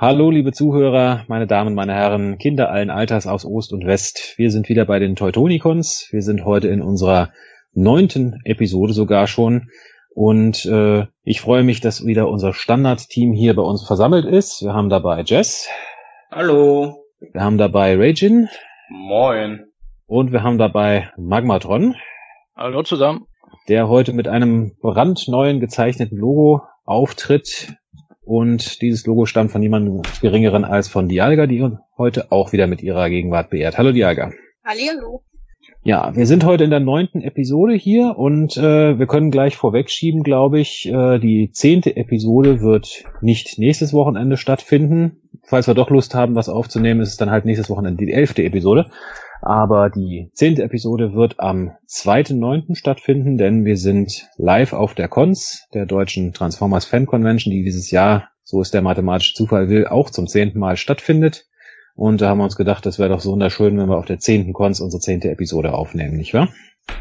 Hallo, liebe Zuhörer, meine Damen, meine Herren, Kinder allen Alters aus Ost und West. Wir sind wieder bei den Teutonicons. Wir sind heute in unserer 9. Episode sogar schon. Und ich freue mich, dass wieder unser Standardteam hier bei uns versammelt ist. Wir haben dabei Jess. Hallo. Wir haben dabei Ragin. Moin. Und wir haben dabei Magmatron. Hallo zusammen. Der heute mit einem brandneuen gezeichneten Logo auftritt. Und dieses Logo stammt von niemandem Geringeren als von Dialga, die heute auch wieder mit ihrer Gegenwart beehrt. Hallo Dialga. Hallihallo. Ja, wir sind heute in der 9. Episode hier und wir können gleich vorwegschieben, glaube ich. Die 10. Episode wird nicht nächstes Wochenende stattfinden. Falls wir doch Lust haben, was aufzunehmen, ist es dann halt nächstes Wochenende die 11. Episode. Aber die 10. Episode wird am 2.9. stattfinden, denn wir sind live auf der Cons, der deutschen Transformers Fan Convention, die dieses Jahr, so es der mathematische Zufall will, auch zum 10. Mal stattfindet. Und da haben wir uns gedacht, das wäre doch so wunderschön, wenn wir auf der 10. Cons unsere 10. Episode aufnehmen, nicht wahr?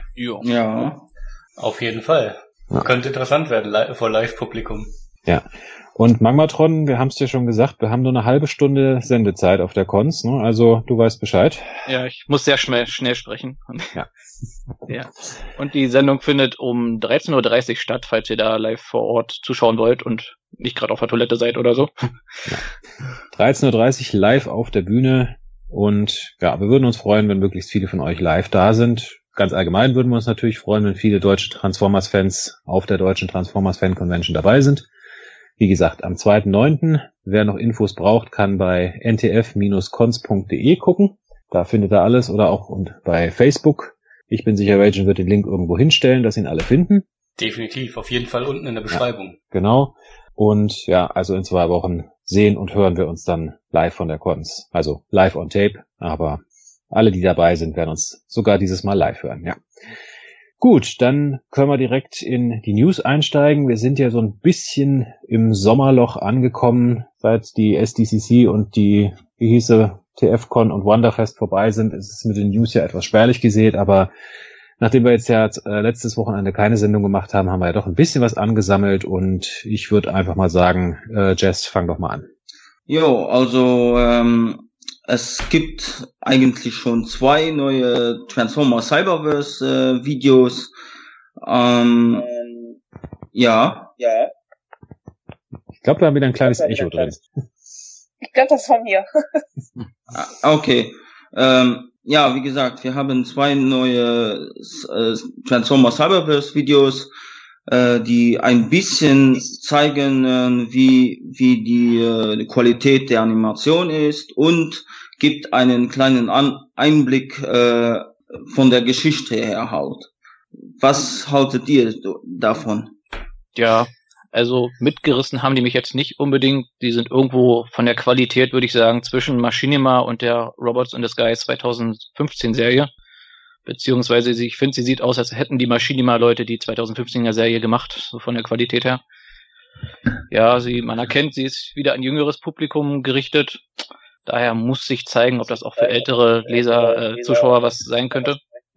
Ja. Auf jeden Fall. Ja. Könnte interessant werden vor Live-Publikum. Ja. Und Magmatron, wir haben es dir schon gesagt, wir haben nur eine halbe Stunde Sendezeit auf der Cons, ne? Also du weißt Bescheid. Ja, ich muss sehr schnell sprechen. Ja. Ja. Und die Sendung findet um 13.30 Uhr statt, falls ihr da live vor Ort zuschauen wollt und nicht gerade auf der Toilette seid oder so. Ja. 13.30 Uhr live auf der Bühne und ja, wir würden uns freuen, wenn möglichst viele von euch live da sind. Ganz allgemein würden wir uns natürlich freuen, wenn viele deutsche Transformers-Fans auf der deutschen Transformers Fan Convention dabei sind. Wie gesagt, am 2.9. Wer noch Infos braucht, kann bei ntf-cons.de gucken. Da findet er alles oder auch bei Facebook. Ich bin sicher, Ragin wird den Link irgendwo hinstellen, dass ihn alle finden. Definitiv, auf jeden Fall unten in der Beschreibung. Ja, genau. Und ja, also in 2 Wochen sehen und hören wir uns dann live von der Cons. Also live on tape, aber alle, die dabei sind, werden uns sogar dieses Mal live hören, ja. Gut, dann können wir direkt in die News einsteigen. Wir sind ja so ein bisschen im Sommerloch angekommen, seit die SDCC und die, TFCon und Wonderfest vorbei sind. Es ist mit den News ja etwas spärlich gesät, aber nachdem wir jetzt ja letztes Wochenende keine Sendung gemacht haben, haben wir ja doch ein bisschen was angesammelt und ich würde einfach mal sagen, Jess, fang doch mal an. Jo, also es gibt eigentlich schon 2 neue Transformers Cyberverse Videos. Ja. Ich glaube, da haben wir ein kleines Echo drin. Ich glaube, das ist von mir. Okay. Ja, wie gesagt, wir haben 2 neue Transformers Cyberverse Videos, die ein bisschen zeigen, wie die Qualität der Animation ist und gibt einen kleinen Einblick von der Geschichte her halt. Was haltet ihr davon? Ja, also mitgerissen haben die mich jetzt nicht unbedingt. Die sind irgendwo von der Qualität, würde ich sagen, zwischen Machinima und der Robots in Disguise 2015 Serie. Beziehungsweise ich finde, sie sieht aus, als hätten die Machinima-Leute die 2015er Serie gemacht, so von der Qualität her. Ja, man erkennt, sie ist wieder an jüngeres Publikum gerichtet. Daher muss sich zeigen, ob das auch für ältere Leser, Zuschauer was sein könnte.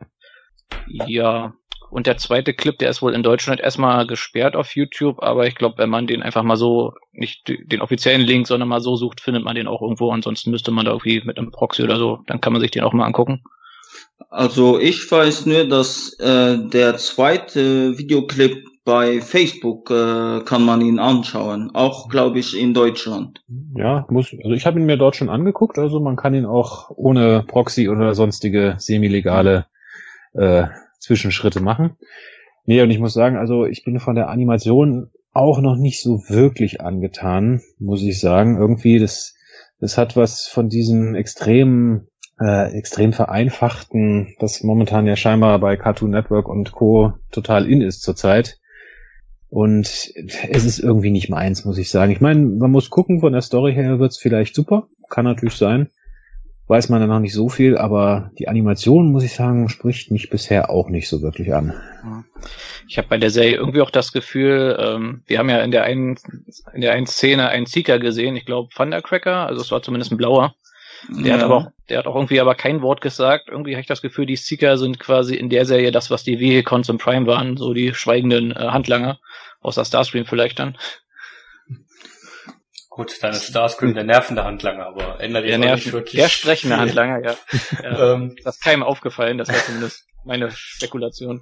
Ja, und der zweite Clip, der ist wohl in Deutschland erstmal gesperrt auf YouTube, aber ich glaube, wenn man den einfach mal so, nicht den offiziellen Link, sondern mal so sucht, findet man den auch irgendwo. Ansonsten müsste man da irgendwie mit einem Proxy oder so, dann kann man sich den auch mal angucken. Also ich weiß nur, dass der zweite Videoclip bei Facebook kann man ihn anschauen, auch glaube ich in Deutschland. Ja, also ich habe ihn mir dort schon angeguckt, also man kann ihn auch ohne Proxy oder sonstige semi-legale Zwischenschritte machen. Nee, und ich muss sagen, also ich bin von der Animation auch noch nicht so wirklich angetan, muss ich sagen. Irgendwie, das hat was von diesem extrem vereinfachten, das momentan ja scheinbar bei Cartoon Network und Co. total in ist zurzeit. Und es ist irgendwie nicht meins, muss ich sagen. Ich meine, man muss gucken, von der Story her wird's vielleicht super. Kann natürlich sein. Weiß man dann noch nicht so viel, aber die Animation, muss ich sagen, spricht mich bisher auch nicht so wirklich an. Ich habe bei der Serie irgendwie auch das Gefühl, wir haben ja in der einen Szene einen Seeker gesehen, ich glaube Thundercracker, also es war zumindest ein blauer. Der hat auch irgendwie aber kein Wort gesagt. Irgendwie habe ich das Gefühl, die Seeker sind quasi in der Serie das, was die Vehicons im Prime waren, so die schweigenden Handlanger, außer Starscream vielleicht dann. Gut, dann ist Starscream der nervende Handlanger, aber ändert jetzt nicht wirklich. Der sprechende Handlanger, ja. Das ist keinem aufgefallen, das war zumindest meine Spekulation.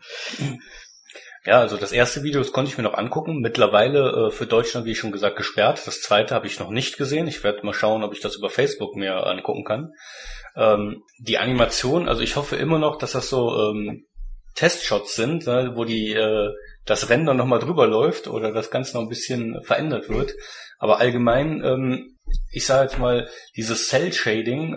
Ja, also das erste Video, das konnte ich mir noch angucken. Mittlerweile für Deutschland, wie ich schon gesagt, gesperrt. Das zweite habe ich noch nicht gesehen. Ich werde mal schauen, ob ich das über Facebook mir angucken kann. Die Animation, also ich hoffe immer noch, dass das so Testshots sind, ne, wo das Rennen dann nochmal drüber läuft oder das Ganze noch ein bisschen verändert wird. Aber allgemein, ich sage jetzt mal, dieses Cell-Shading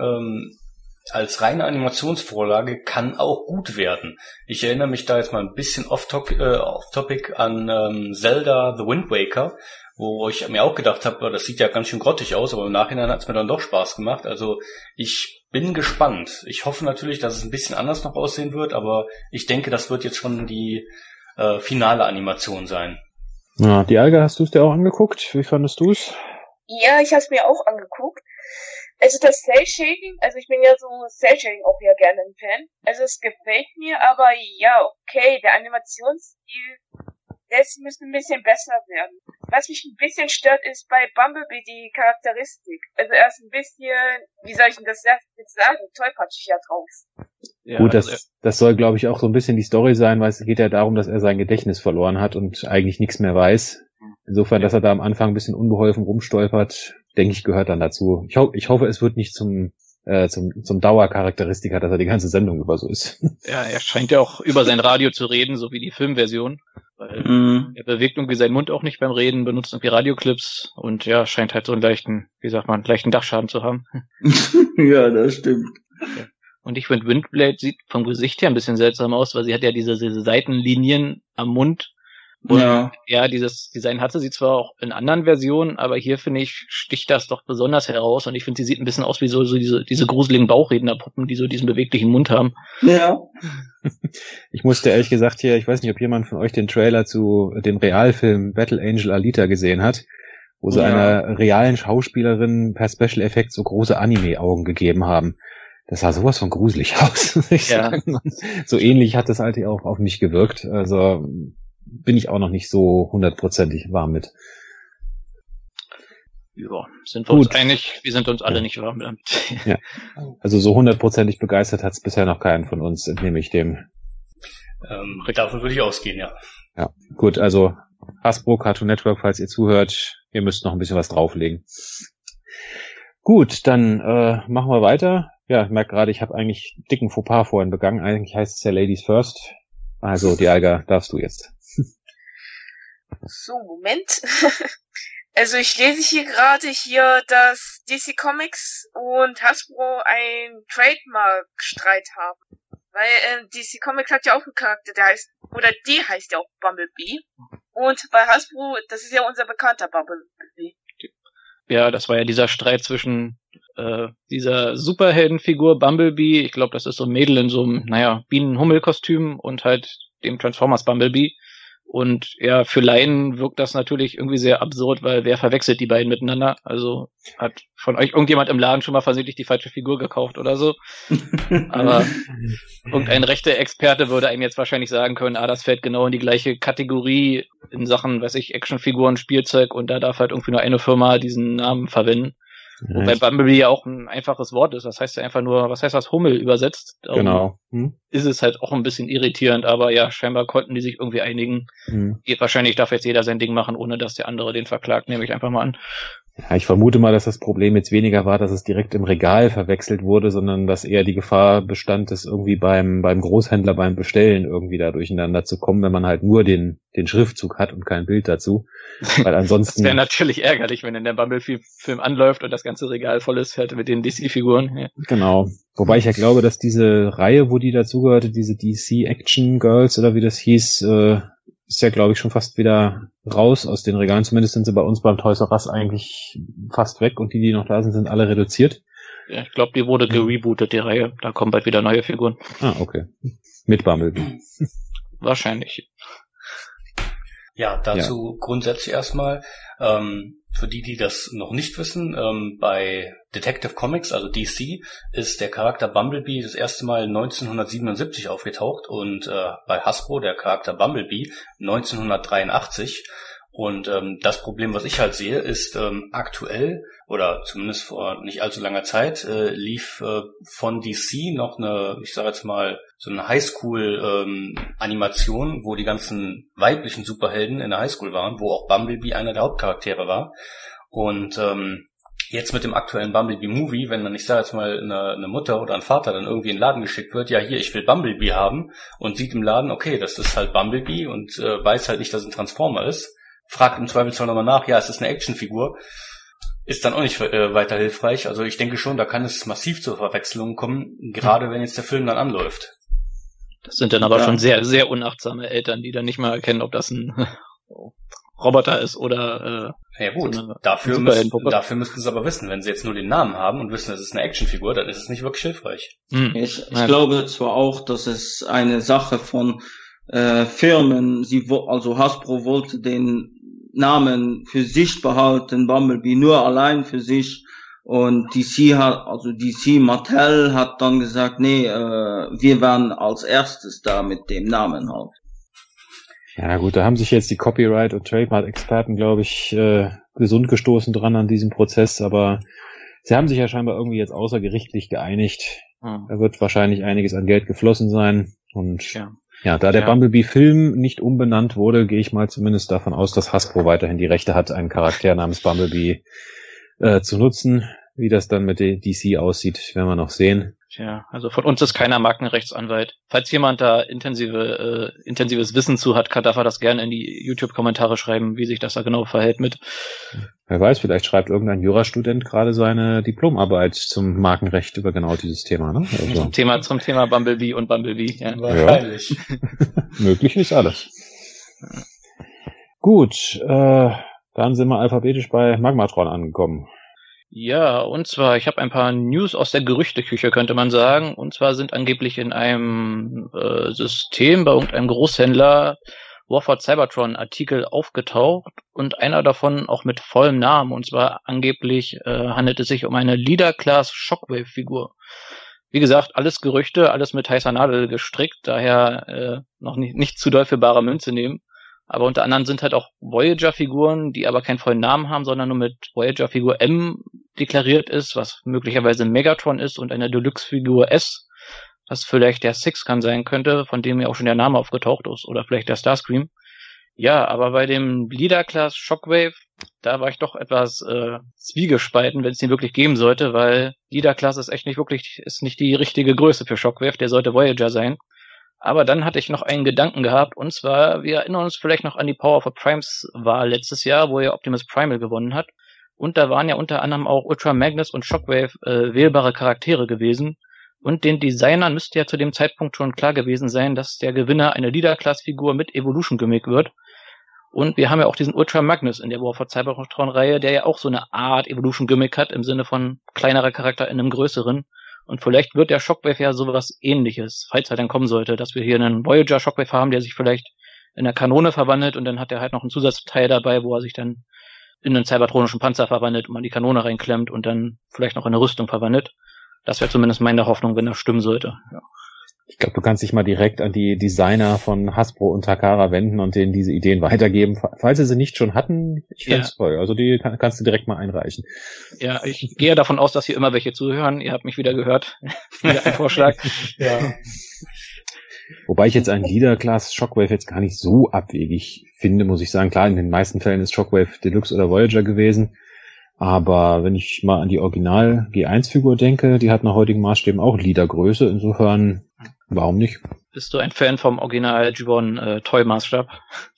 als reine Animationsvorlage kann auch gut werden. Ich erinnere mich da jetzt mal ein bisschen off-topic an Zelda The Wind Waker, wo ich mir auch gedacht habe, das sieht ja ganz schön grottig aus, aber im Nachhinein hat es mir dann doch Spaß gemacht. Also ich bin gespannt. Ich hoffe natürlich, dass es ein bisschen anders noch aussehen wird, aber ich denke, das wird jetzt schon die finale Animation sein. Ja, die Alga, hast du es dir auch angeguckt? Wie fandest du es? Ja, ich habe es mir auch angeguckt. Also das Cell-Shading, also ich bin ja so Cell-Shading auch ja gerne ein Fan. Also es gefällt mir, aber ja, okay, der Animationsstil, das müsste ein bisschen besser werden. Was mich ein bisschen stört, ist bei Bumblebee die Charakteristik. Also er ist ein bisschen, wie soll ich denn das jetzt sagen, tollpatschig ja drauf. Ja, gut, das soll, glaube ich, auch so ein bisschen die Story sein, weil es geht ja darum, dass er sein Gedächtnis verloren hat und eigentlich nichts mehr weiß. Insofern, dass er da am Anfang ein bisschen unbeholfen rumstolpert, denke ich, gehört dann dazu. Ich hoffe, es wird nicht zum Dauercharakteristiker, dass er die ganze Sendung über so ist. Ja, er scheint ja auch über sein Radio zu reden, so wie die Filmversion. Weil er bewegt irgendwie seinen Mund auch nicht beim Reden, benutzt irgendwie Radioclips und ja, scheint halt so einen leichten Dachschaden zu haben. Ja, das stimmt. Ja. Und ich finde, Windblade sieht vom Gesicht her ein bisschen seltsam aus, weil sie hat ja diese Seitenlinien am Mund. Und ja, dieses Design hatte sie zwar auch in anderen Versionen, aber hier, finde ich, sticht das doch besonders heraus. Und ich finde, sie sieht ein bisschen aus wie so diese gruseligen Bauchrednerpuppen, die so diesen beweglichen Mund haben. Ja. Ich musste ehrlich gesagt hier, ich weiß nicht, ob jemand von euch den Trailer zu dem Realfilm Battle Angel Alita gesehen hat, wo sie einer realen Schauspielerin per Special Effect so große Anime-Augen gegeben haben. Das sah sowas von gruselig aus, muss ich sagen. So ähnlich hat das halt auch auf mich gewirkt. Also bin ich auch noch nicht so 100%ig warm mit. Ja, sind wir uns einig, wir sind uns alle nicht warm damit. Ja, also so 100%ig begeistert hat es bisher noch keinen von uns, entnehme ich dem. Davon würde ich ausgehen, ja. Ja, gut, also Hasbro, Cartoon Network, falls ihr zuhört, ihr müsst noch ein bisschen was drauflegen. Gut, dann machen wir weiter. Ja, ich merke gerade, ich habe eigentlich dicken Fauxpas vorhin begangen. Eigentlich heißt es ja Ladies First. Also, die Alga, darfst du jetzt. So, Moment. Also ich lese hier, dass DC Comics und Hasbro einen Trademark-Streit haben. Weil DC Comics hat ja auch einen Charakter, die heißt ja auch Bumblebee. Und bei Hasbro, das ist ja unser bekannter Bumblebee. Ja, das war ja dieser Streit zwischen dieser Superheldenfigur Bumblebee, ich glaube, das ist so ein Mädel in so einem, Bienen-Hummel-Kostüm und halt dem Transformers Bumblebee. Und ja, für Laien wirkt das natürlich irgendwie sehr absurd, weil wer verwechselt die beiden miteinander? Also hat von euch irgendjemand im Laden schon mal versehentlich die falsche Figur gekauft oder so? Aber irgendein rechter Experte würde einem jetzt wahrscheinlich sagen können, das fällt genau in die gleiche Kategorie in Sachen, Actionfiguren, Spielzeug und da darf halt irgendwie nur eine Firma diesen Namen verwenden. Wobei Bumblebee ja auch ein einfaches Wort ist. Das heißt ja einfach nur, was heißt das, Hummel übersetzt? Darum genau. Ist es halt auch ein bisschen irritierend, aber ja, scheinbar konnten die sich irgendwie einigen. Wahrscheinlich darf jetzt jeder sein Ding machen, ohne dass der andere den verklagt, nehme ich einfach mal an. Ja, ich vermute mal, dass das Problem jetzt weniger war, dass es direkt im Regal verwechselt wurde, sondern dass eher die Gefahr bestand, dass irgendwie beim Großhändler beim Bestellen irgendwie da durcheinander zu kommen, wenn man halt nur den Schriftzug hat und kein Bild dazu. Weil ansonsten. Das wäre natürlich ärgerlich, wenn dann der Bumblebee-Film anläuft und das ganze Regal voll ist halt mit den DC-Figuren. Ja. Genau. Wobei ich ja glaube, dass diese Reihe, wo die dazugehörte, diese DC Action Girls oder wie das hieß, ist ja, glaube ich, schon fast wieder raus aus den Regalen. Zumindest sind sie bei uns beim Toys R Us eigentlich fast weg und die noch da sind alle reduziert. Ja, ich glaube, die wurde gerebootet, die Reihe. Da kommen bald wieder neue Figuren. Okay. Mit Bumblebee. Wahrscheinlich. Ja, dazu grundsätzlich erstmal, für die das noch nicht wissen, bei Detective Comics, also DC, ist der Charakter Bumblebee das erste Mal 1977 aufgetaucht und bei Hasbro der Charakter Bumblebee 1983. Und das Problem, was ich halt sehe, ist aktuell oder zumindest vor nicht allzu langer Zeit lief von DC noch eine, ich sage jetzt mal, so eine Highschool-Animation, wo die ganzen weiblichen Superhelden in der Highschool waren, wo auch Bumblebee einer der Hauptcharaktere war. Und jetzt mit dem aktuellen Bumblebee-Movie, wenn dann, ich sage jetzt mal, eine Mutter oder ein Vater dann irgendwie in den Laden geschickt wird, ja hier, ich will Bumblebee haben, und sieht im Laden, okay, das ist halt Bumblebee und weiß halt nicht, dass es ein Transformer ist, fragt im Zweifelsfall nochmal nach, ja, es ist eine Actionfigur, ist dann auch nicht weiter hilfreich. Also ich denke schon, da kann es massiv zur Verwechslung kommen, gerade wenn jetzt der Film dann anläuft. Das sind dann aber schon sehr, sehr unachtsame Eltern, die dann nicht mal erkennen, ob das ein Roboter ist oder ja gut, so dafür müssten sie aber wissen, wenn sie jetzt nur den Namen haben und wissen, es ist eine Actionfigur, dann ist es nicht wirklich hilfreich. Ich glaube zwar auch, dass es eine Sache von Firmen, also Hasbro wollte den Namen für sich behalten, Bumblebee nur allein für sich, und DC Mattel hat dann gesagt, nee, wir waren als erstes da mit dem Namen halt. Ja gut, da haben sich jetzt die Copyright- und Trademark-Experten, glaube ich, gesund gestoßen dran an diesem Prozess, aber sie haben sich ja scheinbar irgendwie jetzt außergerichtlich geeinigt. Da wird wahrscheinlich einiges an Geld geflossen sein, und ja, da der Bumblebee-Film nicht umbenannt wurde, gehe ich mal zumindest davon aus, dass Hasbro weiterhin die Rechte hat, einen Charakter namens Bumblebee zu nutzen. Wie das dann mit der DC aussieht, werden wir noch sehen. Tja, also von uns ist keiner Markenrechtsanwalt. Falls jemand da intensives Wissen zu hat, darf er das gerne in die YouTube-Kommentare schreiben, wie sich das da genau verhält mit. Wer weiß, vielleicht schreibt irgendein Jurastudent gerade seine Diplomarbeit zum Markenrecht über genau dieses Thema, ne? Also. Zum Thema Bumblebee und Bumblebee, ja. Wahrscheinlich. Ja. Möglich ist alles. Gut, dann sind wir alphabetisch bei Magmatron angekommen. Ja, und zwar, ich habe ein paar News aus der Gerüchteküche, könnte man sagen. Und zwar sind angeblich in einem System bei irgendeinem Großhändler War for Cybertron Artikel aufgetaucht und einer davon auch mit vollem Namen. Und zwar angeblich handelt es sich um eine Leader-Class Shockwave-Figur. Wie gesagt, alles Gerüchte, alles mit heißer Nadel gestrickt, daher noch nicht zu doll für bare Münze nehmen. Aber unter anderem sind halt auch Voyager-Figuren, die aber keinen vollen Namen haben, sondern nur mit Voyager-Figur M deklariert ist, was möglicherweise Megatron ist, und eine Deluxe-Figur S, was vielleicht der Six-Can sein könnte, von dem ja auch schon der Name aufgetaucht ist, oder vielleicht der Starscream. Ja, aber bei dem Leader-Class Shockwave, da war ich doch etwas zwiegespalten, wenn es den wirklich geben sollte, weil Leader-Class ist nicht die richtige Größe für Shockwave, der sollte Voyager sein. Aber dann hatte ich noch einen Gedanken gehabt, und zwar, wir erinnern uns vielleicht noch an die Power of Primes Wahl letztes Jahr, wo ja Optimus Primal gewonnen hat. Und da waren ja unter anderem auch Ultra Magnus und Shockwave wählbare Charaktere gewesen. Und den Designern müsste ja zu dem Zeitpunkt schon klar gewesen sein, dass der Gewinner eine Leader-Class-Figur mit Evolution-Gimmick wird. Und wir haben ja auch diesen Ultra Magnus in der War for Cybertron-Reihe, der ja auch so eine Art Evolution-Gimmick hat, im Sinne von kleinerer Charakter in einem größeren. Und vielleicht wird der Shockwave ja sowas Ähnliches, falls er dann kommen sollte, dass wir hier einen Voyager Shockwave haben, der sich vielleicht in eine Kanone verwandelt, und dann hat er halt noch einen Zusatzteil dabei, wo er sich dann in einen cybertronischen Panzer verwandelt und man die Kanone reinklemmt und dann vielleicht noch in eine Rüstung verwandelt. Das wäre zumindest meine Hoffnung, wenn das stimmen sollte. Ja. Ich glaube, du kannst dich mal direkt an die Designer von Hasbro und Takara wenden und denen diese Ideen weitergeben. Falls sie nicht schon hatten, ich fände es toll. Also die kannst du direkt mal einreichen. Ja, ich gehe davon aus, dass hier immer welche zuhören. Ihr habt mich wieder gehört. Wieder ein Vorschlag. Ja. Wobei ich jetzt einen Leader-Class Shockwave jetzt gar nicht so abwegig finde, muss ich sagen. Klar, in den meisten Fällen ist Shockwave Deluxe oder Voyager gewesen. Aber wenn ich mal an die Original G1-Figur denke, die hat nach heutigen Maßstäben auch Leader-Größe. Insofern, warum nicht? Bist du ein Fan vom Original G1 Toy-Maßstab?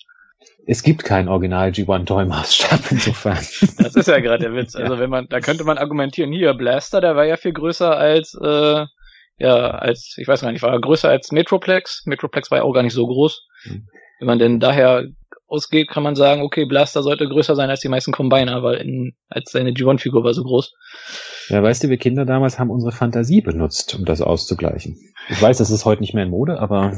Es gibt keinen Original G1 Toy-Maßstab, insofern. Das ist ja gerade der Witz. Also da könnte man argumentieren, hier, Blaster, der war ja viel größer als ich weiß gar nicht, war er größer als Metroplex. Metroplex war ja auch gar nicht so groß. Wenn man denn daher ausgeht, kann man sagen, okay, Blaster sollte größer sein als die meisten Combiner, weil als seine G1-Figur war so groß. Ja, weißt du, wir Kinder damals haben unsere Fantasie benutzt, um das auszugleichen. Ich weiß, das ist heute nicht mehr in Mode, aber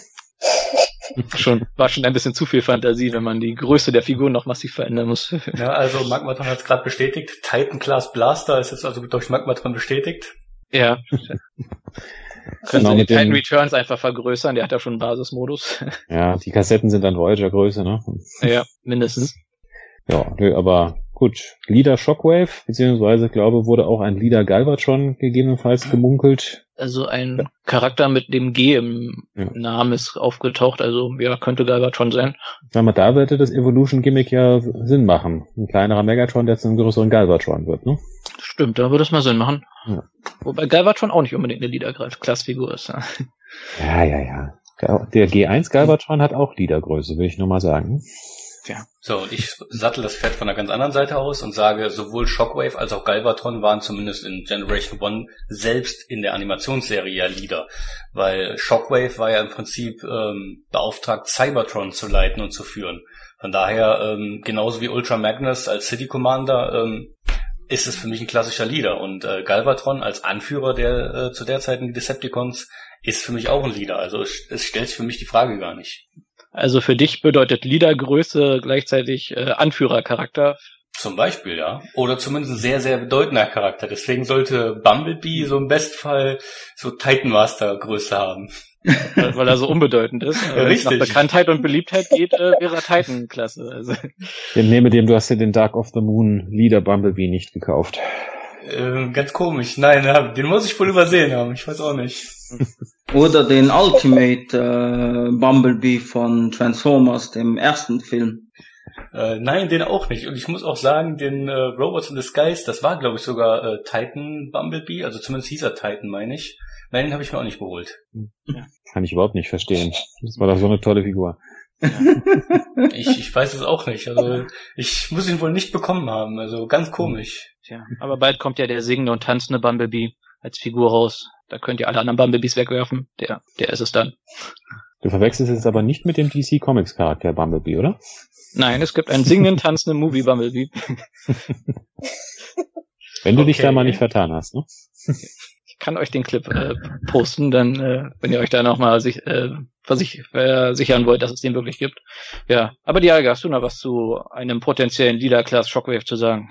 war schon ein bisschen zu viel Fantasie, wenn man die Größe der Figur noch massiv verändern muss. Ja, also Magmatron hat es gerade bestätigt. Titan Class Blaster ist jetzt also durch Magmatron bestätigt. Ja. Können Sie den Titan Returns einfach vergrößern, der hat ja schon einen Basismodus. Ja, die Kassetten sind dann Voyager-Größe, ne? Ja, mindestens. Ja, nö, aber gut. Leader Shockwave, beziehungsweise, glaube, wurde auch ein Leader Galvatron gegebenenfalls gemunkelt. Also ein Charakter mit dem G im Namen ist aufgetaucht, also ja, könnte Galvatron sein. Sag mal, da würde das Evolution-Gimmick ja Sinn machen. Ein kleinerer Megatron, der zu einem größeren Galvatron wird, ne? Stimmt, da würde es mal Sinn machen. Ja. Wobei Galvatron auch nicht unbedingt eine Leader-Class-Figur ist. Ja. Der G1 Galvatron hat auch Leadergröße, will ich nur mal sagen. Ja. So, und ich sattel das Pferd von der ganz anderen Seite aus und sage, sowohl Shockwave als auch Galvatron waren zumindest in Generation 1 selbst in der Animationsserie ja Leader. Weil Shockwave war ja im Prinzip beauftragt, Cybertron zu leiten und zu führen. Von daher, genauso wie Ultra Magnus als City Commander, ist es für mich ein klassischer Leader. Und Galvatron als Anführer der zu der Zeit die Decepticons ist für mich auch ein Leader. Also es stellt sich für mich die Frage gar nicht. Also für dich bedeutet Leadergröße gleichzeitig Anführercharakter? Zum Beispiel, ja. Oder zumindest ein sehr, sehr bedeutender Charakter. Deswegen sollte Bumblebee so im Bestfall so Titan-Master-Größe haben. Weil er so unbedeutend ist. Ja, richtig. Wenn es nach Bekanntheit und Beliebtheit geht, wäre er Titan-Klasse. Also. Ich entnehme dem, du hast dir den Dark of the Moon Leader Bumblebee nicht gekauft. Ganz komisch. Nein, den muss ich wohl übersehen haben. Ich weiß auch nicht. Oder den Ultimate Bumblebee von Transformers, dem ersten Film. Nein, den auch nicht. Und ich muss auch sagen, den Robots in Disguise, das war, glaube ich, sogar Titan Bumblebee. Also zumindest hieß er Titan, meine ich. Nein, den habe ich mir auch nicht geholt. Ja. Kann ich überhaupt nicht verstehen. Das war doch so eine tolle Figur. Ja. Ich weiß es auch nicht. Also ich muss ihn wohl nicht bekommen haben. Also ganz komisch. Tja, aber bald kommt ja der singende und tanzende Bumblebee als Figur raus. Da könnt ihr alle anderen Bumblebees wegwerfen. Der ist es dann. Du verwechselst es aber nicht mit dem DC Comics Charakter Bumblebee, oder? Nein, es gibt einen singenden, tanzenden Movie Bumblebee. Wenn du dich da mal nicht vertan hast, ne? Ich kann euch den Clip posten, dann, wenn ihr euch da nochmal versichern wollt, dass es den wirklich gibt. Ja, aber Dialga, hast du noch was zu einem potenziellen Leader-Class Shockwave zu sagen?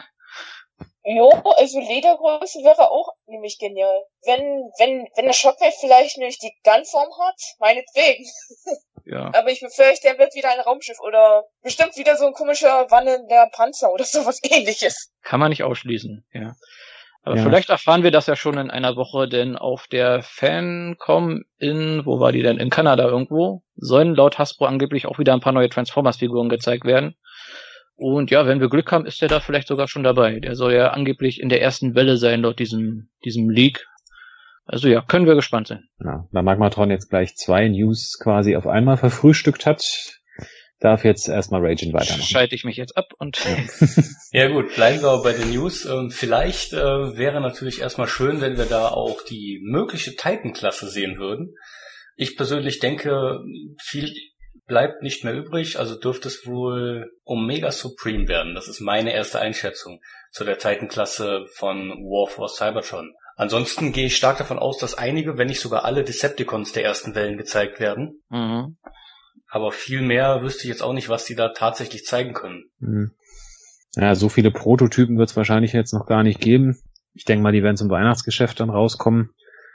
Jo, also Ledergröße wäre auch nämlich genial. Wenn der Shockwave vielleicht nicht die Gunform hat, meinetwegen. Ja. Aber ich befürchte, er wird wieder ein Raumschiff oder bestimmt wieder so ein komischer wandelnder Panzer oder sowas Ähnliches. Kann man nicht ausschließen, ja. Aber ja. Vielleicht erfahren wir das ja schon in einer Woche, denn auf der FanCom wo war die denn? In Kanada irgendwo, sollen laut Hasbro angeblich auch wieder ein paar neue Transformers-Figuren gezeigt werden. Und ja, wenn wir Glück haben, ist der da vielleicht sogar schon dabei. Der soll ja angeblich in der ersten Welle sein, laut diesem Leak. Also ja, können wir gespannt sein. Ja, da Magmatron jetzt gleich 2 News quasi auf einmal verfrühstückt hat, darf jetzt erstmal Raging weitermachen. Schalte ich mich jetzt ab und... Ja gut, bleiben wir aber bei den News. Vielleicht wäre natürlich erstmal schön, wenn wir da auch die mögliche Titan-Klasse sehen würden. Ich persönlich denke, viel bleibt nicht mehr übrig, also dürfte es wohl Omega Supreme werden. Das ist meine erste Einschätzung zu der Titan-Klasse von War for Cybertron. Ansonsten gehe ich stark davon aus, dass einige, wenn nicht sogar alle Decepticons der ersten Wellen gezeigt werden. Mhm. Aber viel mehr wüsste ich jetzt auch nicht, was die da tatsächlich zeigen können. Mhm. Ja, so viele Prototypen wird es wahrscheinlich jetzt noch gar nicht geben. Ich denke mal, die werden zum Weihnachtsgeschäft dann rauskommen.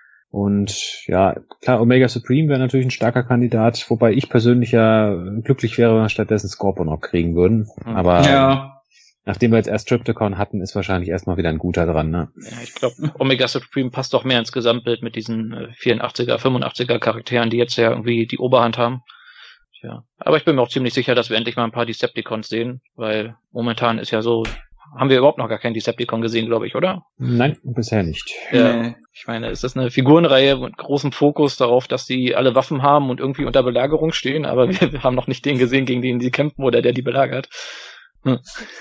Und ja, klar, Omega Supreme wäre natürlich ein starker Kandidat, wobei ich persönlich ja glücklich wäre, wenn wir stattdessen Scorponok kriegen würden. Aber ja. Nachdem wir jetzt erst Triptychon hatten, ist wahrscheinlich erstmal wieder ein guter dran, ne? Ja, ich glaube, Omega Supreme passt doch mehr ins Gesamtbild mit diesen 84er, 85er Charakteren, die jetzt ja irgendwie die Oberhand haben. Ja. Aber ich bin mir auch ziemlich sicher, dass wir endlich mal ein paar Decepticons sehen, weil momentan ist ja so, haben wir überhaupt noch gar keinen Decepticon gesehen, glaube ich, oder? Nein, bisher nicht. Ja, ich meine, es ist eine Figurenreihe mit großem Fokus darauf, dass die alle Waffen haben und irgendwie unter Belagerung stehen, aber wir haben noch nicht den gesehen, gegen den sie kämpfen oder der die belagert. Hm.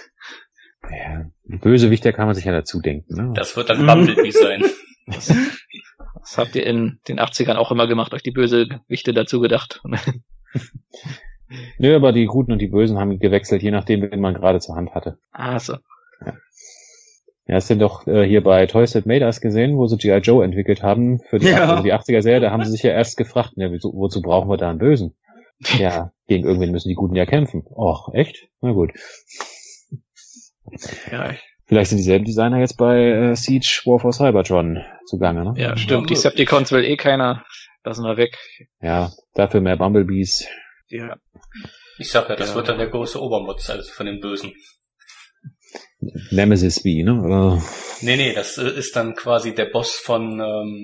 Ja, ein Bösewicht, der kann man sich ja dazu denken, ne? Das wird dann Bumblebee sein. Das habt ihr in den 80ern auch immer gemacht, euch die Bösewichte dazu gedacht. Nö, aber die Guten und die Bösen haben gewechselt, je nachdem, wen man gerade zur Hand hatte. Ah, so. Ja, hast du doch hier bei Toys That Made Us gesehen, wo sie G.I. Joe entwickelt haben für die, also die 80er-Serie, da haben sie sich ja erst gefragt, ja, wozu brauchen wir da einen Bösen? Ja, gegen irgendwen müssen die Guten ja kämpfen. Och, echt? Na gut. Ja, vielleicht sind dieselben Designer jetzt bei Siege War for Cybertron zugange, ne? Ja, stimmt. Decepticons will eh keiner. Lassen wir weg. Ja, dafür mehr Bumblebees. Ja. Ich sag ja, das wird dann der große Obermutz also von den Bösen. Nemesis B, ne? Nee, das ist dann quasi der Boss von,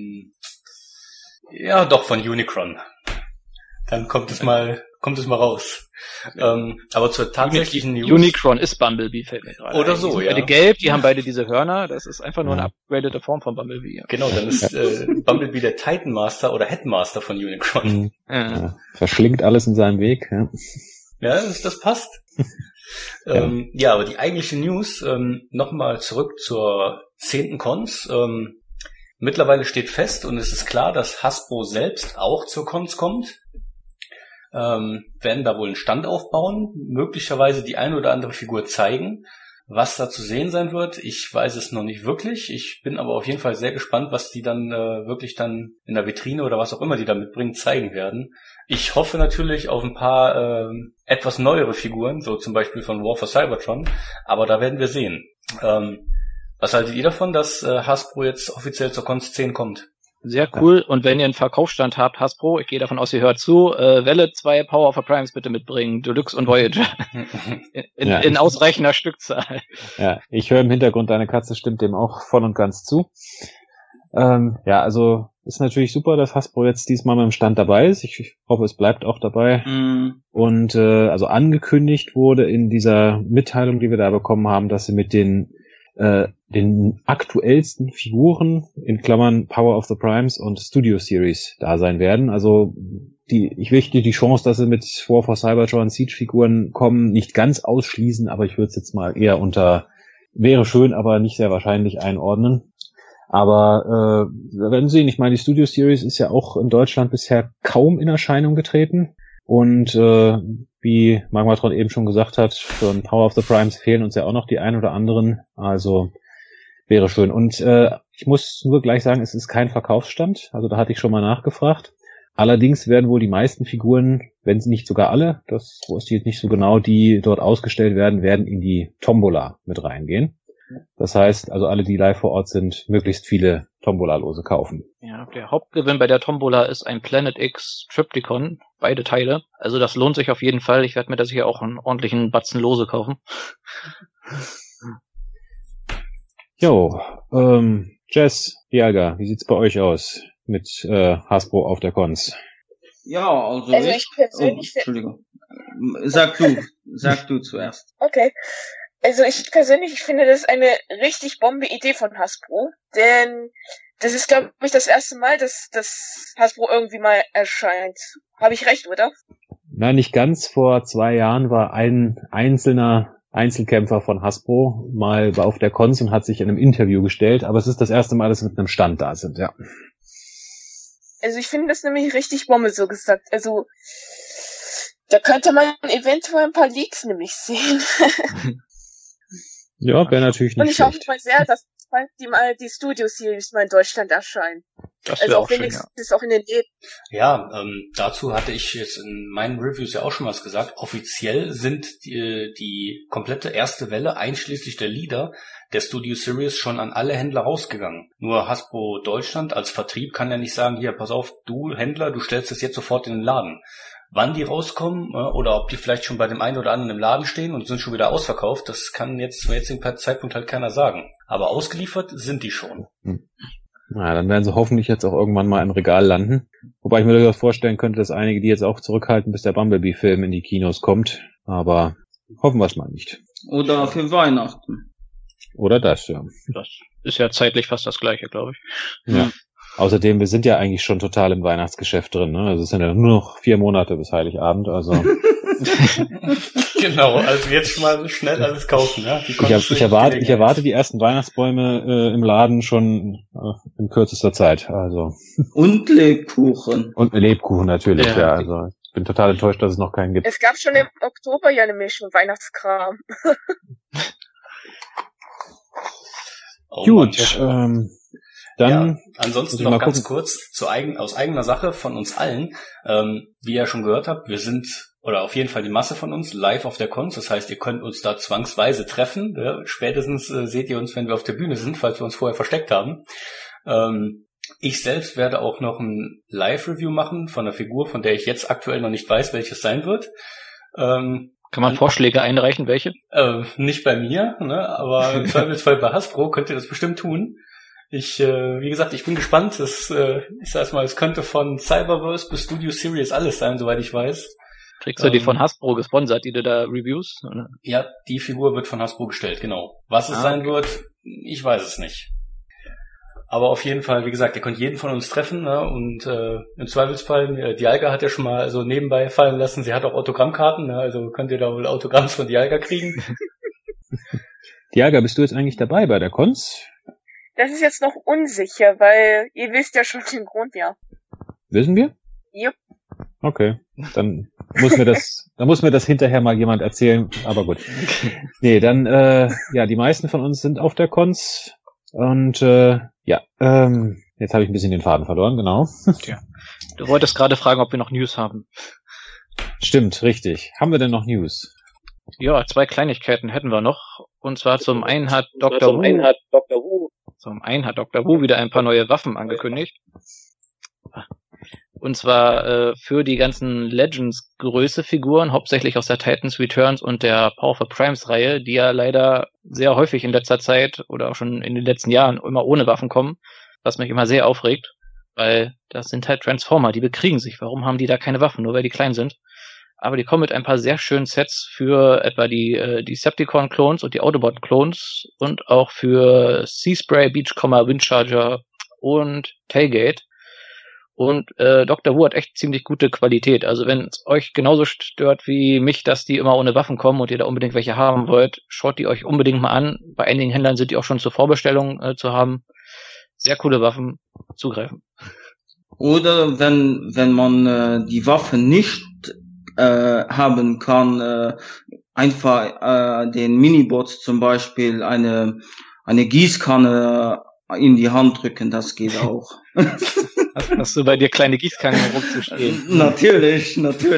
von Unicron. Dann kommt es mal raus. Aber zur tatsächlichen News. Unicron ist Bumblebee, fällt mir gerade Oder ein. so, die sind ja. beide gelb, die haben beide diese Hörner, das ist einfach nur eine upgradete Form von Bumblebee. Ja. Genau, dann ist Bumblebee der Titan Master oder Headmaster von Unicron. Ja, verschlingt alles in seinem Weg. Ja, Ja, das passt. Aber die eigentliche News, nochmal zurück zur 10. Cons. Mittlerweile steht fest und es ist klar, dass Hasbro selbst auch zur Cons kommt. Werden da wohl einen Stand aufbauen, möglicherweise die eine oder andere Figur zeigen. Was da zu sehen sein wird, ich weiß es noch nicht wirklich. Ich bin aber auf jeden Fall sehr gespannt, was die dann wirklich dann in der Vitrine oder was auch immer die da mitbringen, zeigen werden. Ich hoffe natürlich auf ein paar etwas neuere Figuren, so zum Beispiel von War for Cybertron, aber da werden wir sehen. Was haltet ihr davon, dass Hasbro jetzt offiziell zur Cons 10 kommt? Sehr cool. Und wenn ihr einen Verkaufsstand habt, Hasbro, ich gehe davon aus, ihr hört zu, Welle 2 Power of the Primes bitte mitbringen, Deluxe und Voyager. in ausreichender Stückzahl. Ja, ich höre im Hintergrund, deine Katze stimmt dem auch voll und ganz zu. Also ist natürlich super, dass Hasbro jetzt diesmal mit dem Stand dabei ist. Ich hoffe, es bleibt auch dabei. Und also angekündigt wurde in dieser Mitteilung, die wir da bekommen haben, dass sie mit den aktuellsten Figuren, in Klammern Power of the Primes und Studio Series da sein werden. Also ich möchte die Chance, dass sie mit War for Cybertron Siege-Figuren kommen, nicht ganz ausschließen, aber ich würde es jetzt mal eher unter wäre schön, aber nicht sehr wahrscheinlich einordnen. Aber wir werden sehen, ich meine, die Studio Series ist ja auch in Deutschland bisher kaum in Erscheinung getreten. Und wie Magmatron eben schon gesagt hat, von Power of the Primes fehlen uns ja auch noch die ein oder anderen. Also wäre schön. Und ich muss nur gleich sagen, es ist kein Verkaufsstand. Also da hatte ich schon mal nachgefragt. Allerdings werden wohl die meisten Figuren, wenn sie nicht sogar alle, das wusste ich jetzt nicht so genau, die dort ausgestellt werden, werden in die Tombola mit reingehen. Das heißt, also alle, die live vor Ort sind, möglichst viele Tombola-Lose kaufen. Ja, der Hauptgewinn bei der Tombola ist ein Planet X Triptychon, beide Teile. Also das lohnt sich auf jeden Fall. Ich werde mir das hier auch einen ordentlichen Batzen Lose kaufen. Jo, Jess, Dialga, wie sieht's bei euch aus mit Hasbro auf der Cons? Ja, also ich persönlich... Entschuldigung. Sag du zuerst. Okay. Also ich finde das eine richtig Bombe-Idee von Hasbro, denn das ist, glaube ich, das erste Mal, dass Hasbro irgendwie mal erscheint. Habe ich recht, oder? Nein, nicht ganz. Vor 2 Jahren war ein Einzelkämpfer von Hasbro mal auf der Cons und hat sich in einem Interview gestellt, aber es ist das erste Mal, dass sie mit einem Stand da sind, ja. Also ich finde das nämlich richtig Bombe, so gesagt. Also da könnte man eventuell ein paar Leaks nämlich sehen. Ja, wäre natürlich nicht schlecht. Und ich hoffe mal sehr, dass die Studio Series mal in Deutschland erscheinen. Das wäre auch schön, ja. Auch in den Läden. Ja, dazu hatte ich jetzt in meinen Reviews ja auch schon was gesagt. Offiziell sind die komplette erste Welle, einschließlich der Lieder, der Studio Series schon an alle Händler rausgegangen. Nur Hasbro Deutschland als Vertrieb kann ja nicht sagen, hier, pass auf, du Händler, du stellst es jetzt sofort in den Laden. Wann die rauskommen oder ob die vielleicht schon bei dem einen oder anderen im Laden stehen und sind schon wieder ausverkauft, das kann jetzt zum jetzigen Zeitpunkt halt keiner sagen. Aber ausgeliefert sind die schon. Na, dann werden sie hoffentlich jetzt auch irgendwann mal im Regal landen. Wobei ich mir durchaus vorstellen könnte, dass einige die jetzt auch zurückhalten, bis der Bumblebee-Film in die Kinos kommt. Aber hoffen wir es mal nicht. Oder für Weihnachten. Oder das, ja. Das ist ja zeitlich fast das Gleiche, glaube ich. Ja. Außerdem, wir sind ja eigentlich schon total im Weihnachtsgeschäft drin, ne? Also es sind ja nur noch 4 Monate bis Heiligabend, also. Genau, also jetzt schon mal schnell alles kaufen, ja? Ich erwarte die ersten Weihnachtsbäume im Laden schon in kürzester Zeit, also. Und Lebkuchen. Und Lebkuchen natürlich, ja. Also ich bin total enttäuscht, dass es noch keinen gibt. Es gab schon im Oktober ja eine Mischung Weihnachtskram. Oh, gut, dann ansonsten noch ganz kurz aus eigener Sache von uns allen. Wie ihr schon gehört habt, wir sind, oder auf jeden Fall die Masse von uns, live auf der Cons. Das heißt, ihr könnt uns da zwangsweise treffen. Ja, spätestens seht ihr uns, wenn wir auf der Bühne sind, falls wir uns vorher versteckt haben. Ich selbst werde auch noch ein Live-Review machen von einer Figur, von der ich jetzt aktuell noch nicht weiß, welches sein wird. Kann man Vorschläge einreichen, welche? Nicht bei mir, ne? Aber im Zweifelsfall bei Hasbro könnt ihr das bestimmt tun. Wie gesagt, ich bin gespannt. Ich sag's mal, es könnte von Cyberverse bis Studio Series alles sein, soweit ich weiß. Kriegst du die von Hasbro gesponsert, die du da reviewst? Oder? Ja, die Figur wird von Hasbro gestellt, genau. Was es sein wird, ich weiß es nicht. Aber auf jeden Fall, wie gesagt, ihr könnt jeden von uns treffen, ne? Und im Zweifelsfall, Dialga hat ja schon mal so nebenbei fallen lassen, sie hat auch Autogrammkarten, ne? Also könnt ihr da wohl Autogramms von Dialga kriegen. Dialga, bist du jetzt eigentlich dabei bei der Cons? Das ist jetzt noch unsicher, weil ihr wisst ja schon den Grund, ja. Wissen wir? Jupp. Okay, dann muss mir das hinterher mal jemand erzählen, aber gut. Nee, dann, die meisten von uns sind auf der Cons und jetzt habe ich ein bisschen den Faden verloren, genau. Tja. Du wolltest gerade fragen, ob wir noch News haben. Stimmt, richtig. Haben wir denn noch News? Ja, 2 Kleinigkeiten hätten wir noch. Und zwar zum einen hat Dr. Wu wieder ein paar neue Waffen angekündigt. Und zwar für die ganzen Legends-Größe-Figuren, hauptsächlich aus der Titans Returns und der Powerful Primes-Reihe, die ja leider sehr häufig in letzter Zeit oder auch schon in den letzten Jahren immer ohne Waffen kommen, was mich immer sehr aufregt, weil das sind halt Transformer, die bekriegen sich. Warum haben die da keine Waffen? Nur weil die klein sind. Aber die kommen mit ein paar sehr schönen Sets für etwa die Decepticon-Clones und die Autobot-Clones und auch für Seaspray, Beachcomber, Windcharger und Tailgate. Und Dr. Wu hat echt ziemlich gute Qualität. Also wenn es euch genauso stört wie mich, dass die immer ohne Waffen kommen und ihr da unbedingt welche haben wollt, schaut die euch unbedingt mal an. Bei einigen Händlern sind die auch schon zur Vorbestellung zu haben. Sehr coole Waffen, zugreifen. Oder wenn man die Waffe nicht haben kann, einfach den Minibots zum Beispiel eine Gießkanne in die Hand drücken, das geht auch. Hast du bei dir kleine Gießkannen rumzustehen? Natürlich.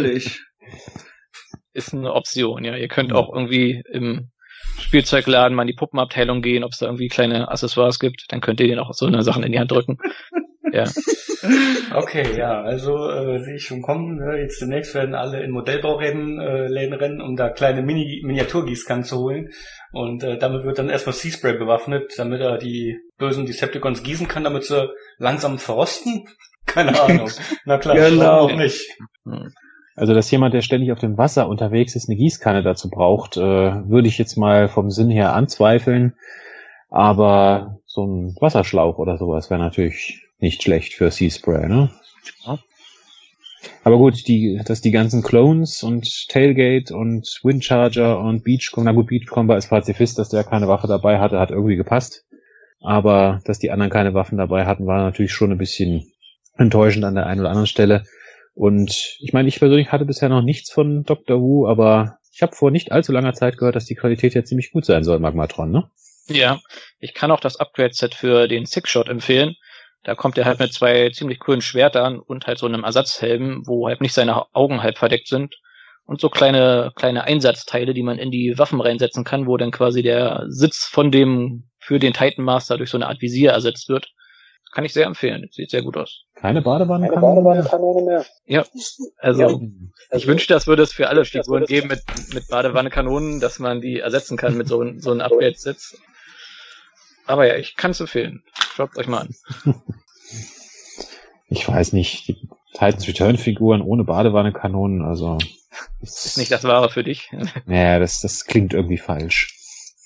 Ist eine Option, ja. Ihr könnt auch irgendwie im Spielzeugladen mal in die Puppenabteilung gehen, ob es da irgendwie kleine Accessoires gibt, dann könnt ihr denen auch so eine Sachen in die Hand drücken. Ja. Okay, ja, also sehe ich schon kommen. Ne? Jetzt demnächst werden alle in Modellbauläden rennen, um da kleine Miniaturgießkannen zu holen. Und damit wird dann erstmal Seaspray bewaffnet, damit er die bösen Decepticons gießen kann, damit sie langsam verrosten. Keine Ahnung. Na klar, genau. Auch nicht. Also, dass jemand, der ständig auf dem Wasser unterwegs ist, eine Gießkanne dazu braucht, würde ich jetzt mal vom Sinn her anzweifeln. Aber so ein Wasserschlauch oder sowas wäre natürlich nicht schlecht für Seaspray, ne? Ja. Aber gut, dass die ganzen Clones und Tailgate und Windcharger und Beachcomber ist Pazifist, dass der keine Waffe dabei hatte, hat irgendwie gepasst. Aber dass die anderen keine Waffen dabei hatten, war natürlich schon ein bisschen enttäuschend an der einen oder anderen Stelle. Und ich meine, ich persönlich hatte bisher noch nichts von Dr. Wu, aber ich habe vor nicht allzu langer Zeit gehört, dass die Qualität ja ziemlich gut sein soll, Magmatron, ne? Ja, ich kann auch das Upgrade-Set für den Six-Shot empfehlen. Da kommt er halt mit 2 ziemlich coolen Schwertern und halt so einem Ersatzhelm, wo halt nicht seine Augen halb verdeckt sind. Und so kleine Einsatzteile, die man in die Waffen reinsetzen kann, wo dann quasi der Sitz für den Titan Master durch so eine Art Visier ersetzt wird. Kann ich sehr empfehlen. Sieht sehr gut aus. Keine Badewanne-Kanone mehr. Ja, also ich wünschte, das würde es für alle Figuren geben mit Badewanne-Kanonen, dass man die ersetzen kann mit so einem Upgrade-Sitz. Aber ja, ich kann es empfehlen. Schaut euch mal an. Ich weiß nicht, die Titans Return-Figuren ohne Badewanne-Kanonen, also... Ist nicht das Wahre für dich? Naja, das klingt irgendwie falsch.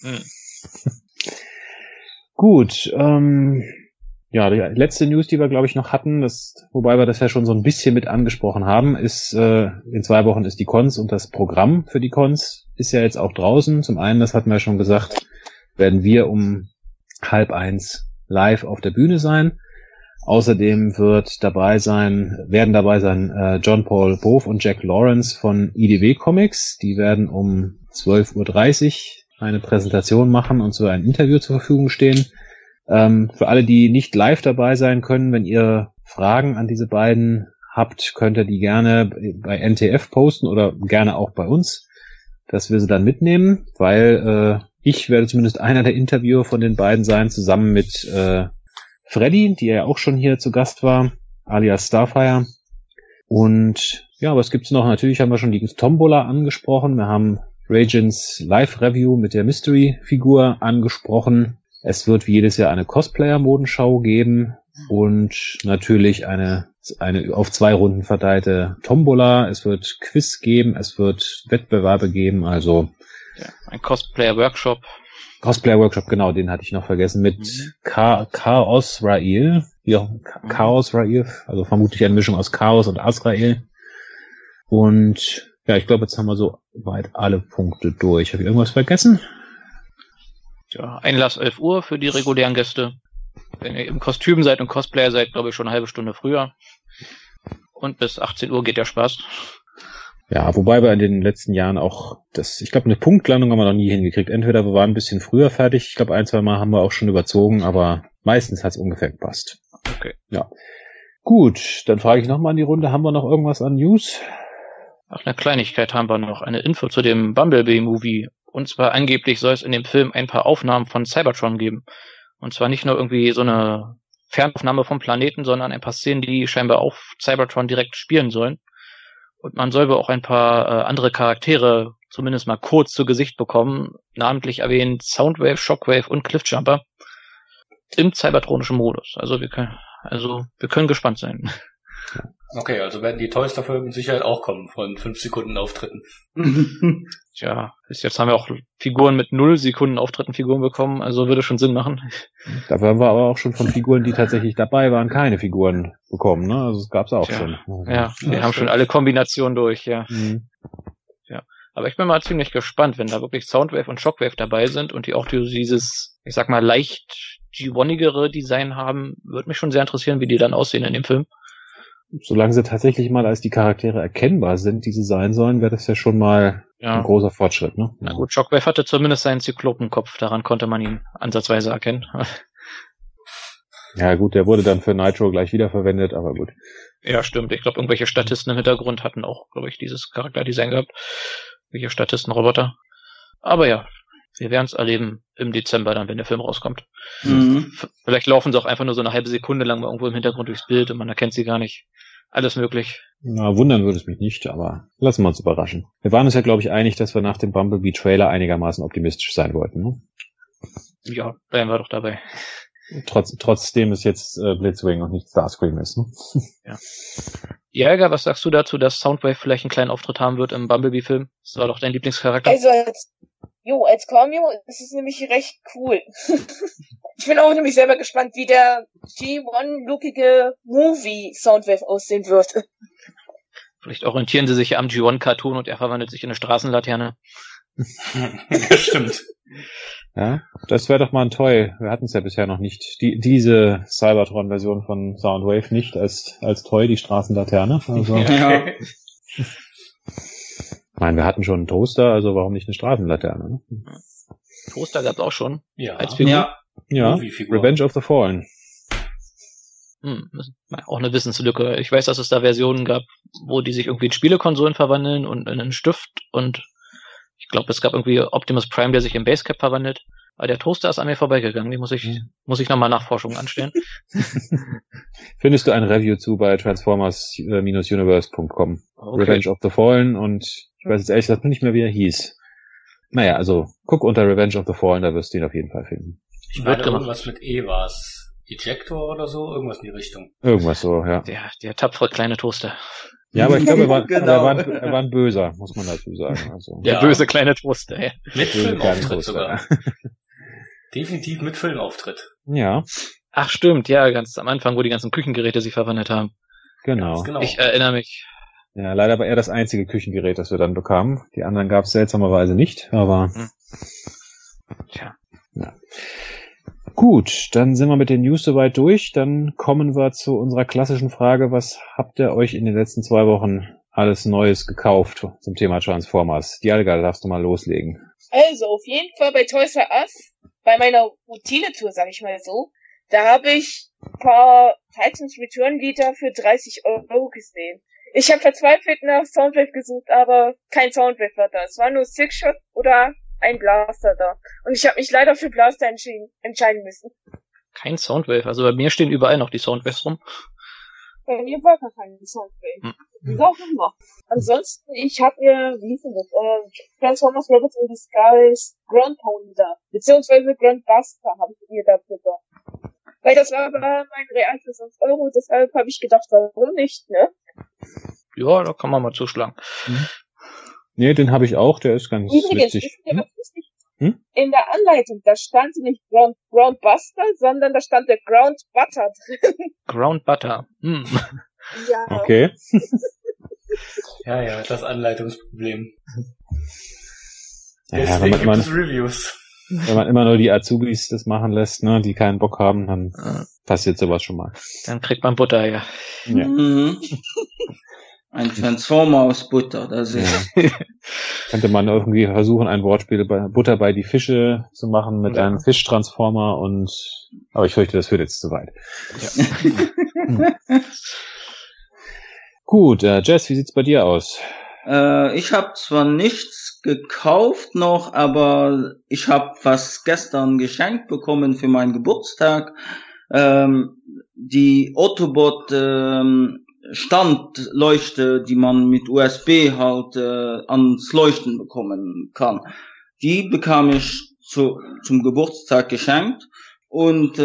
Gut, ja, die letzte News, die wir, glaube ich, noch hatten, wobei wir das ja schon so ein bisschen mit angesprochen haben, ist, in 2 Wochen ist die Cons und das Programm für die Cons ist ja jetzt auch draußen. Zum einen, das hatten wir ja schon gesagt, werden wir um 12:30 live auf der Bühne sein. Außerdem werden dabei sein John Paul Bove und Jack Lawrence von IDW Comics. Die werden um 12:30 Uhr eine Präsentation machen und so ein Interview zur Verfügung stehen. Für alle, die nicht live dabei sein können, wenn ihr Fragen an diese beiden habt, könnt ihr die gerne bei NTF posten oder gerne auch bei uns, dass wir sie dann mitnehmen, weil ich werde zumindest einer der Interviewer von den beiden sein, zusammen mit Freddy, die ja auch schon hier zu Gast war, alias Starfire. Und Ja, was gibt's noch? Natürlich haben wir schon die Tombola angesprochen. Wir haben Ragins Live-Review mit der Mystery-Figur angesprochen. Es wird wie jedes Jahr eine Cosplayer-Modenschau geben und natürlich eine auf 2 Runden verteilte Tombola. Es wird Quiz geben, es wird Wettbewerbe geben, also ja, ein Cosplayer-Workshop. Cosplayer-Workshop, genau, den hatte ich noch vergessen, mit Chaos Rael. Ja, Chaos Rael, also vermutlich eine Mischung aus Chaos und Azrael. Und ja, ich glaube, jetzt haben wir so weit alle Punkte durch. Habe ich irgendwas vergessen? Ja, Einlass 11 Uhr für die regulären Gäste. Wenn ihr im Kostüm seid und Cosplayer seid, glaube ich schon eine halbe Stunde früher. Und bis 18 Uhr geht der Spaß. Ja, wobei wir in den letzten Jahren auch ich glaube, eine Punktlandung haben wir noch nie hingekriegt. Entweder wir waren ein bisschen früher fertig, ich glaube 1-2 Mal haben wir auch schon überzogen, aber meistens hat es ungefähr gepasst. Okay. Ja. Gut, dann frage ich nochmal in die Runde, haben wir noch irgendwas an News? Ach, eine Kleinigkeit haben wir noch. Eine Info zu dem Bumblebee-Movie. Und zwar angeblich soll es in dem Film ein paar Aufnahmen von Cybertron geben. Und zwar nicht nur irgendwie so eine Fernaufnahme vom Planeten, sondern ein paar Szenen, die scheinbar auf Cybertron direkt spielen sollen. Und man soll wohl auch ein paar andere Charaktere zumindest mal kurz zu Gesicht bekommen. Namentlich erwähnt Soundwave, Shockwave und Cliffjumper im cybertronischen Modus. Also wir können gespannt sein. Okay, also werden die Toys dafür mit Sicherheit auch kommen, von 5 Sekunden Auftritten. Tja, bis jetzt haben wir auch Figuren mit 0 Sekunden Auftritten Figuren bekommen, also würde schon Sinn machen. Dafür haben wir aber auch schon von Figuren, die tatsächlich dabei waren, keine Figuren bekommen, ne? Also das gab's auch schon. Ja, wir haben schon alle Kombinationen durch, ja. Mhm. Ja. Aber ich bin mal ziemlich gespannt, wenn da wirklich Soundwave und Shockwave dabei sind und die auch dieses, ich sag mal, leicht G1-igere Design haben, würde mich schon sehr interessieren, wie die dann aussehen in dem Film. Solange sie tatsächlich mal als die Charaktere erkennbar sind, die sie sein sollen, wäre das ja schon mal ein großer Fortschritt, ne? Na gut, Shockwave hatte zumindest seinen Zyklopenkopf, daran konnte man ihn ansatzweise erkennen. Ja gut, der wurde dann für Nitro gleich wiederverwendet, aber gut. Ja, stimmt. Ich glaube, irgendwelche Statisten im Hintergrund hatten auch, glaube ich, dieses Charakterdesign gehabt. Welche Statistenroboter. Aber ja, wir werden es erleben im Dezember dann, wenn der Film rauskommt. Mhm. Vielleicht laufen sie auch einfach nur so eine halbe Sekunde lang mal irgendwo im Hintergrund durchs Bild und man erkennt sie gar nicht. Alles möglich. Na, wundern würde es mich nicht, aber lassen wir uns überraschen. Wir waren uns ja, glaube ich, einig, dass wir nach dem Bumblebee-Trailer einigermaßen optimistisch sein wollten, ne? Ja, bleiben wir doch dabei. Trotzdem es jetzt Blitzwing und nicht Starscream ist, ne? Ja. Jäger, was sagst du dazu, dass Soundwave vielleicht einen kleinen Auftritt haben wird im Bumblebee-Film? Das war doch dein Lieblingscharakter. Also als Cameo ist es nämlich recht cool. Ich bin auch nämlich selber gespannt, wie der G1-lookige Movie Soundwave aussehen wird. Vielleicht orientieren sie sich am G1-Cartoon und er verwandelt sich in eine Straßenlaterne. Ja, stimmt. Ja, das wäre doch mal ein Toy. Wir hatten es ja bisher noch nicht. Diese Cybertron-Version von Soundwave nicht als Toy, die Straßenlaterne. Also, Ja. Ich meine, wir hatten schon einen Toaster, also warum nicht eine Straßenlaterne? Ne? Toaster gab's auch schon. Ja. Als Figur. Ja, Movie-Figur. Revenge of the Fallen. Auch eine Wissenslücke. Ich weiß, dass es da Versionen gab, wo die sich irgendwie in Spielekonsolen verwandeln und in einen Stift und ich glaube, es gab irgendwie Optimus Prime, der sich in Basecap verwandelt. Aber der Toaster ist an mir vorbeigegangen. Die muss ich nochmal Nachforschungen anstellen. Findest du ein Review zu bei transformers-universe.com. Okay. Revenge of the Fallen und ich weiß jetzt ehrlich gesagt nicht mehr, wie er hieß. Naja, also guck unter Revenge of the Fallen, da wirst du ihn auf jeden Fall finden. Ich meine, irgendwas mit E war's. Ejector oder so? Irgendwas in die Richtung. Irgendwas so, ja. Der tapfere kleine Toaster. Ja, aber ich glaube, er Genau. war ein Böser, muss man dazu sagen. Also, Der Ja. böse kleine Toaster, ja. Mit böse kleine Filmauftritt Toaster. sogar. Definitiv mit Filmauftritt. Ja, Ach stimmt, ja, ganz am Anfang, wo die ganzen Küchengeräte sich verwandelt haben. genau. Ganz genau. Ich erinnere mich. Ja, leider war er das einzige Küchengerät, das wir dann bekamen. Die anderen gab es seltsamerweise nicht, aber Tja. ja. Gut, dann sind wir mit den News soweit durch. Dann kommen wir zu unserer klassischen Frage, was habt ihr euch in den letzten 2 Wochen alles Neues gekauft zum Thema Transformers? Dialga, darfst du mal loslegen. Also, auf jeden Fall bei Toys R Us, bei meiner Routine-Tour, sag ich mal so, da habe ich ein paar Titans Return Lieder für 30 € gesehen. Ich habe verzweifelt nach Soundwave gesucht, aber kein Soundwave war da. Es war nur Sixshot oder ein Blaster da. Und ich habe mich leider für Blaster entscheiden müssen. Kein Soundwave. Also bei mir stehen überall noch die Soundwaves rum. Bei mir war gar kein Soundtrack. Wie auch immer. Ansonsten, ich habe mir, wie hieß denn das, Transformers Robots in Disguise Ground Pounder, beziehungsweise Grand Buster habe ich mir da bitte. Weil das war aber mein Real für 5 Euro, deshalb habe ich gedacht, warum nicht, ne? Ja, da kann man mal zuschlagen. Nee, den habe ich auch, der ist ganz Übrigens, witzig. ist der was lustig? In der Anleitung, da stand nicht Ground Buster, sondern da stand der Ground Butter drin. Ground Butter. Ja. Okay. Ja, das Anleitungsproblem. Ja, Deswegen gibt es Reviews. Wenn man immer nur die Azubis das machen lässt, ne, die keinen Bock haben, dann passiert sowas schon mal. Dann kriegt man Butter, ja. Ja. Mhm. Ein Transformer aus Butter, das ist. Ja. Könnte man irgendwie versuchen, ein Wortspiel bei Butter bei die Fische zu machen mit einem Fischtransformer aber ich fürchte, das führt jetzt zu weit. Ja. Gut, Jess, wie sieht's bei dir aus? Ich habe zwar nichts gekauft noch, aber ich habe was gestern geschenkt bekommen für meinen Geburtstag. Die Autobot Standleuchte, die man mit USB halt ans Leuchten bekommen kann. Die bekam ich zum Geburtstag geschenkt und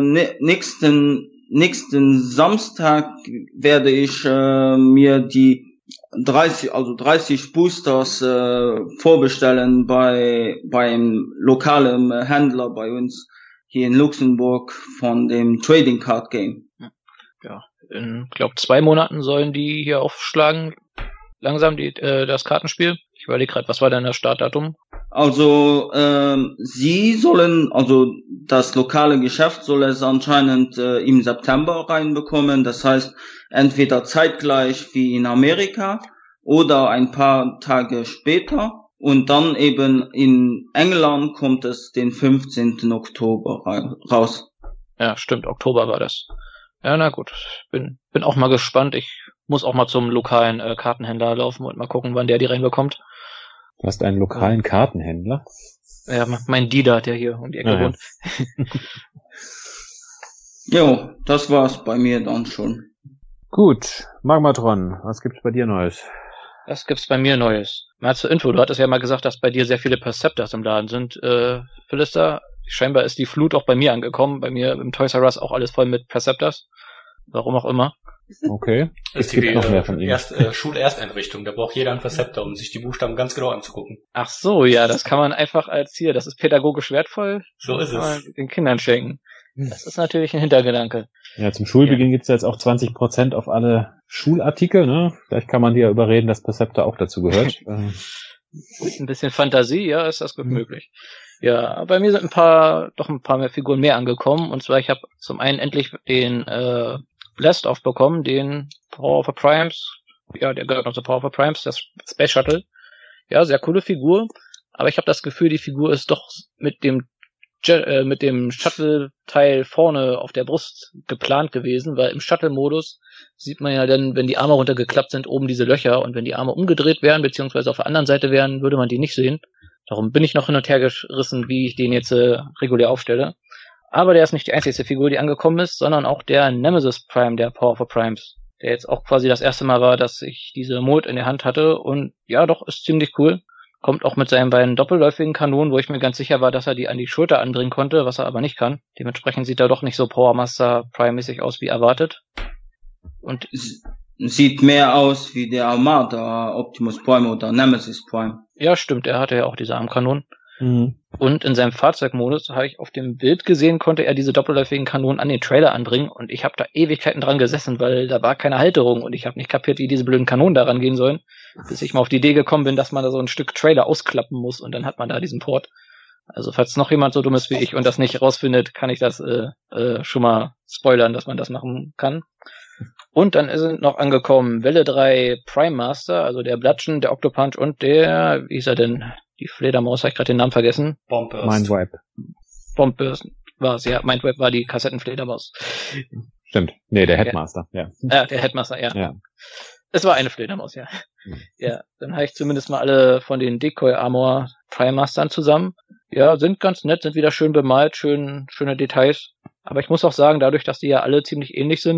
nächsten Samstag werde ich mir die 30 Boosters vorbestellen beim lokalen Händler bei uns hier in Luxemburg von dem Trading Card Game. Ja, in, glaub 2 Monaten sollen die hier aufschlagen. Langsam das Kartenspiel. Ich überlege gerade, was war denn das Startdatum? Also das lokale Geschäft soll es anscheinend im September reinbekommen. Das heißt, entweder zeitgleich wie in Amerika oder ein paar Tage später. Und dann eben in England kommt es den 15. Oktober raus. Ja, stimmt, Oktober war das. Ja, na gut. Bin auch mal gespannt. Ich muss auch mal zum lokalen Kartenhändler laufen und mal gucken, wann der die reinbekommt. Du hast einen lokalen Kartenhändler? Ja, mein Dealer, der hier um die Ecke wohnt. Jo, das war's bei mir dann schon. Gut, Magmatron, was gibt's bei dir Neues? Was gibt's bei mir Neues? Mal zur Info, du hattest ja mal gesagt, dass bei dir sehr viele Perceptors im Laden sind. Philister, scheinbar ist die Flut auch bei mir angekommen. Bei mir im Toys R Us auch alles voll mit Perceptors. Warum auch immer. Okay. Es gibt noch mehr von ihm. Schulersteinrichtung, da braucht jeder einen Perceptor, um sich die Buchstaben ganz genau anzugucken. Ach so, ja, das kann man einfach das ist pädagogisch wertvoll. So ist kann es. man den Kindern schenken. Das ist natürlich ein Hintergedanke. Ja, zum Schulbeginn gibt's jetzt auch 20% auf alle Schulartikel, ne? Vielleicht kann man die ja überreden, dass Perceptor auch dazu gehört. Mit ein bisschen Fantasie, ja, ist das gut möglich. Ja, bei mir sind ein paar mehr Figuren mehr angekommen. Und zwar, ich habe zum einen endlich den Blast-Off bekommen, den Power of the Primes. Ja, der gehört noch zu Power of the Primes, das Space Shuttle. Ja, sehr coole Figur. Aber ich habe das Gefühl, die Figur ist doch mit dem Shuttle-Teil vorne auf der Brust geplant gewesen, weil im Shuttle-Modus sieht man ja dann, wenn die Arme runtergeklappt sind, oben diese Löcher, und wenn die Arme umgedreht wären, beziehungsweise auf der anderen Seite wären, würde man die nicht sehen. Darum bin ich noch hin und her gerissen, wie ich den jetzt regulär aufstelle. Aber der ist nicht die einzige Figur, die angekommen ist, sondern auch der Nemesis Prime, der Power of the Primes, der jetzt auch quasi das erste Mal war, dass ich diese Mold in der Hand hatte, und ja, doch, ist ziemlich cool. Kommt auch mit seinen beiden doppelläufigen Kanonen, wo ich mir ganz sicher war, dass er die an die Schulter andringen konnte, was er aber nicht kann. Dementsprechend sieht er doch nicht so Power Master Prime-mäßig aus wie erwartet. Und sieht mehr aus wie der Armada Optimus Prime oder Nemesis Prime. Ja, stimmt, er hatte ja auch diese Armkanonen. Mhm. Und in seinem Fahrzeugmodus habe ich auf dem Bild gesehen, konnte er diese doppelläufigen Kanonen an den Trailer anbringen, und ich habe da Ewigkeiten dran gesessen, weil da war keine Halterung und ich habe nicht kapiert, wie diese blöden Kanonen da rangehen sollen, bis ich mal auf die Idee gekommen bin, dass man da so ein Stück Trailer ausklappen muss, und dann hat man da diesen Port. Also falls noch jemand so dumm ist wie ich und das nicht rausfindet, kann ich das schon mal spoilern, dass man das machen kann. Und dann sind noch angekommen Welle 3 Prime Master, also der Bludgeon, der Octopunch und der, wie ist er denn? Die Fledermaus, habe ich gerade den Namen vergessen. Bombburst. Mindwipe. Bombburst war es, ja. Mindwipe war die Kassettenfledermaus. Stimmt. Nee, der Headmaster, ja. Ja, der Headmaster, ja. Es war eine Fledermaus, ja. Ja, dann habe ich zumindest mal alle von den Decoy Armor Prime Mastern zusammen. Ja, sind ganz nett, sind wieder schön bemalt, schöne Details. Aber ich muss auch sagen, dadurch, dass die ja alle ziemlich ähnlich sind,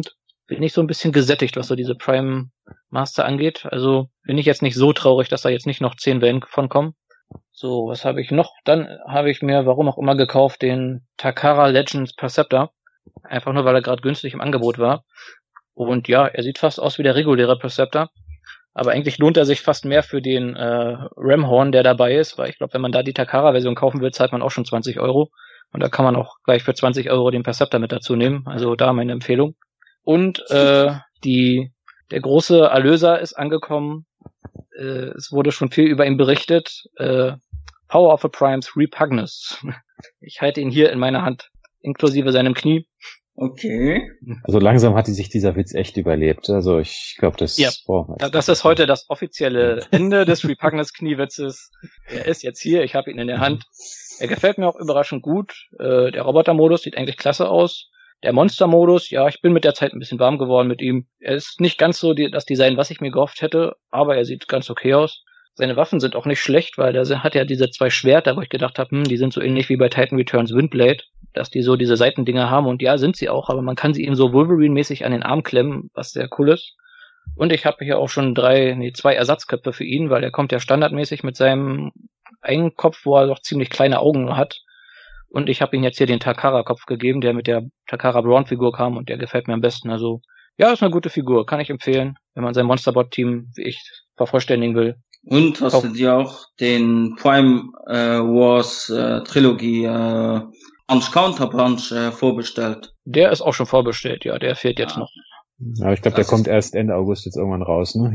bin ich so ein bisschen gesättigt, was so diese Prime Master angeht. Also bin ich jetzt nicht so traurig, dass da jetzt nicht noch 10 Wellen von kommen. So, was habe ich noch? Dann habe ich mir, warum auch immer, gekauft, den Takara Legends Perceptor. Einfach nur, weil er gerade günstig im Angebot war. Und ja, er sieht fast aus wie der reguläre Perceptor. Aber eigentlich lohnt er sich fast mehr für den Ramhorn, der dabei ist, weil ich glaube, wenn man da die Takara-Version kaufen will, zahlt man auch schon 20 €. Und da kann man auch gleich für 20 € den Perceptor mit dazu nehmen. Also da meine Empfehlung. Und der große Erlöser ist angekommen. Es wurde schon viel über ihn berichtet. Power of the Primes Repugnus. Ich halte ihn hier in meiner Hand, inklusive seinem Knie. Okay. Also langsam hat sich dieser Witz echt überlebt. Also ich glaube, das... Ja, das ist heute das offizielle Ende des Repugnus-Kniewitzes. Er ist jetzt hier, ich habe ihn in der Hand. Er gefällt mir auch überraschend gut. Der Roboter-Modus sieht eigentlich klasse aus. Der Monster-Modus, ja, ich bin mit der Zeit ein bisschen warm geworden mit ihm. Er ist nicht ganz so das Design, was ich mir gehofft hätte, aber er sieht ganz okay aus. Seine Waffen sind auch nicht schlecht, weil er hat ja diese 2 Schwerter, wo ich gedacht habe, die sind so ähnlich wie bei Titan Returns Windblade, dass die so diese Seitendinger haben, und ja, sind sie auch, aber man kann sie ihm so Wolverine-mäßig an den Arm klemmen, was sehr cool ist. Und ich habe hier auch schon 2 Ersatzköpfe für ihn, weil er kommt ja standardmäßig mit seinem einen Kopf, wo er doch ziemlich kleine Augen hat. Und ich habe ihm jetzt hier den Takara-Kopf gegeben, der mit der Takara-Braun-Figur kam, und der gefällt mir am besten. Also, ja, ist eine gute Figur, kann ich empfehlen, wenn man sein Monsterbot-Team, wie ich, vervollständigen will. Und hast du dir auch den Prime Wars Trilogie Punch Counter Punch vorbestellt? Der ist auch schon vorbestellt, ja, der fehlt jetzt noch. Aber ich glaube, der kommt erst Ende August jetzt irgendwann raus, ne?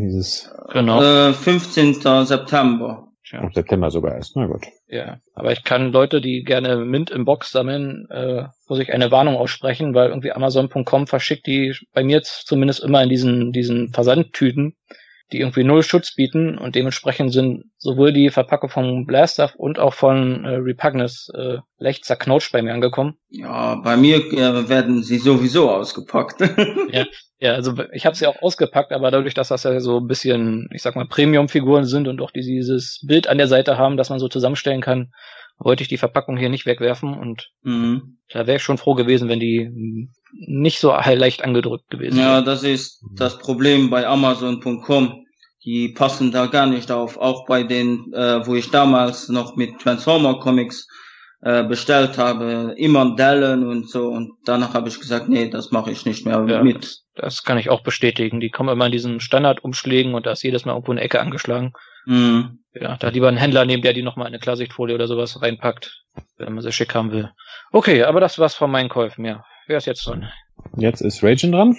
Genau. 15. September. Ja. Im September sogar erst, na gut. Ja, aber ich kann Leute, die gerne Mint im Box sammeln, muss ich eine Warnung aussprechen, weil irgendwie Amazon.com verschickt die bei mir jetzt zumindest immer in diesen Versandtüten, die irgendwie 0 Schutz bieten, und dementsprechend sind sowohl die Verpackung von Blaster und auch von Repugnus leicht zerknautscht bei mir angekommen. Ja, bei mir werden sie sowieso ausgepackt. Ja, also ich habe sie auch ausgepackt, aber dadurch, dass das ja so ein bisschen, ich sag mal, Premium-Figuren sind und auch dieses Bild an der Seite haben, das man so zusammenstellen kann, wollte ich die Verpackung hier nicht wegwerfen, und da wäre ich schon froh gewesen, wenn die nicht so leicht angedrückt gewesen wäre. Ja, das ist das Problem bei Amazon.com. Die passen da gar nicht auf. Auch bei den, wo ich damals noch mit Transformer Comics bestellt habe, immer Dellen und so, und danach habe ich gesagt, nee, das mache ich nicht mehr mit. Das kann ich auch bestätigen. Die kommen immer in diesen Standardumschlägen, und da ist jedes Mal irgendwo eine Ecke angeschlagen. Ja, da lieber einen Händler nehmen, der die nochmal in eine Klarsichtfolie oder sowas reinpackt, wenn man sie schick haben will. Okay, aber das war's von meinen Käufen, ja. Wer ist jetzt dran? Jetzt ist Ragen dran.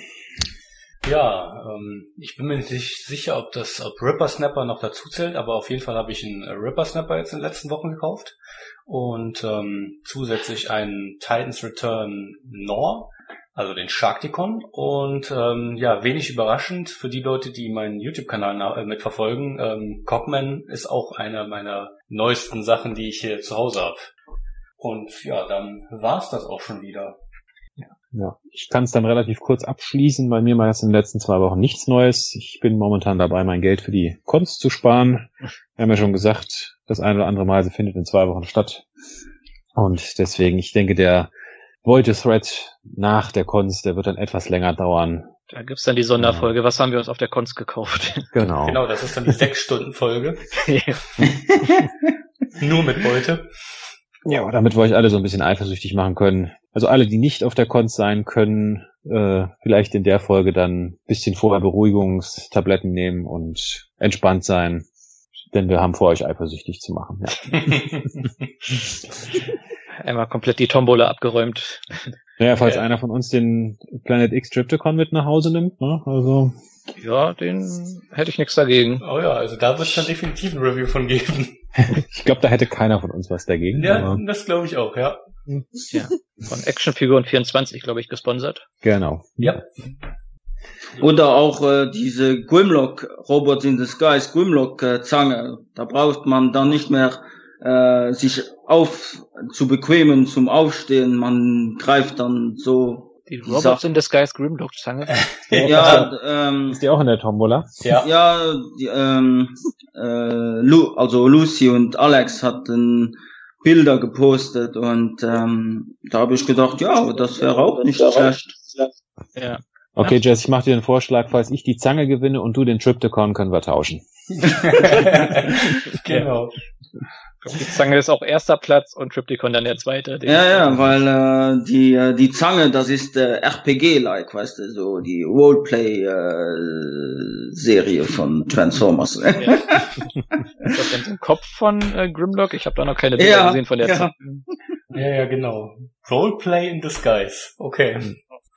Ja, ich bin mir nicht sicher, ob Ripper Snapper noch dazu zählt, aber auf jeden Fall habe ich einen Ripper Snapper jetzt in den letzten Wochen gekauft und zusätzlich einen Titans Return Nor, also den Sharkticon, und wenig überraschend für die Leute, die meinen YouTube-Kanal mitverfolgen, Cogman ist auch eine meiner neuesten Sachen, die ich hier zu Hause habe. Und ja, dann war's das auch schon wieder. Ja, ich kann es dann relativ kurz abschließen. Bei mir war es in den letzten 2 Wochen nichts Neues. Ich bin momentan dabei, mein Geld für die Cons zu sparen. Wir haben ja schon gesagt, das eine oder andere Mal, sie findet in 2 Wochen statt. Und deswegen, ich denke, der Beute-Thread nach der Cons, der wird dann etwas länger dauern. Da gibt's dann die Sonderfolge. Was haben wir uns auf der Cons gekauft? Genau, das ist dann die 6-Stunden-Folge. Nur mit Beute. Ja, damit wir euch alle so ein bisschen eifersüchtig machen können. Also alle, die nicht auf der Cons sein können, vielleicht in der Folge dann ein bisschen vorher Beruhigungstabletten nehmen und entspannt sein. Denn wir haben vor, euch eifersüchtig zu machen. Ja. Einmal komplett die Tombola abgeräumt. Naja, falls einer von uns den Planet X Trypticon mit nach Hause nimmt, ne? Also. Ja, den hätte ich nichts dagegen. Oh ja, also da wird es dann definitiv ein Review von geben. Ich glaube, da hätte keiner von uns was dagegen. Ja, das glaube ich auch, ja. Ja, von Actionfiguren 24, glaube ich, gesponsert. Genau. Ja. Oder auch diese Grimlock, Robots in the Skies, Grimlock Zange. Da braucht man dann nicht mehr sich zu bequemen zum Aufstehen. Man greift dann so. Die Robots in the Skies Grimlock Zange. Ja, ist die auch in der Tombola? Ja. Ja, also Lucy und Alex hatten Bilder gepostet und da habe ich gedacht, ja, das wäre auch nicht schlecht. Ja. Okay, Jess, ich mache dir den Vorschlag, falls ich die Zange gewinne und du den Trypticon, können wir tauschen. Genau. Die Zange ist auch erster Platz und Trypticon dann der zweite. Ja, weil die Zange, das ist RPG-like, weißt du, so die Roleplay-Serie von Transformers. Ja. Ist das denn so ein Kopf von Grimlock? Ich habe da noch keine Bilder gesehen von der Zange. Ja, genau. Roleplay in disguise. Okay.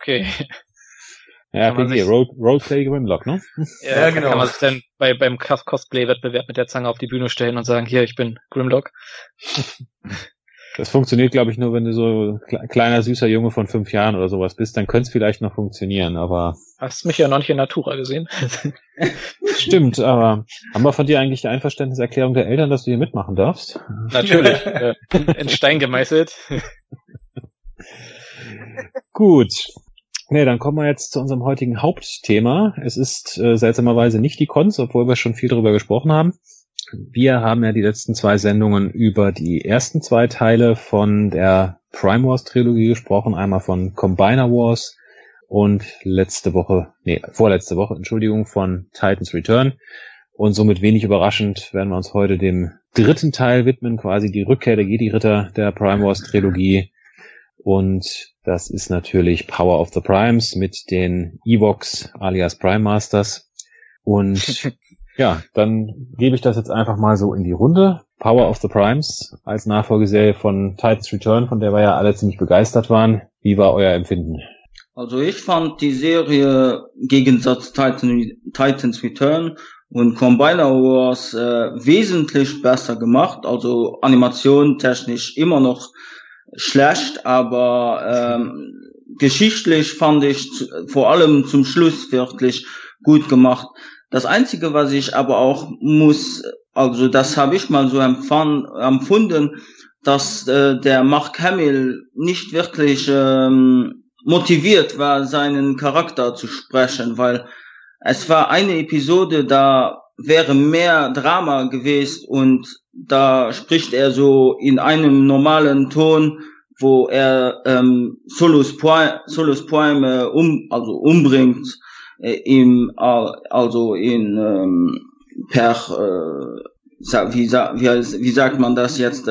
Ja, RPG, Roleplay Grimlock, ne? Ja, genau. Kann man sich dann beim Cosplay-Wettbewerb mit der Zange auf die Bühne stellen und sagen, hier, ich bin Grimlock. Das funktioniert, glaube ich, nur, wenn du so kleiner, süßer Junge von 5 Jahren oder sowas bist, dann könnte es vielleicht noch funktionieren, aber... Hast mich ja noch nicht in Natura gesehen. Stimmt, aber haben wir von dir eigentlich die Einverständniserklärung der Eltern, dass du hier mitmachen darfst? Natürlich. In Stein gemeißelt. Gut. Nee, dann kommen wir jetzt zu unserem heutigen Hauptthema. Es ist seltsamerweise nicht die Cons, obwohl wir schon viel darüber gesprochen haben. Wir haben ja die letzten 2 Sendungen über die ersten 2 Teile von der Prime Wars Trilogie gesprochen. Einmal von Combiner Wars und vorletzte Woche, von Titans Return. Und somit wenig überraschend werden wir uns heute dem 3. Teil widmen, quasi die Rückkehr der Jedi-Ritter der Prime Wars Trilogie. Und das ist natürlich Power of the Primes mit den Evox alias Prime Masters. Und ja, dann gebe ich das jetzt einfach mal so in die Runde. Power of the Primes als Nachfolgeserie von Titans Return, von der wir ja alle ziemlich begeistert waren. Wie war euer Empfinden? Also ich fand die Serie im Gegensatz Titans Return und Combiner Wars wesentlich besser gemacht. Also Animation technisch immer noch schlecht, aber geschichtlich fand ich vor allem zum Schluss wirklich gut gemacht. Das Einzige, was ich aber auch also das habe ich mal so empfunden, dass der Mark Hamill nicht wirklich motiviert war, seinen Charakter zu sprechen, weil es war eine Episode, da wäre mehr Drama gewesen und da spricht er so in einem normalen Ton, wo er Solus Prime umbringt, wie sagt man das jetzt?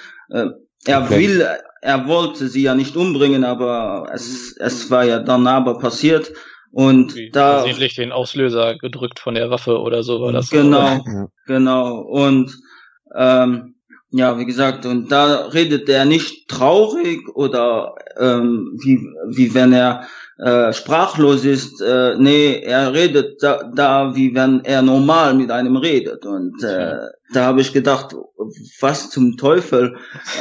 Er wollte sie ja nicht umbringen, aber es war ja dann aber passiert. Und da versehentlich den Auslöser gedrückt von der Waffe oder so war das. Genau. Und ja, wie gesagt, und da redet er nicht traurig oder wie wenn er sprachlos ist. Nee, er redet da wie wenn er normal mit einem redet. Und da habe ich gedacht, was zum Teufel.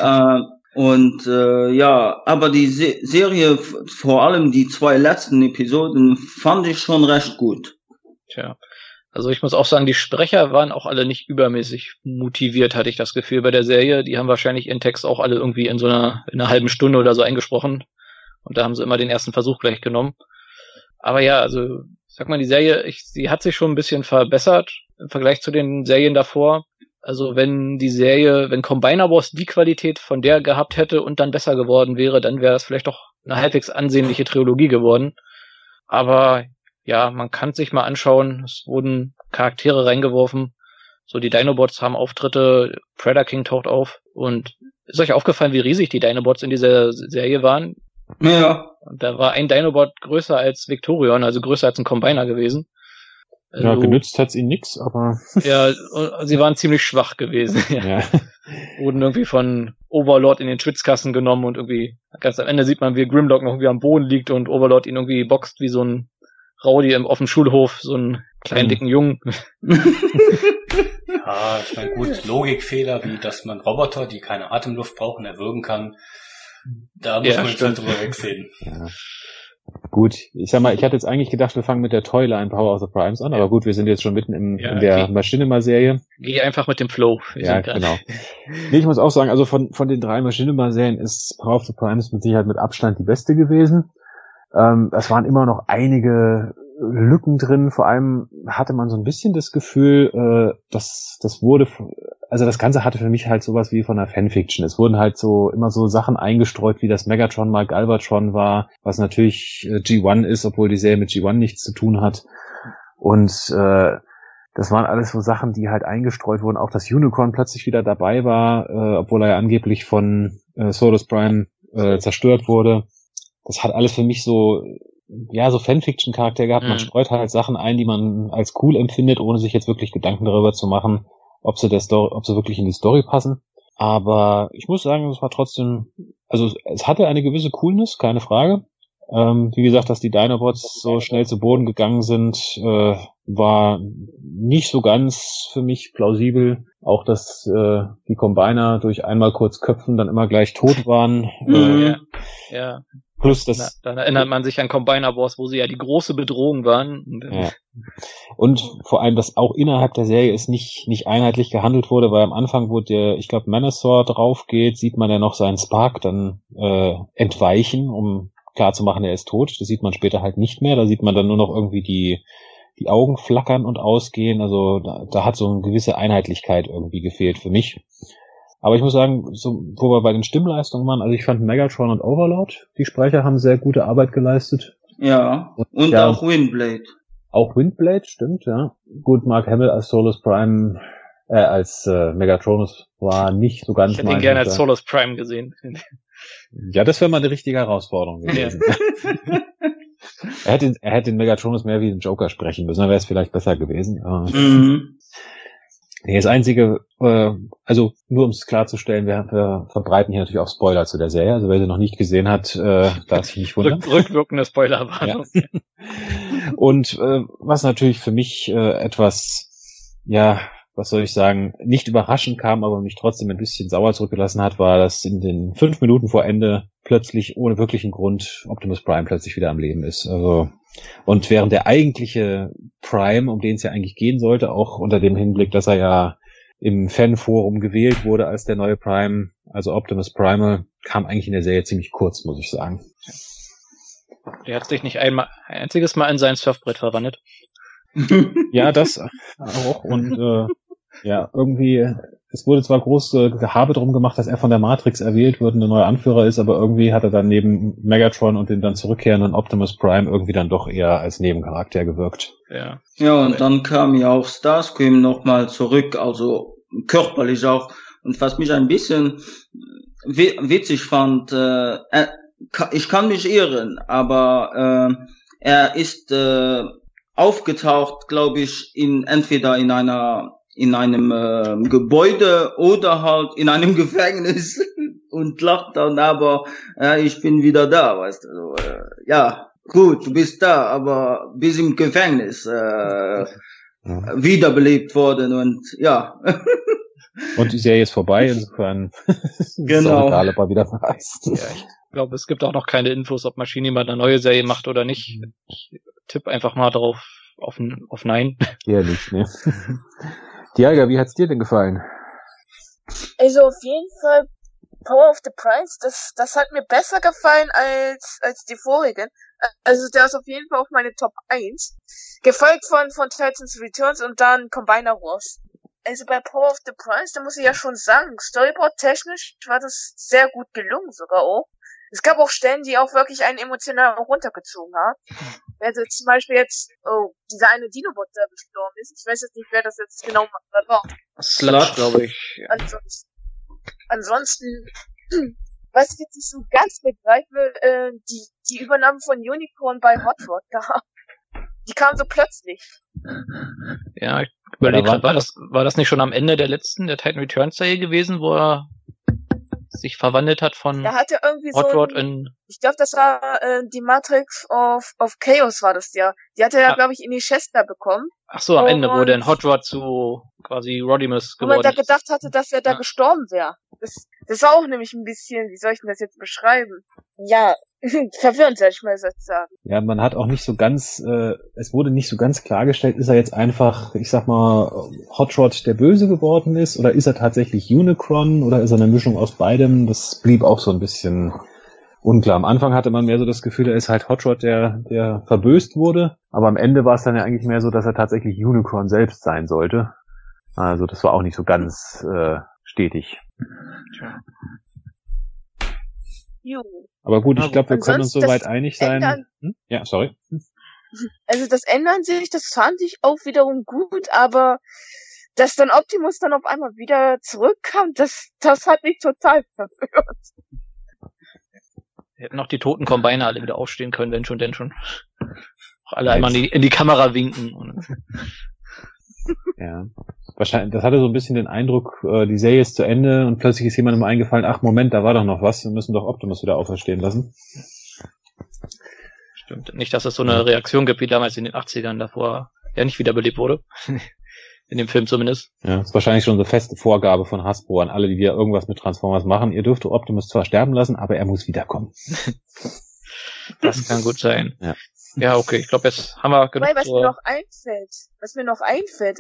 Ja, aber die Serie, vor allem die 2 letzten Episoden, fand ich schon recht gut. Tja, also ich muss auch sagen, die Sprecher waren auch alle nicht übermäßig motiviert, hatte ich das Gefühl bei der Serie. Die haben wahrscheinlich ihren Text auch alle irgendwie in einer halben Stunde oder so eingesprochen. Und da haben sie immer den ersten Versuch gleich genommen. Aber ja, also, sag mal, die Serie, sie hat sich schon ein bisschen verbessert im Vergleich zu den Serien davor. Also wenn Combiner Wars die Qualität von der gehabt hätte und dann besser geworden wäre, dann wäre das vielleicht doch eine halbwegs ansehnliche Trilogie geworden. Aber ja, man kann es sich mal anschauen. Es wurden Charaktere reingeworfen. So, die Dinobots haben Auftritte, Predator King taucht auf. Und ist euch aufgefallen, wie riesig die Dinobots in dieser Serie waren? Ja. Und da war ein Dinobot größer als Victorion, also größer als ein Combiner gewesen. Also, ja, genützt hat's ihnen nix, aber... Ja, sie waren ziemlich schwach gewesen. Ja. Wurden irgendwie von Overlord in den Schwitzkasten genommen und irgendwie ganz am Ende sieht man, wie Grimlock noch irgendwie am Boden liegt und Overlord ihn irgendwie boxt wie so ein Rowdy auf dem Schulhof, so einen kleinen, dicken Jungen. Ja, ich meine, gut, Logikfehler, wie dass man Roboter, die keine Atemluft brauchen, erwürgen kann. Da muss man jetzt halt drüber wegsehen. Ja. Gut, ich sag mal, ich hatte jetzt eigentlich gedacht, wir fangen mit der Toyline Power of the Primes an, aber gut, wir sind jetzt schon mitten in der Machinima-Serie. Geh einfach mit dem Flow. Ja, genau. Nee, ich muss auch sagen, also von den 3 Machinima-Serien ist Power of the Primes mit Sicherheit mit Abstand die beste gewesen. Es waren immer noch einige Lücken drin, vor allem hatte man so ein bisschen das Gefühl, das wurde also das Ganze hatte für mich halt sowas wie von einer Fanfiction. Es wurden halt so immer so Sachen eingestreut, wie das Megatron mal Galvatron war, was natürlich G1 ist, obwohl die Serie mit G1 nichts zu tun hat. Und das waren alles so Sachen, die halt eingestreut wurden. Auch dass Unicron plötzlich wieder dabei war, obwohl er ja angeblich von Solus Prime zerstört wurde. Das hat alles für mich so Fanfiction-Charakter gehabt. Man streut halt Sachen ein, die man als cool empfindet, ohne sich jetzt wirklich Gedanken darüber zu machen, ob sie wirklich in die Story passen. Aber ich muss sagen, es war trotzdem, also es hatte eine gewisse Coolness, keine Frage. Wie gesagt, dass die Dinobots so schnell zu Boden gegangen sind, war nicht so ganz für mich plausibel. Auch, dass die Combiner durch einmal kurz köpfen dann immer gleich tot waren. Ja. Plus das. Dann erinnert man sich an Combiner Wars, wo sie ja die große Bedrohung waren. Ja. Und vor allem, dass auch innerhalb der Serie es nicht einheitlich gehandelt wurde, weil am Anfang, wo ich glaube, Manowar drauf geht, sieht man ja noch seinen Spark dann entweichen, um klar zu machen, er ist tot. Das sieht man später halt nicht mehr. Da sieht man dann nur noch irgendwie die Augen flackern und ausgehen. Also da hat so eine gewisse Einheitlichkeit irgendwie gefehlt für mich. Aber ich muss sagen, so, wo wir bei den Stimmleistungen waren, also ich fand Megatron und Overlord, die Sprecher haben sehr gute Arbeit geleistet. Ja, und ja, auch Windblade. Auch Windblade, stimmt, ja. Gut, Mark Hamill als Solus Prime, als Megatronus war nicht so ganz Ich hätte ihn gerne als Solus Prime gesehen. Ja, das wäre mal eine richtige Herausforderung gewesen. Ja. Er hätte den Megatronus mehr wie den Joker sprechen müssen, dann wäre es vielleicht besser gewesen. Nee, das Einzige, also nur um es klarzustellen, wir verbreiten hier natürlich auch Spoiler zu der Serie. Also wer sie noch nicht gesehen hat, darf sich nicht wundern. Rückwirkende Spoilerwarnung. Ja. Und was natürlich für mich etwas, ja, was soll ich sagen, nicht überraschend kam, aber mich trotzdem ein bisschen sauer zurückgelassen hat, war, dass in den 5 Minuten vor Ende plötzlich ohne wirklichen Grund Optimus Prime plötzlich wieder am Leben ist. Also und während der eigentliche Prime, um den es ja eigentlich gehen sollte, auch unter dem Hinblick, dass er ja im Fanforum gewählt wurde als der neue Prime, also Optimus Primal, kam eigentlich in der Serie ziemlich kurz, muss ich sagen. Der hat sich nicht ein einziges Mal in sein Surfbrett verwandelt. Ja, das auch. Und ja, irgendwie, es wurde zwar groß Gehabe drum gemacht, dass er von der Matrix erwählt wird und der neue Anführer ist, aber irgendwie hat er dann neben Megatron und den dann zurückkehrenden Optimus Prime irgendwie dann doch eher als Nebencharakter gewirkt. Ja, und dann kam ja auch Starscream nochmal zurück, also körperlich auch. Und was mich ein bisschen witzig fand, ich kann mich irren, aber er ist aufgetaucht, glaube ich, entweder in einem Gebäude oder halt in einem Gefängnis und lacht dann aber, ich bin wieder da, weißt du. Also, ja, gut, du bist da, aber bist im Gefängnis wiederbelebt worden und ja. Und die Serie ist vorbei, insofern genau. Ist auch egal, ob er wieder verreist. Ja, ich glaube, es gibt auch noch keine Infos, ob Machinima eine neue Serie macht oder nicht. Ich tippe einfach mal drauf auf Nein. Ja, nicht, ne? Dialga, wie hat's dir denn gefallen? Also auf jeden Fall Power of the Primes, das hat mir besser gefallen als die vorigen. Also der ist auf jeden Fall auf meine Top 1. Gefolgt von Titans Returns und dann Combiner Wars. Also bei Power of the Primes, da muss ich ja schon sagen, Storyboard-technisch war das sehr gut gelungen sogar auch. Es gab auch Stellen, die auch wirklich einen emotional runtergezogen haben. Also zum Beispiel jetzt, dieser eine Dinobot, der gestorben ist. Ich weiß jetzt nicht, wer das jetzt genau war. Sludge, glaube ich. Ansonsten, was ich jetzt nicht so ganz begreife, die Übernahme von Unicorn bei Hot Rod da. Die kam so plötzlich. Ja, ich überlege gerade, war das nicht schon am Ende der Titan Returns Serie gewesen, wo er sich verwandelt hat von da hat er irgendwie Hot Rod ich glaube, das war die Matrix of Chaos war das ja. Die hat er ja, glaube ich, in die Chester bekommen. Ach so, am Ende, wo dann Hot Rod zu quasi Rodimus geworden ist. Wo man da gedacht hatte, dass er da gestorben wäre. Das war auch nämlich ein bisschen, wie soll ich denn das jetzt beschreiben? Ja, verwirrend, soll ich mal so sagen. Ja, man hat auch nicht so ganz, es wurde nicht so ganz klargestellt, ist er jetzt einfach, ich sag mal, Hot Rod der Böse geworden ist, oder ist er tatsächlich Unicron, oder ist er eine Mischung aus beidem? Das blieb auch so ein bisschen unklar. Am Anfang hatte man mehr so das Gefühl, er ist halt Hot Rod, der verböst wurde, aber am Ende war es dann ja eigentlich mehr so, dass er tatsächlich Unicron selbst sein sollte. Also das war auch nicht so ganz stetig. Jo. Aber gut, ich glaube, wir können uns soweit einig sein. Ja, sorry. Also das Ändern sich, das fand ich auch wiederum gut, aber dass dann Optimus dann auf einmal wieder zurückkam, das hat mich total verwirrt. Wir hätten noch die toten Combiner alle wieder aufstehen können, wenn schon, denn schon. Auch alle einmal in die Kamera winken. Ja. Wahrscheinlich, das hatte so ein bisschen den Eindruck, die Serie ist zu Ende und plötzlich ist jemandem eingefallen, ach Moment, da war doch noch was, wir müssen doch Optimus wieder auferstehen lassen. Stimmt. Nicht, dass es so eine Reaktion gibt wie damals in den 80ern, davor ja nicht wiederbelebt wurde. In dem Film zumindest. Ja, das ist wahrscheinlich schon so feste Vorgabe von Hasbro an alle, die wieder irgendwas mit Transformers machen. Ihr dürft Optimus zwar sterben lassen, aber er muss wiederkommen. Das kann gut sein. Ja. Ja, okay, ich glaube, jetzt haben wir genug. Was mir noch einfällt,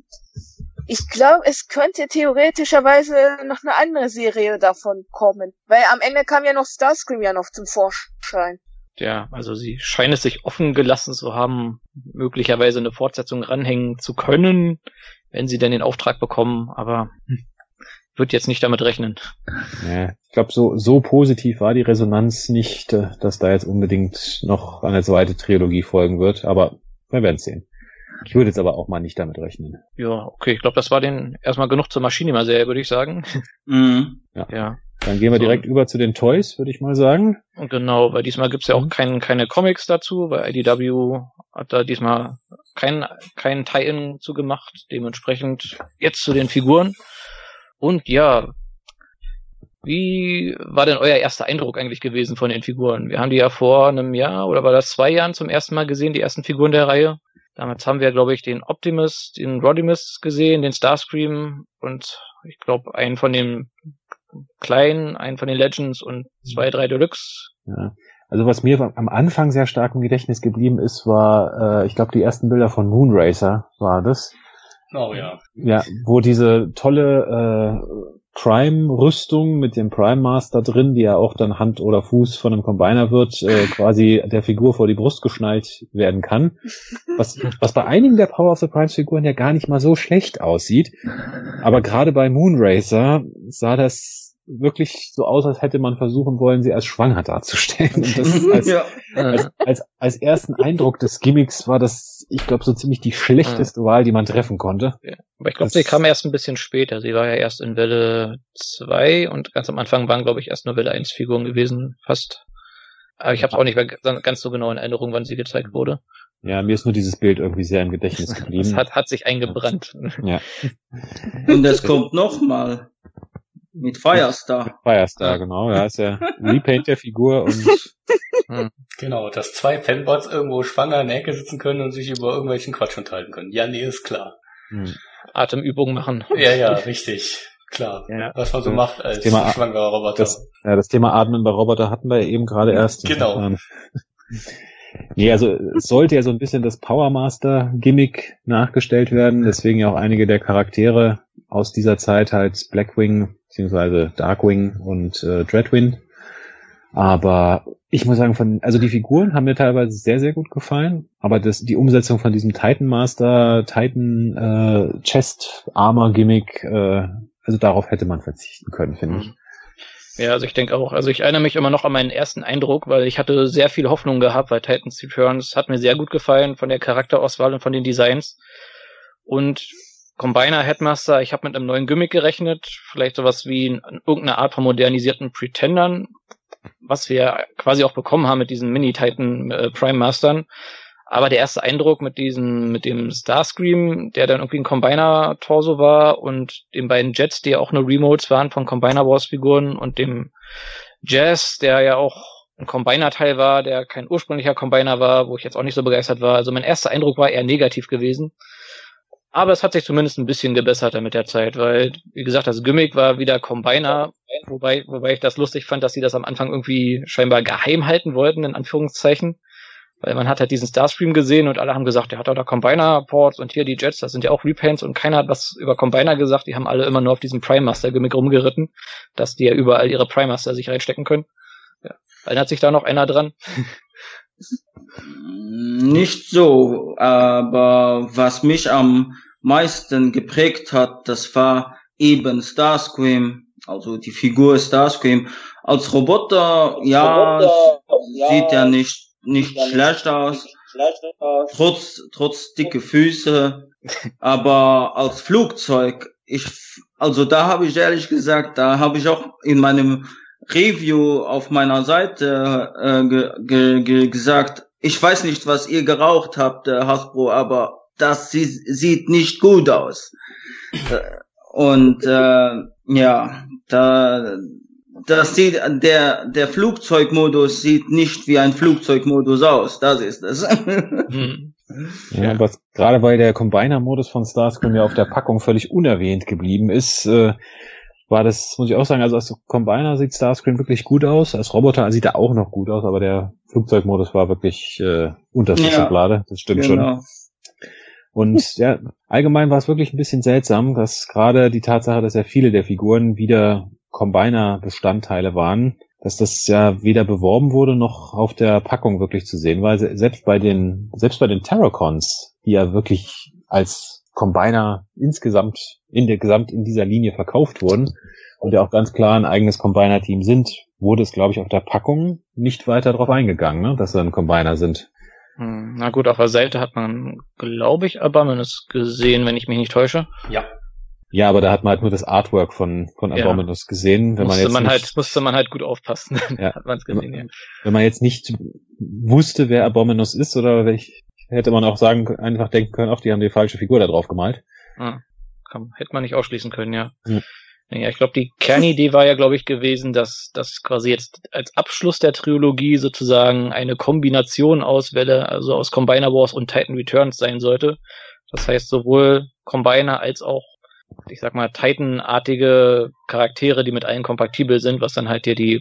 ich glaube, es könnte theoretischerweise noch eine andere Serie davon kommen. Weil am Ende kam ja noch Starscream ja noch zum Vorschein. Ja, also sie scheint es sich offen gelassen zu haben, möglicherweise eine Fortsetzung ranhängen zu können, wenn sie denn den Auftrag bekommen, aber wird jetzt nicht damit rechnen. Ja, ich glaube, so positiv war die Resonanz nicht, dass da jetzt unbedingt noch eine zweite Trilogie folgen wird, aber wir werden es sehen. Ich würde jetzt aber auch mal nicht damit rechnen. Ja, okay, ich glaube, das war erstmal genug zur Machinima-Serie, würde ich sagen. Mhm. Ja. Dann gehen wir direkt über zu den Toys, würde ich mal sagen. Und genau, weil diesmal gibt's ja auch keine Comics dazu, weil IDW hat da diesmal kein Tie-In zu gemacht, dementsprechend jetzt zu den Figuren. Und ja, wie war denn euer erster Eindruck eigentlich gewesen von den Figuren? Wir haben die ja vor einem Jahr, oder war das 2 Jahren zum ersten Mal gesehen, die ersten Figuren der Reihe. Damals haben wir, glaube ich, den Optimus, den Rodimus gesehen, den Starscream und ich glaube einen von den Kleinen, einen von den Legends und 2, 3 Deluxe. Ja. Also was mir am Anfang sehr stark im Gedächtnis geblieben ist, war, ich glaube, die ersten Bilder von Moonracer war das. Oh ja. Ja, wo diese tolle Prime-Rüstung mit dem Prime Master drin, die ja auch dann Hand oder Fuß von einem Combiner wird, quasi der Figur vor die Brust geschnallt werden kann. Was bei einigen der Power of the Primes-Figuren ja gar nicht mal so schlecht aussieht. Aber gerade bei Moonracer sah das wirklich so aus, als hätte man versuchen wollen, sie als schwanger darzustellen. Und das als ersten Eindruck des Gimmicks war das, ich glaube, so ziemlich die schlechteste Wahl, die man treffen konnte. Ja. Aber ich glaube, sie kam erst ein bisschen später. Sie war ja erst in Welle 2 und ganz am Anfang waren, glaube ich, erst nur Welle 1 Figuren gewesen, fast. Aber ich habe es auch nicht mehr ganz so genau in Erinnerung, wann sie gezeigt wurde. Ja, mir ist nur dieses Bild irgendwie sehr im Gedächtnis geblieben. Das hat sich eingebrannt. Ja. Und es kommt nochmal. Mit Firestar. Firestar, genau. Ja, ist ja Repaint der Figur und genau, dass 2 Fanbots irgendwo schwanger in der Ecke sitzen können und sich über irgendwelchen Quatsch unterhalten können. Ja, nee, ist klar. Atemübungen machen. Ja, richtig. Klar. Ja. Was man so macht als schwangerer Roboter. Das Thema Atmen bei Roboter hatten wir ja eben gerade erst. Genau. Nee, also es sollte ja so ein bisschen das Power Master Gimmick nachgestellt werden, deswegen ja auch einige der Charaktere aus dieser Zeit halt Blackwing beziehungsweise Darkwing und Dreadwind. Aber ich muss sagen, also die Figuren haben mir teilweise sehr, sehr gut gefallen, aber die Umsetzung von diesem Titan Master, Titan Chest Armor Gimmick, also darauf hätte man verzichten können, finde ich. Ja, also ich denke auch, also ich erinnere mich immer noch an meinen ersten Eindruck, weil ich hatte sehr viel Hoffnung gehabt, weil Titans Returns hat mir sehr gut gefallen von der Charakterauswahl und von den Designs. Und Combiner Headmaster, ich habe mit einem neuen Gimmick gerechnet, vielleicht sowas wie irgendeine Art von modernisierten Pretendern, was wir quasi auch bekommen haben mit diesen Mini-Titan Prime Mastern. Aber der erste Eindruck mit dem Starscream, der dann irgendwie ein Combiner-Torso war und den beiden Jets, die ja auch nur Remotes waren von Combiner Wars-Figuren und dem Jazz, der ja auch ein Combiner-Teil war, der kein ursprünglicher Combiner war, wo ich jetzt auch nicht so begeistert war. Also mein erster Eindruck war eher negativ gewesen. Aber es hat sich zumindest ein bisschen gebessert mit der Zeit, weil, wie gesagt, das Gimmick war wieder Combiner, wobei ich das lustig fand, dass sie das am Anfang irgendwie scheinbar geheim halten wollten, in Anführungszeichen. Weil man hat halt diesen Starscream gesehen und alle haben gesagt, der hat doch da Combiner-Ports und hier die Jets, das sind ja auch Repaints und keiner hat was über Combiner gesagt. Die haben alle immer nur auf diesem Prime Master-Gimmick rumgeritten, dass die ja überall ihre Prime Master sich reinstecken können. Ja. Erinnert sich da noch einer dran? Nicht so, aber was mich am meisten geprägt hat, das war eben Starscream, also die Figur Starscream. Als Roboter, sieht er nicht schlecht aus, trotz dicke Füße, aber als Flugzeug, da habe ich ehrlich gesagt, da habe ich auch in meinem Review auf meiner Seite gesagt, ich weiß nicht, was ihr geraucht habt, Hasbro, aber das sieht nicht gut aus. Und das sieht der Flugzeugmodus sieht nicht wie ein Flugzeugmodus aus. Das ist es. Ja, aber gerade weil der Combiner-Modus von Starscream ja auf der Packung völlig unerwähnt geblieben ist, war das, muss ich auch sagen, also als Combiner sieht Starscream wirklich gut aus, als Roboter sieht er auch noch gut aus, aber der Flugzeugmodus war wirklich unterste Schublade, das stimmt schon. Und ja, allgemein war es wirklich ein bisschen seltsam, dass gerade die Tatsache, dass ja viele der Figuren wieder Combiner-Bestandteile waren, dass das ja weder beworben wurde noch auf der Packung wirklich zu sehen, weil selbst bei den Terracons, die ja wirklich als Combiner insgesamt in dieser Linie verkauft wurden und ja auch ganz klar ein eigenes Combiner-Team sind, wurde es, glaube ich, auf der Packung nicht weiter drauf eingegangen, ne, dass sie ein Combiner sind. Na gut, auf der Seite hat man, glaube ich, Abominus gesehen, wenn ich mich nicht täusche. Ja, aber da hat man halt nur das Artwork von Abominus gesehen. Musste man halt gut aufpassen. Ja. Hat man es gesehen, ja. Wenn man jetzt nicht wusste, wer Abominus ist, oder hätte man auch einfach denken können, die haben die falsche Figur da drauf gemalt. Hätte man nicht ausschließen können, ja. Ja, ich glaube, die Kernidee war ja, glaube ich, gewesen, dass das quasi jetzt als Abschluss der Trilogie sozusagen eine Kombination aus Combiner Wars und Titan Returns sein sollte. Das heißt, sowohl Combiner als auch, ich sag mal, Titan-artige Charaktere, die mit allen kompatibel sind, was dann halt hier die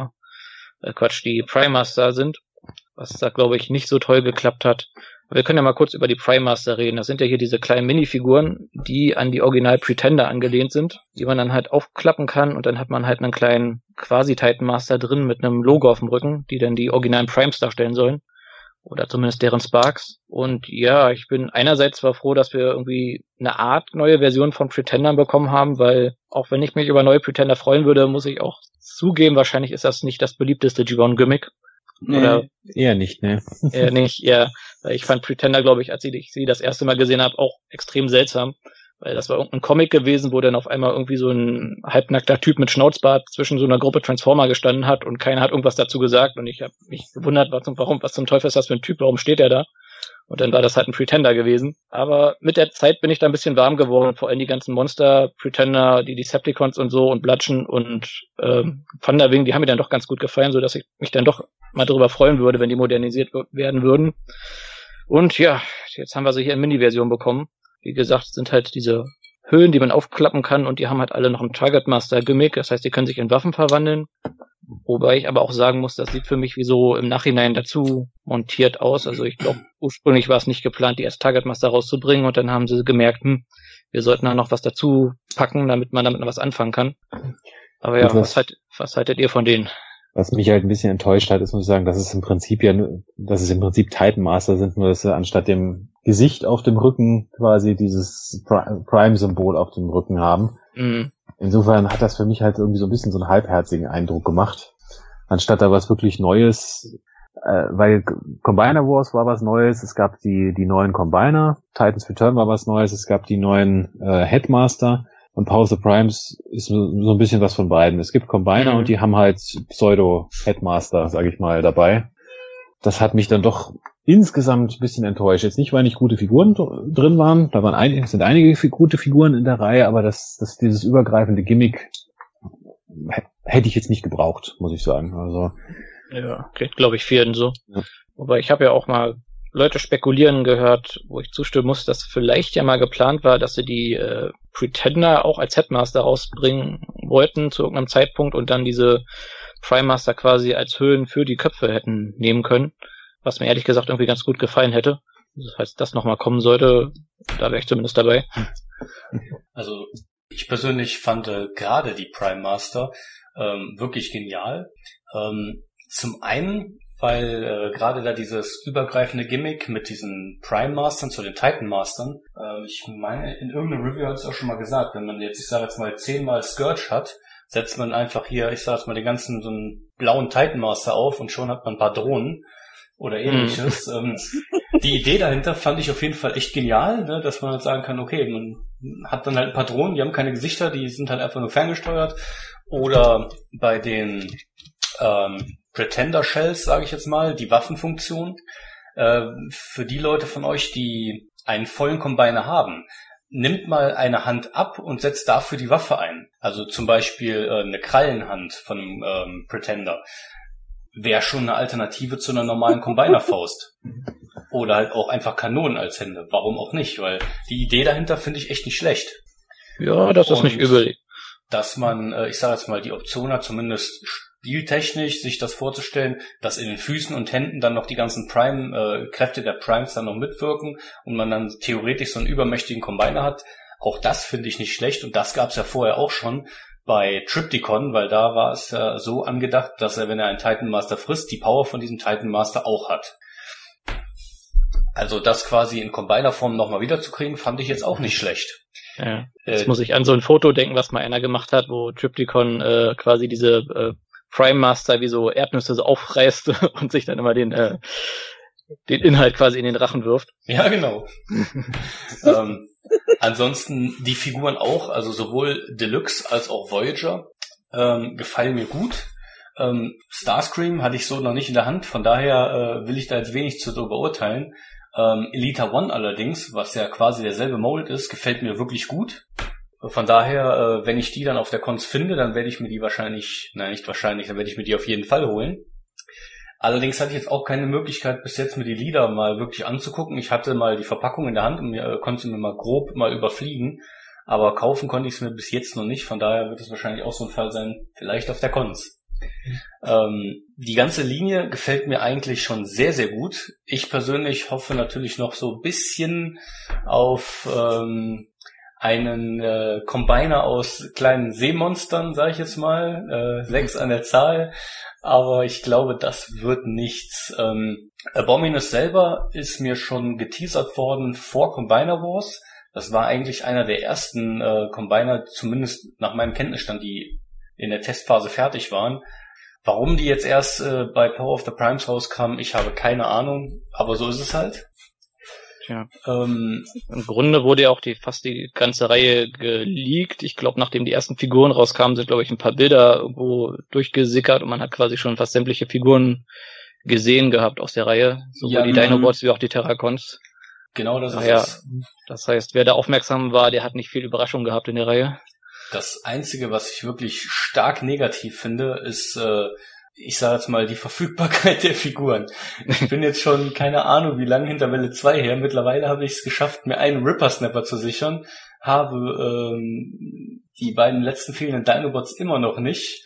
die Primaster sind, was da, glaube ich, nicht so toll geklappt hat. Wir können ja mal kurz über die Primaster reden. Das sind ja hier diese kleinen Minifiguren, die an die Original Pretender angelehnt sind, die man dann halt aufklappen kann und dann hat man halt einen kleinen Quasi-Titan-Master drin mit einem Logo auf dem Rücken, die dann die originalen Primes darstellen sollen. Oder zumindest deren Sparks. Und ja, ich bin einerseits zwar froh, dass wir irgendwie eine Art neue Version von Pretendern bekommen haben, weil auch wenn ich mich über neue Pretender freuen würde, muss ich auch zugeben, wahrscheinlich ist das nicht das beliebteste G1-Gimmick. Oder eher nicht, ne? Eher nicht, ja. Ich fand Pretender, glaube ich, als ich sie das erste Mal gesehen habe, auch extrem seltsam. Weil das war irgendein Comic gewesen, wo dann auf einmal irgendwie so ein halbnackter Typ mit Schnauzbart zwischen so einer Gruppe Transformer gestanden hat und keiner hat irgendwas dazu gesagt und ich habe mich gewundert, was zum Teufel ist das für ein Typ, warum steht er da? Und dann war das halt ein Pretender gewesen. Aber mit der Zeit bin ich da ein bisschen warm geworden, vor allem die ganzen Monster, Pretender, die Decepticons und so und Bludgeon und Thunderwing, die haben mir dann doch ganz gut gefallen, so dass ich mich dann doch mal darüber freuen würde, wenn die modernisiert werden würden. Und ja, jetzt haben wir sie hier in Mini-Version bekommen. Wie gesagt, sind halt diese Höhlen, die man aufklappen kann und die haben halt alle noch ein Target Master Gimmick, das heißt, die können sich in Waffen verwandeln. Wobei ich aber auch sagen muss, das sieht für mich wie so im Nachhinein dazu montiert aus. Also ich glaube, ursprünglich war es nicht geplant, die als Target Master rauszubringen und dann haben sie gemerkt, wir sollten da noch was dazu packen, damit man damit noch was anfangen kann. Aber ja, was haltet ihr von denen? Was mich halt ein bisschen enttäuscht hat, ist, muss ich sagen, dass es im Prinzip Titan Master sind, nur dass sie anstatt dem Gesicht auf dem Rücken quasi dieses Prime-Symbol auf dem Rücken haben. Mhm. Insofern hat das für mich halt irgendwie so ein bisschen so einen halbherzigen Eindruck gemacht, anstatt da was wirklich Neues, weil Combiner Wars war was Neues, es gab die neuen Combiner, Titans Return war was Neues, es gab die neuen Headmaster. Und Power of the Primes ist so ein bisschen was von beiden. Es gibt Combiner und die haben halt Pseudo-Headmaster, sage ich mal, dabei. Das hat mich dann doch insgesamt ein bisschen enttäuscht. Jetzt nicht, weil nicht gute Figuren drin waren. Sind einige gute Figuren in der Reihe, aber dieses übergreifende Gimmick hätte ich jetzt nicht gebraucht, muss ich sagen. Also ja, geht, glaube ich, vielen so. Ja. Wobei ich habe ja auch mal Leute spekulieren gehört, wo ich zustimmen muss, dass vielleicht ja mal geplant war, dass sie die Pretender auch als Headmaster rausbringen wollten zu irgendeinem Zeitpunkt und dann diese Prime Master quasi als Höhlen für die Köpfe hätten nehmen können, was mir ehrlich gesagt irgendwie ganz gut gefallen hätte. Also, falls das nochmal kommen sollte, da wäre ich zumindest dabei. Also ich persönlich fand gerade die Prime Master wirklich genial. Zum einen weil gerade da dieses übergreifende Gimmick mit diesen Prime Mastern zu den Titan Mastern, ich meine, in irgendeinem Review habe ich es auch schon mal gesagt, wenn man jetzt, ich sage jetzt mal 10-mal Scourge hat, setzt man einfach hier, ich sage jetzt mal den ganzen so einen blauen Titan Master auf und schon hat man ein paar Drohnen oder ähnliches. Die Idee dahinter fand ich auf jeden Fall echt genial, ne, dass man halt sagen kann, okay, man hat dann halt ein paar Drohnen, die haben keine Gesichter, die sind halt einfach nur ferngesteuert. Oder bei den Pretender Shells, sage ich jetzt mal, die Waffenfunktion, für die Leute von euch, die einen vollen Combiner haben, nimmt mal eine Hand ab und setzt dafür die Waffe ein. Also zum Beispiel eine Krallenhand von einem Pretender. Wäre schon eine Alternative zu einer normalen Combiner-Faust. Oder halt auch einfach Kanonen als Hände. Warum auch nicht? Weil die Idee dahinter finde ich echt nicht schlecht. Ja, das ist nicht übel. Dass man, ich sage jetzt mal, die Option hat, zumindest spieltechnisch sich das vorzustellen, dass in den Füßen und Händen dann noch die ganzen Kräfte der Primes dann noch mitwirken und man dann theoretisch so einen übermächtigen Combiner hat. Auch das finde ich nicht schlecht und das gab es ja vorher auch schon bei Trypticon, weil da war es ja so angedacht, dass er, wenn er einen Titan Master frisst, die Power von diesem Titan Master auch hat. Also das quasi in Combiner-Form nochmal wiederzukriegen, fand ich jetzt auch nicht schlecht. Ja, jetzt muss ich an so ein Foto denken, was mal einer gemacht hat, wo Trypticon quasi diese Prime Master wie so Erdnüsse so aufreißt und sich dann immer den Inhalt quasi in den Rachen wirft. Ja, genau. Ansonsten die Figuren auch, also sowohl Deluxe als auch Voyager, gefallen mir gut. Starscream hatte ich so noch nicht in der Hand, von daher will ich da jetzt wenig zu darüber urteilen. Elita One allerdings, was ja quasi derselbe Mold ist, gefällt mir wirklich gut. Von daher, wenn ich die dann auf der Cons finde, dann werde ich mir die dann werde ich mir die auf jeden Fall holen. Allerdings hatte ich jetzt auch keine Möglichkeit, bis jetzt mir die Lieder mal wirklich anzugucken. Ich hatte mal die Verpackung in der Hand und konnte mir mal grob mal überfliegen. Aber kaufen konnte ich es mir bis jetzt noch nicht. Von daher wird es wahrscheinlich auch so ein Fall sein, vielleicht auf der Cons. Die ganze Linie gefällt mir eigentlich schon sehr, sehr gut. Ich persönlich hoffe natürlich noch so ein bisschen auf einen Combiner aus kleinen Seemonstern, sage ich jetzt mal, 6 an der Zahl, aber ich glaube, das wird nichts. Abominus selber ist mir schon geteasert worden vor Combiner Wars. Das war eigentlich einer der ersten Combiner, zumindest nach meinem Kenntnisstand, die in der Testphase fertig waren. Warum die jetzt erst bei Power of the Primes rauskamen, ich habe keine Ahnung, aber so ist es halt. Tja. Im Grunde wurde ja auch fast die ganze Reihe geleakt. Ich glaube, nachdem die ersten Figuren rauskamen, sind, glaube ich, ein paar Bilder irgendwo durchgesickert und man hat quasi schon fast sämtliche Figuren gesehen gehabt aus der Reihe. Sowohl die Dinobots wie auch die Terracons. Genau, das ist es. Das heißt, wer da aufmerksam war, der hat nicht viel Überraschung gehabt in der Reihe. Das Einzige, was ich wirklich stark negativ finde, ist, ich sage jetzt mal, die Verfügbarkeit der Figuren. Ich bin jetzt schon, keine Ahnung, wie lange hinter Welle 2 her. Mittlerweile habe ich es geschafft, mir einen Ripper-Snapper zu sichern. Habe die beiden letzten fehlenden Dinobots immer noch nicht.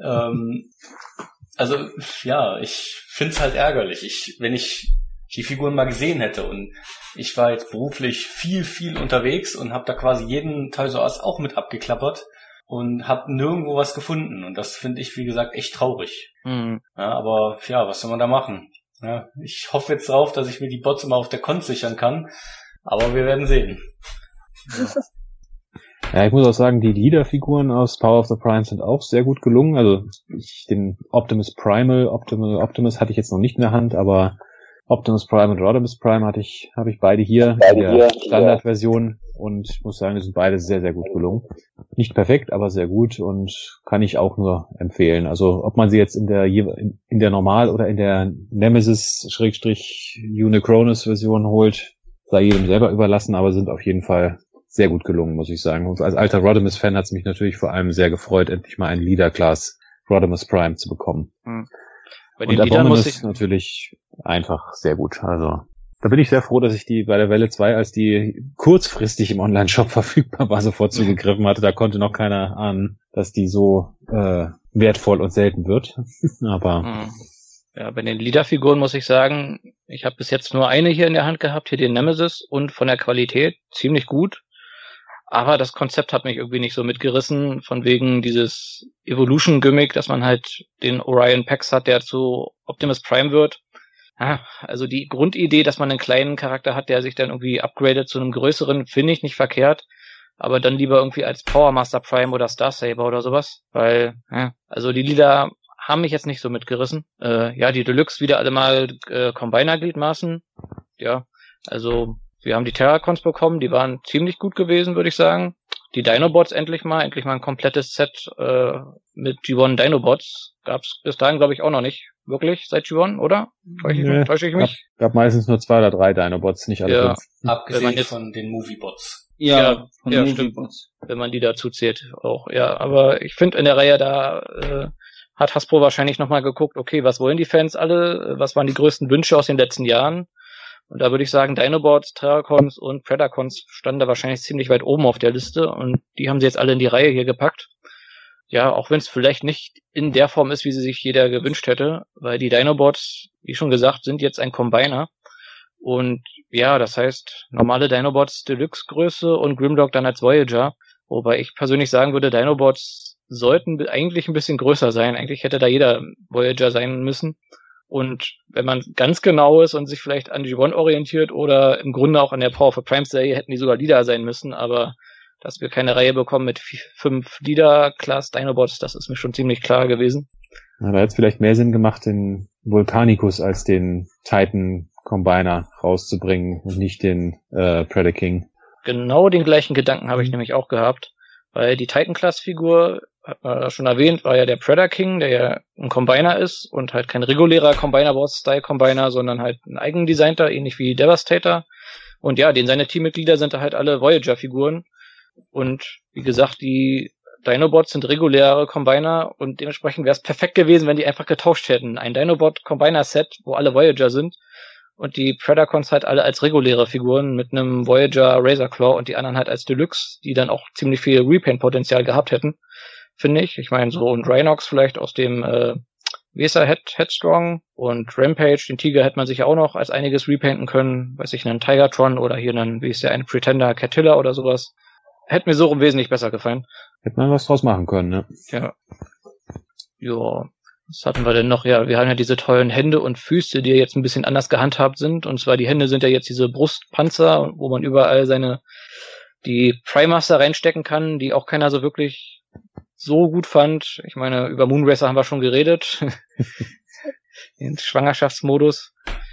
Also, ja, ich finde es halt ärgerlich. Wenn ich die Figuren mal gesehen hätte und ich war jetzt beruflich viel unterwegs und habe da quasi jeden Toys R Us auch mit abgeklappert und habe nirgendwo was gefunden und das finde ich, wie gesagt, echt traurig. Ja, aber ja, was soll man da machen? Ja, ich hoffe jetzt drauf, dass ich mir die Bots immer auf der Con sichern kann, aber wir werden sehen. Ja, ich muss auch sagen, die Leader-Figuren aus Power of the Primes sind auch sehr gut gelungen. Also den Optimus Primal, Optimus hatte ich jetzt noch nicht in der Hand, aber Optimus Prime und Rodimus Prime habe ich beide hier in der Standardversion und ich muss sagen, die sind beide sehr, sehr gut gelungen. Nicht perfekt, aber sehr gut und kann ich auch nur empfehlen. Also ob man sie jetzt in der Normal- oder in der Nemesis-Unicronus-Version holt, sei jedem selber überlassen, aber sind auf jeden Fall sehr gut gelungen, muss ich sagen. Und als alter Rodimus-Fan hat es mich natürlich vor allem sehr gefreut, endlich mal einen Leader-Class Rodimus Prime zu bekommen. Bei den und Liedern Abominus ist natürlich einfach sehr gut. Also da bin ich sehr froh, dass ich die bei der Welle 2, als die kurzfristig im Online-Shop verfügbar war, sofort zugegriffen hatte. Da konnte noch keiner ahnen, dass die so wertvoll und selten wird. Aber ja, bei den Leader-Figuren muss ich sagen, ich habe bis jetzt nur eine hier in der Hand gehabt, hier den Nemesis, und von der Qualität ziemlich gut. Aber das Konzept hat mich irgendwie nicht so mitgerissen, von wegen dieses Evolution-Gimmick, dass man halt den Orion Pax hat, der zu Optimus Prime wird. Ja, also die Grundidee, dass man einen kleinen Charakter hat, der sich dann irgendwie upgradet zu einem größeren, finde ich nicht verkehrt. Aber dann lieber irgendwie als Power Master Prime oder Star Saber oder sowas. Weil, also die Lieder haben mich jetzt nicht so mitgerissen. Die Deluxe wieder alle mal Combiner-Gliedmaßen. Ja, also wir haben die Terracons bekommen, die waren ziemlich gut gewesen, würde ich sagen. Die Dinobots endlich mal ein komplettes Set mit G1 Dinobots. Gab's bis dahin, glaube ich, auch noch nicht. Wirklich, seit G1, oder? Täusche ich mich? Gab meistens nur 2 oder 3 Dinobots, nicht alle 5. Abgesehen von den Moviebots. Ja, stimmt. Wenn man die dazu zählt, auch. Ja, aber ich finde in der Reihe, da hat Hasbro wahrscheinlich nochmal geguckt, okay, was wollen die Fans alle? Was waren die größten Wünsche aus den letzten Jahren? Und da würde ich sagen, Dinobots, Terracons und Predacons standen da wahrscheinlich ziemlich weit oben auf der Liste und die haben sie jetzt alle in die Reihe hier gepackt. Ja, auch wenn es vielleicht nicht in der Form ist, wie sie sich jeder gewünscht hätte, weil die Dinobots, wie schon gesagt, sind jetzt ein Combiner. Und ja, das heißt, normale Dinobots Deluxe-Größe und Grimlock dann als Voyager. Wobei ich persönlich sagen würde, Dinobots sollten eigentlich ein bisschen größer sein. Eigentlich hätte da jeder Voyager sein müssen. Und wenn man ganz genau ist und sich vielleicht an G1 orientiert oder im Grunde auch an der Power of Prime-Serie, hätten die sogar Leader sein müssen. Aber dass wir keine Reihe bekommen mit 5 Leader-Class Dinobots, das ist mir schon ziemlich klar gewesen. Na, da hätte es vielleicht mehr Sinn gemacht, den Vulcanicus als den Titan Combiner rauszubringen und nicht den Predaking. Genau den gleichen Gedanken habe ich nämlich auch gehabt, weil die Titan-Class-Figur, hat man schon erwähnt, war ja der Predaking, der ja ein Combiner ist und halt kein regulärer Combiner-Boss-Style-Combiner, sondern halt ein eigendesignter, ähnlich wie Devastator. Und ja, seine Teammitglieder sind halt alle Voyager-Figuren. Und wie gesagt, die Dinobots sind reguläre Combiner und dementsprechend wäre es perfekt gewesen, wenn die einfach getauscht hätten. Ein Dinobot-Combiner-Set, wo alle Voyager sind und die Predacons halt alle als reguläre Figuren mit einem Voyager Razorclaw und die anderen halt als Deluxe, die dann auch ziemlich viel Repaint-Potenzial gehabt hätten, finde ich. Ich meine, so ein Rhinox vielleicht aus dem Headstrong und Rampage, den Tiger hätte man sich ja auch noch als einiges repainten können. Weiß ich, einen Tigertron oder hier einen, wie ist der, ein Pretender Catilla oder sowas. Hätte mir so rum wesentlich besser gefallen. Hätte man was draus machen können, ne? Ja. Ja. Was hatten wir denn noch? Ja, wir haben ja diese tollen Hände und Füße, die jetzt ein bisschen anders gehandhabt sind. Und zwar die Hände sind ja jetzt diese Brustpanzer, wo man überall die Primaster reinstecken kann, die auch keiner so wirklich so gut fand. Ich meine, über Moonracer haben wir schon geredet. Den Schwangerschaftsmodus.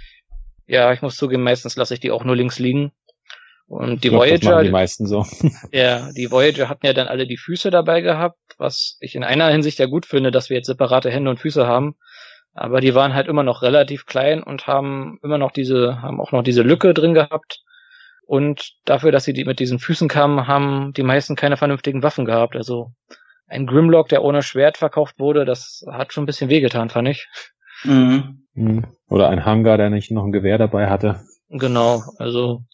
Ja, ich muss zugeben, meistens lasse ich die auch nur links liegen. Und die Voyager, das machen die meisten so. Ja, die Voyager hatten ja dann alle die Füße dabei gehabt, was ich in einer Hinsicht ja gut finde, dass wir jetzt separate Hände und Füße haben. Aber die waren halt immer noch relativ klein und haben auch noch diese Lücke drin gehabt. Und dafür, dass sie mit diesen Füßen kamen, haben die meisten keine vernünftigen Waffen gehabt. Also ein Grimlock, der ohne Schwert verkauft wurde, das hat schon ein bisschen wehgetan, fand ich. Mhm. Oder ein Hangar, der nicht noch ein Gewehr dabei hatte. Genau, also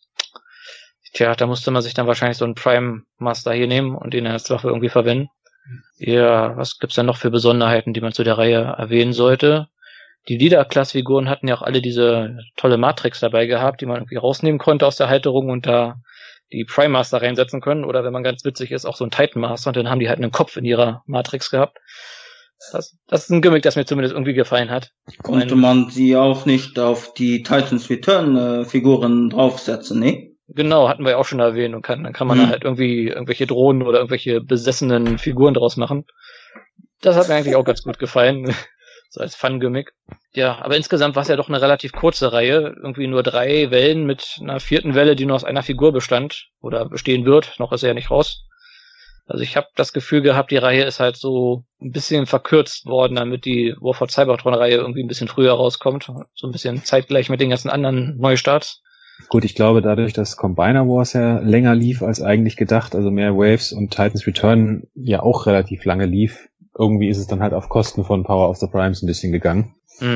tja, da musste man sich dann wahrscheinlich so einen Prime Master hier nehmen und ihn als Waffe irgendwie verwenden. Ja, was gibt's denn noch für Besonderheiten, die man zu der Reihe erwähnen sollte? Die Leader-Class-Figuren hatten ja auch alle diese tolle Matrix dabei gehabt, die man irgendwie rausnehmen konnte aus der Halterung und da die Prime Master reinsetzen können. Oder wenn man ganz witzig ist, auch so ein Titan Master und dann haben die halt einen Kopf in ihrer Matrix gehabt. Das ist ein Gimmick, das mir zumindest irgendwie gefallen hat. Konnte man sie auch nicht auf die Titans Return Figuren draufsetzen, ne? Genau, hatten wir ja auch schon erwähnt und dann kann man da halt irgendwie irgendwelche Drohnen oder irgendwelche besessenen Figuren draus machen. Das hat mir eigentlich auch ganz gut gefallen. So als Fun-Gimmick. Ja, aber insgesamt war es ja doch eine relativ kurze Reihe. Irgendwie nur 3 Wellen mit einer 4. Welle, die nur aus einer Figur bestand oder bestehen wird. Noch ist er ja nicht raus. Also ich habe das Gefühl gehabt, die Reihe ist halt so ein bisschen verkürzt worden, damit die War for Cybertron-Reihe irgendwie ein bisschen früher rauskommt. So ein bisschen zeitgleich mit den ganzen anderen Neustarts. Gut, ich glaube, dadurch, dass Combiner Wars ja länger lief als eigentlich gedacht, also mehr Waves und Titans Return ja auch relativ lange lief, irgendwie ist es dann halt auf Kosten von Power of the Primes ein bisschen gegangen.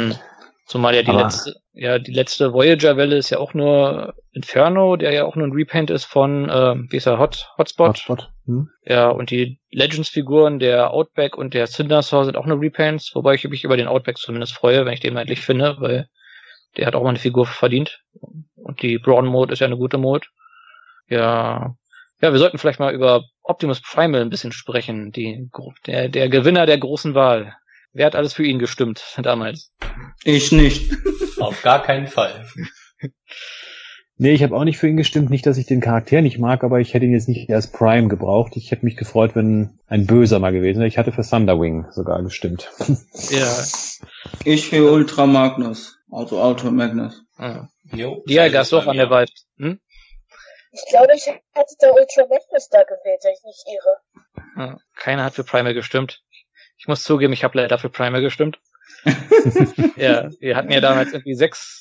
Zumal ja die letzte Voyager-Welle ist ja auch nur Inferno, der ja auch nur ein Repaint ist von, wie ist er, Hotspot. Ja, und die Legends-Figuren, der Outback und der Cindersaw sind auch nur Repaints, wobei ich mich über den Outback zumindest freue, wenn ich den endlich finde, weil der hat auch mal eine Figur verdient. Und die Brawn Mode ist ja eine gute Mode. Ja, Ja, wir sollten vielleicht mal über Optimus Primal ein bisschen sprechen. Der Gewinner der großen Wahl. Wer hat alles für ihn gestimmt damals? Ich nicht. Auf gar keinen Fall. Nee, ich habe auch nicht für ihn gestimmt. Nicht, dass ich den Charakter nicht mag, aber ich hätte ihn jetzt nicht als Prime gebraucht. Ich hätte mich gefreut, wenn ein Böser mal gewesen wäre. Ich hatte für Thunderwing sogar gestimmt. Ja. Ich für Ultra Magnus. Also Ultra Magnus. Ah. Jo, Ja, Gas auch an der Wahl. Hm? Ich glaube, ich hätte der Ultra Magnus da gewählt, wenn ich nicht irre. Ja, keiner hat für Primal gestimmt. Ich muss zugeben, ich habe leider für Primal gestimmt. Ja, wir hatten ja damals irgendwie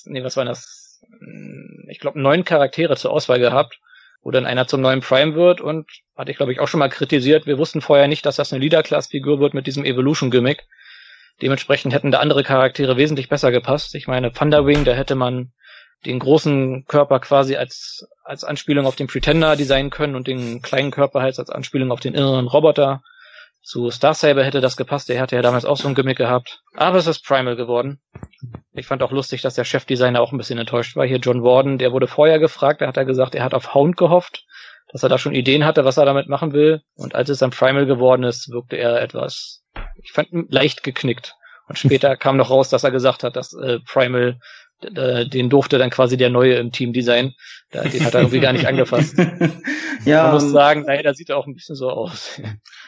9 Charaktere zur Auswahl gehabt, wo dann einer zum neuen Prime wird und hatte ich glaube ich auch schon mal kritisiert, wir wussten vorher nicht, dass das eine Leader-Class-Figur wird mit diesem Evolution-Gimmick. Dementsprechend hätten da andere Charaktere wesentlich besser gepasst. Ich meine, Thunderwing, da hätte man den großen Körper quasi als Anspielung auf den Pretender designen können und den kleinen Körper halt als Anspielung auf den inneren Roboter. Zu Starsaber hätte das gepasst, der hatte ja damals auch so ein Gimmick gehabt. Aber es ist Primal geworden. Ich fand auch lustig, dass der Chefdesigner auch ein bisschen enttäuscht war. Hier John Warden, der wurde vorher gefragt, da hat er gesagt, er hat auf Hound gehofft, dass er da schon Ideen hatte, was er damit machen will. Und als es dann Primal geworden ist, wirkte er etwas, ich fand ihn leicht geknickt. Und später kam noch raus, dass er gesagt hat, dass Primal, den durfte dann quasi der Neue im Team designen. Den hat er irgendwie gar nicht angefasst. Ja, man muss sagen, leider sieht er auch ein bisschen so aus.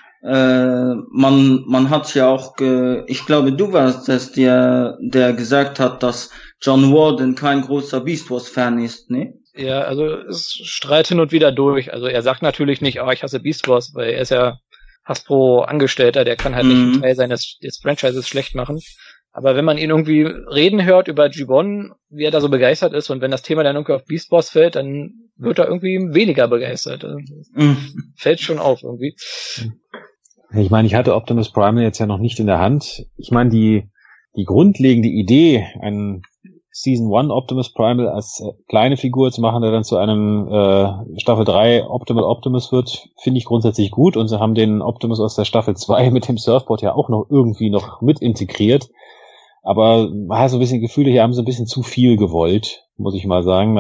Man hat ja auch, ich glaube, du warst es, der gesagt hat, dass John Warden kein großer Beast Wars Fan ist, ne? Ja, also es strahlt hin und wieder durch. Also er sagt natürlich nicht, ich hasse Beast Wars, weil er ist ja Hasbro-Angestellter, der kann halt nicht einen Teil des Franchises schlecht machen. Aber wenn man ihn irgendwie reden hört über Gibbon, wie er da so begeistert ist, und wenn das Thema dann irgendwie auf Beast Wars fällt, dann wird er irgendwie weniger begeistert. Fällt schon auf irgendwie. Ich meine, ich hatte Optimus Primal jetzt ja noch nicht in der Hand. Ich meine, die grundlegende Idee, einen Season 1 Optimus Primal als kleine Figur zu machen, der dann zu einem Staffel 3 Optimus wird, finde ich grundsätzlich gut. Und sie haben den Optimus aus der Staffel 2 mit dem Surfboard ja auch noch irgendwie noch mit integriert. Aber man hat so ein bisschen Gefühle, hier haben sie ein bisschen zu viel gewollt, muss ich mal sagen.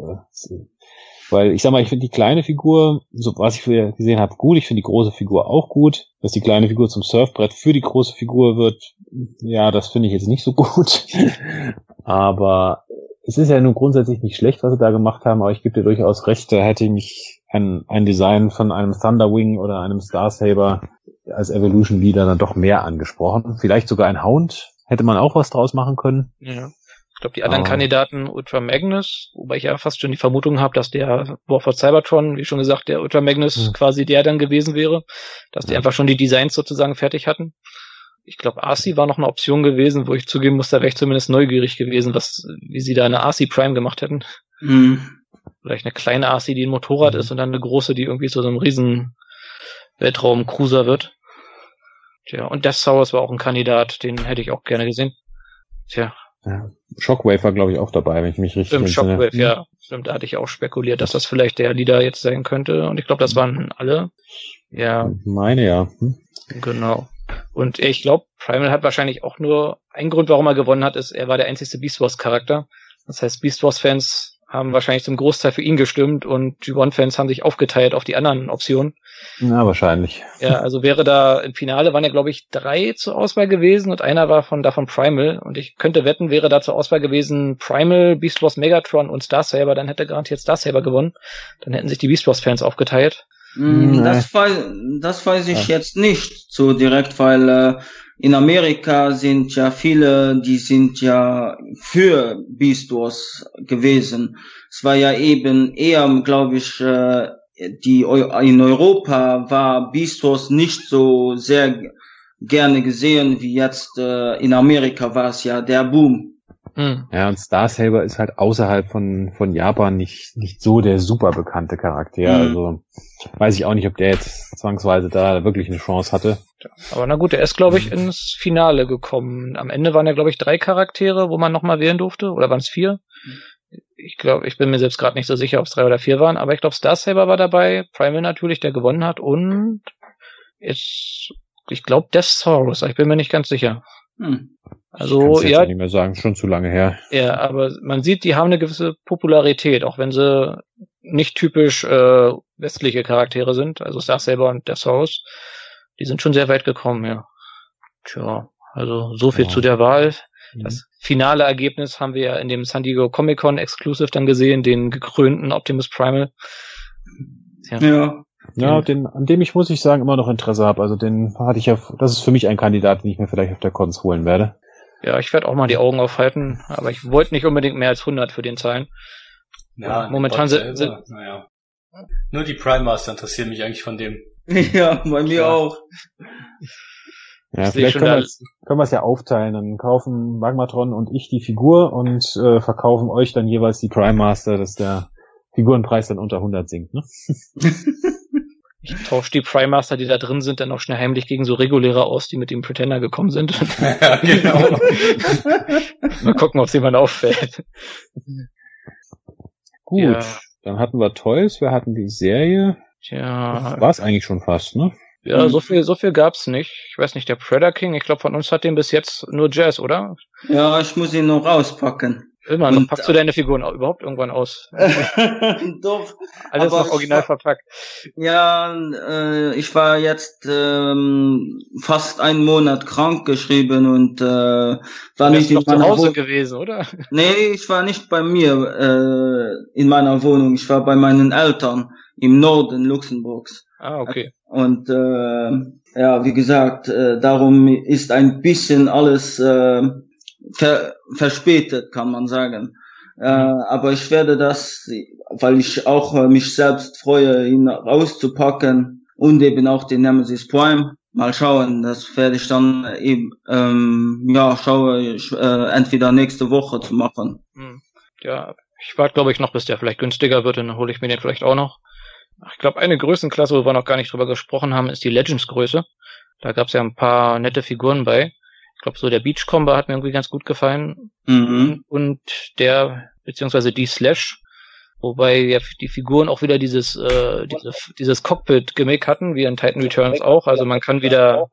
Weil ich sag mal, ich finde die kleine Figur, so was ich gesehen habe, gut. Ich finde die große Figur auch gut. Dass die kleine Figur zum Surfbrett für die große Figur wird, ja, das finde ich jetzt nicht so gut. Aber es ist ja nun grundsätzlich nicht schlecht, was sie da gemacht haben. Aber ich gebe dir durchaus recht, da hätte mich ein Design von einem Thunderwing oder einem Starsaber als Evolution Leader dann doch mehr angesprochen. Vielleicht sogar ein Hound hätte man auch was draus machen können. Ja. Ich glaube, die anderen Kandidaten, Ultra Magnus, wobei ich ja fast schon die Vermutung habe, dass der Warford Cybertron, wie schon gesagt, der Ultra Magnus quasi der dann gewesen wäre, dass die einfach schon die Designs sozusagen fertig hatten. Ich glaube, Arcee war noch eine Option gewesen, wo ich zugeben muss, da wäre ich zumindest neugierig gewesen, wie sie da eine Arcee Prime gemacht hätten. Vielleicht eine kleine Arcee, die ein Motorrad ist, und dann eine große, die irgendwie so einem riesen Weltraum-Cruiser wird. Tja, und Death Saurus war auch ein Kandidat, den hätte ich auch gerne gesehen. Tja. Ja. Shockwave war, glaube ich, auch dabei, wenn ich mich richtig entsinne. Shockwave, ja. Stimmt, da hatte ich auch spekuliert, dass das vielleicht der Leader jetzt sein könnte. Und ich glaube, das waren alle. Ja. Meine, ja. Genau. Und ich glaube, Primal hat wahrscheinlich auch nur einen Grund, warum er gewonnen hat, ist, er war der einzigste Beast Wars Charakter. Das heißt, Beast Wars Fans haben wahrscheinlich zum Großteil für ihn gestimmt und G1-Fans haben sich aufgeteilt auf die anderen Optionen. Na, wahrscheinlich. Ja, also wäre da im Finale waren ja, glaube ich, 3 zur Auswahl gewesen und einer war davon Primal. Und ich könnte wetten, wäre da zur Auswahl gewesen Primal, Beast Wars Megatron und Starsaber, dann hätte garantiert Starsaber gewonnen. Dann hätten sich die Beast Wars Fans aufgeteilt. Das weiß ich jetzt nicht so direkt, weil in Amerika sind ja viele, die sind ja für Beast Wars gewesen. Es war ja eben eher, glaube ich, in Europa war Beast Wars nicht so sehr gerne gesehen wie jetzt in Amerika war es ja der Boom. Ja, und Starsaber ist halt außerhalb von Japan nicht so der super bekannte Charakter. Also weiß ich auch nicht, ob der jetzt zwangsweise da wirklich eine Chance hatte. Aber na gut, er ist, glaube ich, ins Finale gekommen. Am Ende waren ja, glaube ich, 3 Charaktere, wo man nochmal wählen durfte. Oder waren es 4? Ich glaube, ich bin mir selbst gerade nicht so sicher, ob es 3 oder 4 waren. Aber ich glaube, Starsaber war dabei. Primal natürlich, der gewonnen hat. Und ich glaube, Death Saurus. Ich bin mir nicht ganz sicher. Also, ich ja, nicht mehr sagen, schon zu lange her. Ja, aber man sieht, die haben eine gewisse Popularität, auch wenn sie nicht typisch westliche Charaktere sind, also Darth Saber und der Saurus. Die sind schon sehr weit gekommen, ja. Tja, also so viel zu der Wahl. Das finale Ergebnis haben wir ja in dem San Diego Comic-Con Exclusive dann gesehen, den gekrönten Optimus Primal. Ja. Ja, an dem ich, muss ich sagen, immer noch Interesse habe. Also den hatte ich ja, das ist für mich ein Kandidat, den ich mir vielleicht auf der Cons holen werde. Ja, ich werde auch mal die Augen aufhalten, aber ich wollte nicht unbedingt mehr als 100 für den zahlen. Ja, momentan sind naja. Nur die Prime Master interessieren mich eigentlich von dem. Ja, bei mir auch. Ja, vielleicht können wir es ja aufteilen. Dann kaufen Magmatron und ich die Figur und verkaufen euch dann jeweils die Prime Master, dass der Figurenpreis dann unter 100 sinkt, ne? Ich tausche die Prime Master, die da drin sind, dann auch schnell heimlich gegen so reguläre aus, die mit dem Pretender gekommen sind. Ja, genau. Mal gucken, ob es jemand auffällt. Gut, ja. Dann hatten wir Toys, wir hatten die Serie. Tja. War es eigentlich schon fast, ne? Ja, so viel gab's nicht. Ich weiß nicht, der Predator King, ich glaube von uns hat den bis jetzt nur Jazz, oder? Ja, ich muss ihn noch auspacken. Immerhin, packst du deine Figuren überhaupt irgendwann aus? Doch. Alles noch original verpackt. Ja, ich war jetzt fast einen Monat krank geschrieben und war nicht in meiner Hause gewesen, oder? Nee, ich war nicht bei mir in meiner Wohnung. Ich war bei meinen Eltern im Norden Luxemburgs. Ah, okay. Und ja, wie gesagt, darum ist ein bisschen alles verspätet, kann man sagen. Aber ich werde das, weil ich auch mich selbst freue, ihn rauszupacken und eben auch den Nemesis Prime. Mal schauen, das werde ich dann eben, entweder nächste Woche zu machen. Ja, ich warte, glaube ich, noch, bis der vielleicht günstiger wird, dann hole ich mir den vielleicht auch noch. Ich glaube, eine Größenklasse, wo wir noch gar nicht drüber gesprochen haben, ist die Legends-Größe. Da gab es ja ein paar nette Figuren bei. Ich glaube, so der Beachcomber hat mir irgendwie ganz gut gefallen. Mhm. Und beziehungsweise die Slash, wobei ja die Figuren auch wieder dieses Cockpit-Gimmick hatten, wie in Titan Returns auch. Also man kann wieder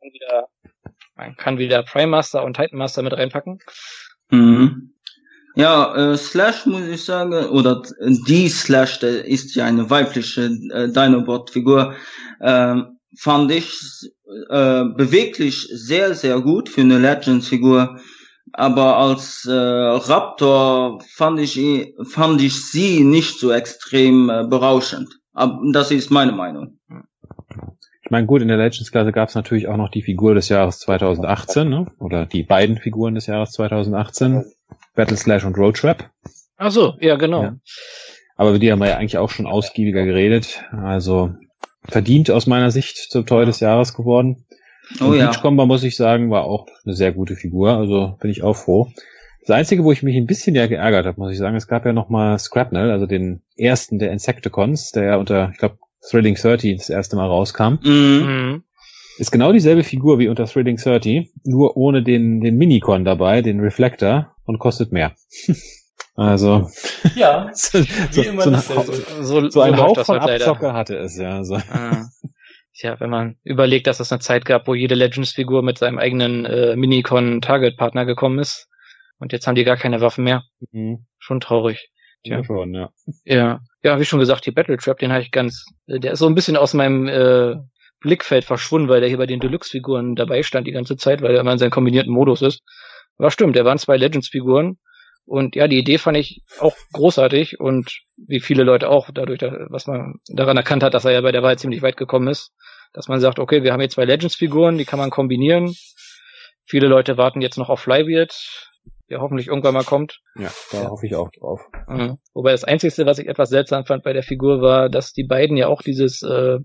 Prime Master und Titan Master mit reinpacken. Mhm. Ja, Slash muss ich sagen, oder die Slash, der ist ja eine weibliche Dinobot-Figur, fand ich beweglich sehr, sehr gut für eine Legends-Figur, aber als Raptor fand ich sie nicht so extrem berauschend. Aber das ist meine Meinung. Ich meine, gut, in der Legends-Klasse gab es natürlich auch noch die Figur des Jahres 2018, ne? Oder die beiden Figuren des Jahres 2018, Battle Slash und Road Trap. Ach so, ja, genau. Ja. Aber über die haben wir ja eigentlich auch schon ausgiebiger geredet. Also verdient aus meiner Sicht zum Toy des Jahres geworden. Und Beachcomber, muss ich sagen, war auch eine sehr gute Figur. Also bin ich auch froh. Das Einzige, wo ich mich ein bisschen ja geärgert habe, muss ich sagen, es gab ja nochmal Scrapnel, also den ersten der Insecticons, der ja unter, ich glaube, Thrilling 30 das erste Mal rauskam. Mhm. Ist genau dieselbe Figur wie unter Thrilling 30, nur ohne den Minicon dabei, den Reflector, und kostet mehr. Also ja, wie immer so ein Hauch von Abzocker hatte es, ja. So. Tja, wenn man überlegt, dass es eine Zeit gab, wo jede Legends-Figur mit seinem eigenen Minicon-Target-Partner gekommen ist, und jetzt haben die gar keine Waffen mehr. Mhm. Schon traurig. Ja, schon, ja. Ja, wie schon gesagt, die Battle Trap, den habe ich der ist so ein bisschen aus meinem Blickfeld verschwunden, weil der hier bei den Deluxe-Figuren dabei stand die ganze Zeit, weil er immer in seinem kombinierten Modus ist. Aber stimmt, der waren 2 Legends-Figuren. Und ja, die Idee fand ich auch großartig und wie viele Leute auch, dadurch, was man daran erkannt hat, dass er ja bei der Wahl ziemlich weit gekommen ist, dass man sagt, okay, wir haben hier 2 Legends-Figuren, die kann man kombinieren. Viele Leute warten jetzt noch auf Flybeard, der hoffentlich irgendwann mal kommt. Ja, da hoffe ich auch drauf. Wobei das Einzige, was ich etwas seltsam fand bei der Figur, war, dass die beiden ja auch dieses,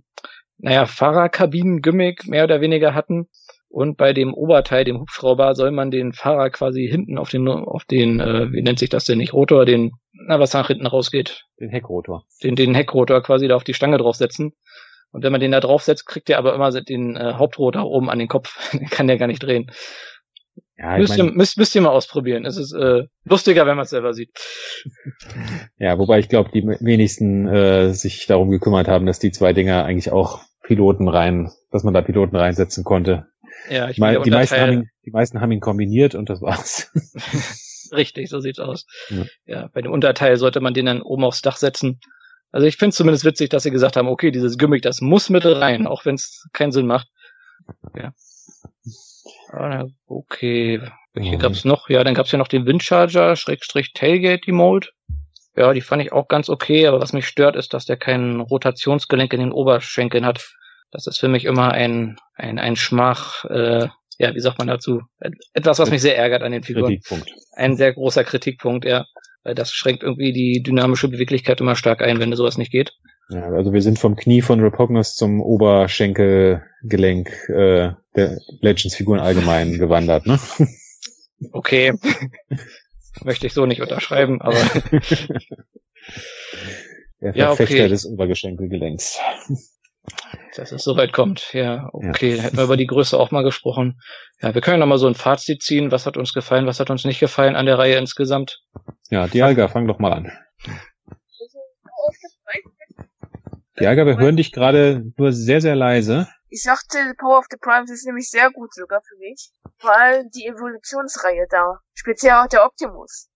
Fahrerkabinen-Gimmick mehr oder weniger hatten. Und bei dem Oberteil, dem Hubschrauber, soll man den Fahrer quasi hinten auf den, wie nennt sich das denn nicht, Rotor, was nach hinten rausgeht. Den Heckrotor. Den Heckrotor quasi da auf die Stange draufsetzen. Und wenn man den da draufsetzt, kriegt der aber immer den Hauptrotor oben an den Kopf. Den kann der gar nicht drehen. Ja, müsst ihr mal ausprobieren. Es ist lustiger, wenn man es selber sieht. Ja, wobei ich glaube, die wenigsten sich darum gekümmert haben, dass die 2 Dinger eigentlich auch dass man da Piloten reinsetzen konnte. Ja, die meisten haben ihn kombiniert und das war's. Richtig, so sieht's aus. Ja, bei dem Unterteil sollte man den dann oben aufs Dach setzen Also ich finde es zumindest witzig, dass sie gesagt haben, okay, dieses Gimmick, das muss mit rein, auch wenn es keinen Sinn macht. Ja. Okay. Welche gab's noch? Ja, dann gab's ja noch den Windcharger, / Tailgate-Emote. Ja, die fand ich auch ganz okay, aber was mich stört, ist, dass der kein Rotationsgelenk in den Oberschenkeln hat. Das ist für mich immer ein Schmach, wie sagt man dazu? Etwas, was mich sehr ärgert an den Figuren. Kritikpunkt. Ein sehr großer Kritikpunkt, ja. Weil das schränkt irgendwie die dynamische Beweglichkeit immer stark ein, wenn sowas nicht geht. Ja, also wir sind vom Knie von Repugnus zum Oberschenkelgelenk der Legends-Figuren allgemein gewandert, ne? Okay. Möchte ich so nicht unterschreiben, aber der ja, Verfechter okay. des Oberschenkelgelenks. Dass es soweit kommt. Ja, okay. Hätten wir über die Größe auch mal gesprochen. Ja, wir können noch mal so ein Fazit ziehen. Was hat uns gefallen, was hat uns nicht gefallen an der Reihe insgesamt? Ja, Dialga, fang doch mal an. Dialga, wir hören dich gerade nur sehr, sehr leise. Ich sagte, Power of the Primes ist nämlich sehr gut sogar für mich. Vor allem die Evolutionsreihe da. Speziell auch der Optimus.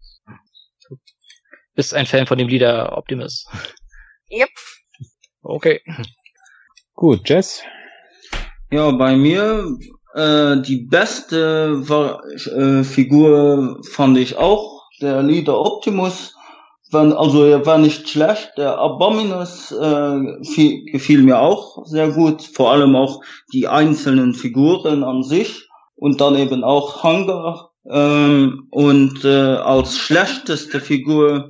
Bist ein Fan von dem Leader Optimus? Yep. Okay. Gut, Jess? Ja, bei mir die beste Figur fand ich auch, der Leader Optimus. Er war nicht schlecht. Der Abominus gefiel mir auch sehr gut. Vor allem auch die einzelnen Figuren an sich. Und dann eben auch Hunger. Und als schlechteste Figur,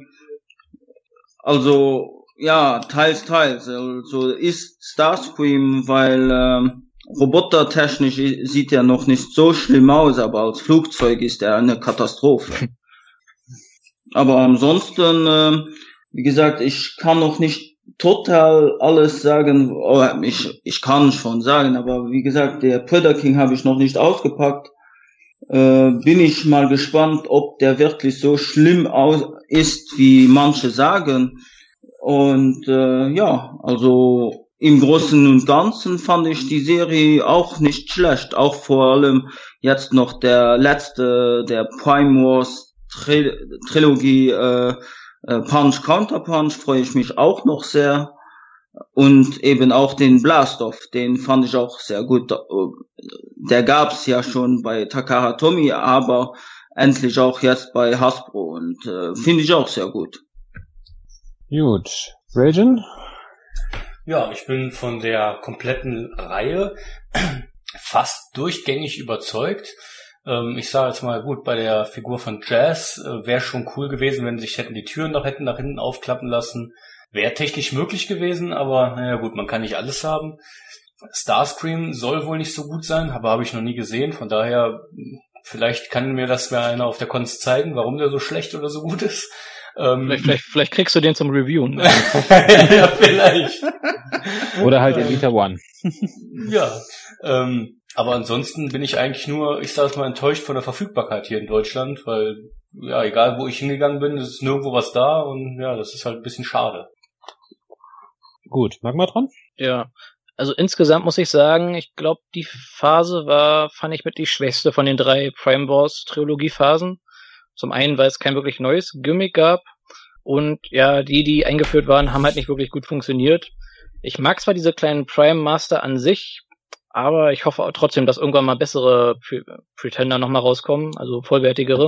also ja, teils. Also ist Starscream, weil robotertechnisch sieht er noch nicht so schlimm aus, aber als Flugzeug ist er eine Katastrophe. Aber ansonsten, wie gesagt, ich kann noch nicht total alles sagen. Ich kann schon sagen, aber wie gesagt, der Predator King habe ich noch nicht ausgepackt. Bin ich mal gespannt, ob der wirklich so schlimm ist, wie manche sagen. Und also im Großen und Ganzen fand ich die Serie auch nicht schlecht. Auch vor allem jetzt noch der letzte, der Prime Wars Trilogie Punch Counter Punch, freue ich mich auch noch sehr. Und eben auch den Blastoff, den fand ich auch sehr gut. Der gab's ja schon bei Takara Tomy, aber endlich auch jetzt bei Hasbro und finde ich auch sehr gut. Gut. Rajan? Ja, ich bin von der kompletten Reihe fast durchgängig überzeugt. Ich sage jetzt mal, gut, bei der Figur von Jazz wäre schon cool gewesen, wenn sich die Türen noch hätten nach hinten aufklappen lassen. Wäre technisch möglich gewesen, aber naja gut, man kann nicht alles haben. Starscream soll wohl nicht so gut sein, aber habe ich noch nie gesehen. Von daher, vielleicht kann mir das mal einer auf der Cons zeigen, warum der so schlecht oder so gut ist. Vielleicht kriegst du den zum Reviewen. Ja, vielleicht. Oder halt Elita One. Ja, aber ansonsten bin ich eigentlich nur, ich sage mal, enttäuscht von der Verfügbarkeit hier in Deutschland, weil, ja, egal wo ich hingegangen bin, es ist nirgendwo was da und ja, das ist halt ein bisschen schade. Gut, Magmatron? Ja, also insgesamt muss ich sagen, ich glaube, die Phase fand ich mit die schwächste von den 3 Prime Wars Trilogie-Phasen. Zum einen, weil es kein wirklich neues Gimmick gab und ja, die eingeführt waren, haben halt nicht wirklich gut funktioniert. Ich mag zwar diese kleinen Prime Master an sich, aber ich hoffe auch trotzdem, dass irgendwann mal bessere Pretender nochmal rauskommen, also vollwertigere.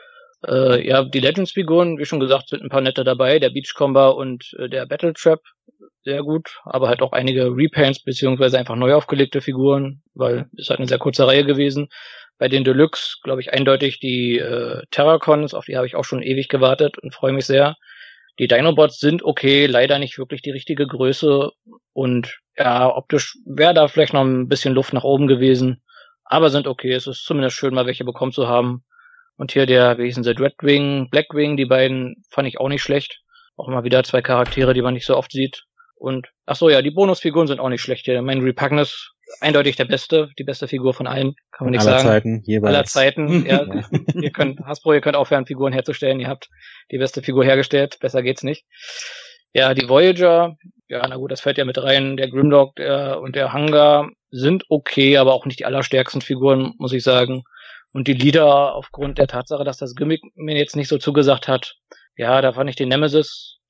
Die Legends-Figuren, wie schon gesagt, sind ein paar nette dabei, der Beachcomber und der Battle Trap, sehr gut, aber halt auch einige Repaints beziehungsweise einfach neu aufgelegte Figuren, weil es halt eine sehr kurze Reihe gewesen. Bei den Deluxe, glaube ich, eindeutig die Terracons, auf die habe ich auch schon ewig gewartet und freue mich sehr. Die Dinobots sind okay, leider nicht wirklich die richtige Größe und ja, optisch wäre da vielleicht noch ein bisschen Luft nach oben gewesen, aber sind okay, es ist zumindest schön, mal welche bekommen zu haben. Und hier wie hießen sie, Dreadwing, Blackwing, die beiden fand ich auch nicht schlecht. Auch mal wieder 2 Charaktere, die man nicht so oft sieht. Und, die Bonusfiguren sind auch nicht schlecht hier. Mein Repugnus, eindeutig die beste Figur von allen, kann man nicht sagen. Zeiten, jeweils. Aller Zeiten, ja. Ihr könnt aufhören, Figuren herzustellen. Ihr habt die beste Figur hergestellt, besser geht's nicht. Ja, die Voyager, ja, na gut, das fällt ja mit rein. Der Grimlock und der Hunger sind okay, aber auch nicht die allerstärksten Figuren, muss ich sagen. Und die Leader, aufgrund der Tatsache, dass das Gimmick mir jetzt nicht so zugesagt hat, ja, da fand ich den Nemesis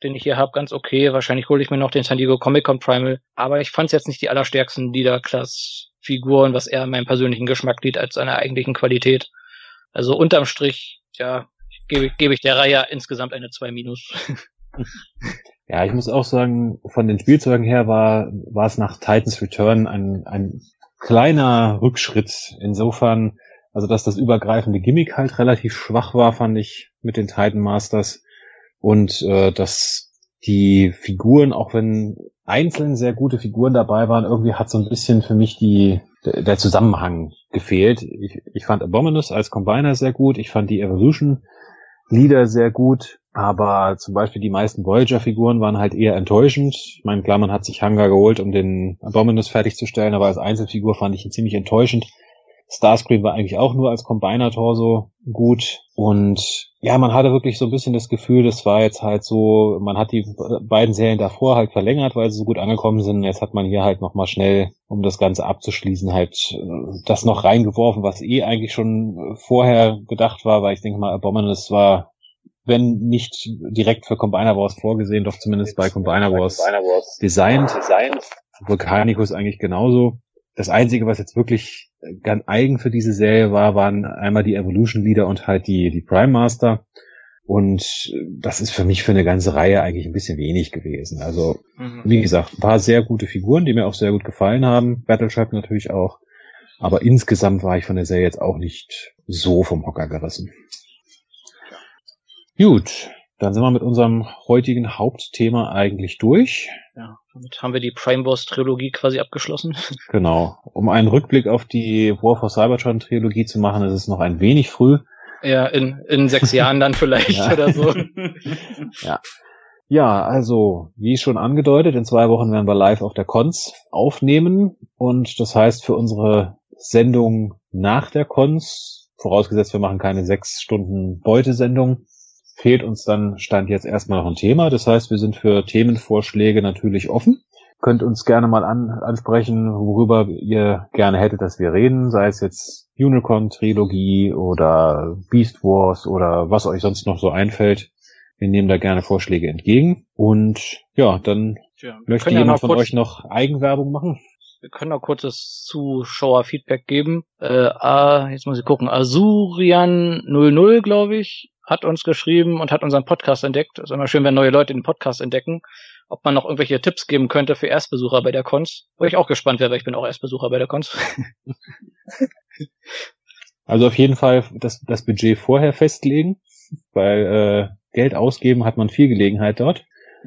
den ich hier habe, ganz okay. Wahrscheinlich hole ich mir noch den San Diego Comic-Con Primal. Aber ich fand es jetzt nicht die allerstärksten Leader-Class-Figuren, was eher meinem persönlichen Geschmack liegt, als seiner eigentlichen Qualität. Also unterm Strich, ja, gebe ich der Reihe insgesamt eine 2-. Ja, ich muss auch sagen, von den Spielzeugen her war es nach Titans Return ein kleiner Rückschritt. Insofern, also dass das übergreifende Gimmick halt relativ schwach war, fand ich mit den Titan Masters. Und dass die Figuren, auch wenn einzeln sehr gute Figuren dabei waren, irgendwie hat so ein bisschen für mich der Zusammenhang gefehlt. Ich fand Abominus als Combiner sehr gut, ich fand die Evolution Leader sehr gut, aber zum Beispiel die meisten Voyager-Figuren waren halt eher enttäuschend. Ich meine, klar, man hat sich Hunger geholt, um den Abominus fertigzustellen, aber als Einzelfigur fand ich ihn ziemlich enttäuschend. Starscream war eigentlich auch nur als Combiner-Torso gut. Und ja, man hatte wirklich so ein bisschen das Gefühl, das war jetzt halt so, man hat die beiden Serien davor halt verlängert, weil sie so gut angekommen sind. Jetzt hat man hier halt nochmal schnell, um das Ganze abzuschließen, halt das noch reingeworfen, was eigentlich schon vorher gedacht war, weil ich denke mal, Abominus war, wenn nicht direkt für Combiner Wars vorgesehen, doch zumindest bei Combiner Wars designt. Volcanicus eigentlich genauso. Das Einzige, was jetzt wirklich ganz eigen für diese Serie war, waren einmal die Evolution Leader und halt die Prime Master. Und das ist für mich für eine ganze Reihe eigentlich ein bisschen wenig gewesen. Also, wie gesagt, ein paar sehr gute Figuren, die mir auch sehr gut gefallen haben. Battleship natürlich auch. Aber insgesamt war ich von der Serie jetzt auch nicht so vom Hocker gerissen. Gut, dann sind wir mit unserem heutigen Hauptthema eigentlich durch. Ja, damit haben wir die Prime Wars Trilogie quasi abgeschlossen. Genau. Um einen Rückblick auf die War for Cybertron Trilogie zu machen, ist es noch ein wenig früh. Ja, in 6 Jahren dann vielleicht Ja. oder so. Ja. Ja, also, wie schon angedeutet, in 2 Wochen werden wir live auf der Cons aufnehmen. Und das heißt, für unsere Sendung nach der Cons, vorausgesetzt wir machen keine 6 Stunden Beutesendung, fehlt uns dann Stand jetzt erstmal noch ein Thema. Das heißt, wir sind für Themenvorschläge natürlich offen. Könnt uns gerne mal ansprechen, worüber ihr gerne hättet, dass wir reden, sei es jetzt Unicron-Trilogie oder Beast Wars oder was euch sonst noch so einfällt. Wir nehmen da gerne Vorschläge entgegen. Und ja, dann möchte jemand von euch noch Eigenwerbung machen? Wir können noch kurzes Zuschauer-Feedback geben. Jetzt muss ich gucken. Azurian00, glaube ich, hat uns geschrieben und hat unseren Podcast entdeckt. Es ist immer schön, wenn neue Leute den Podcast entdecken. Ob man noch irgendwelche Tipps geben könnte für Erstbesucher bei der Cons. Wo ich auch gespannt wäre, weil ich bin auch Erstbesucher bei der Cons. Also auf jeden Fall das Budget vorher festlegen, weil Geld ausgeben hat man viel Gelegenheit dort.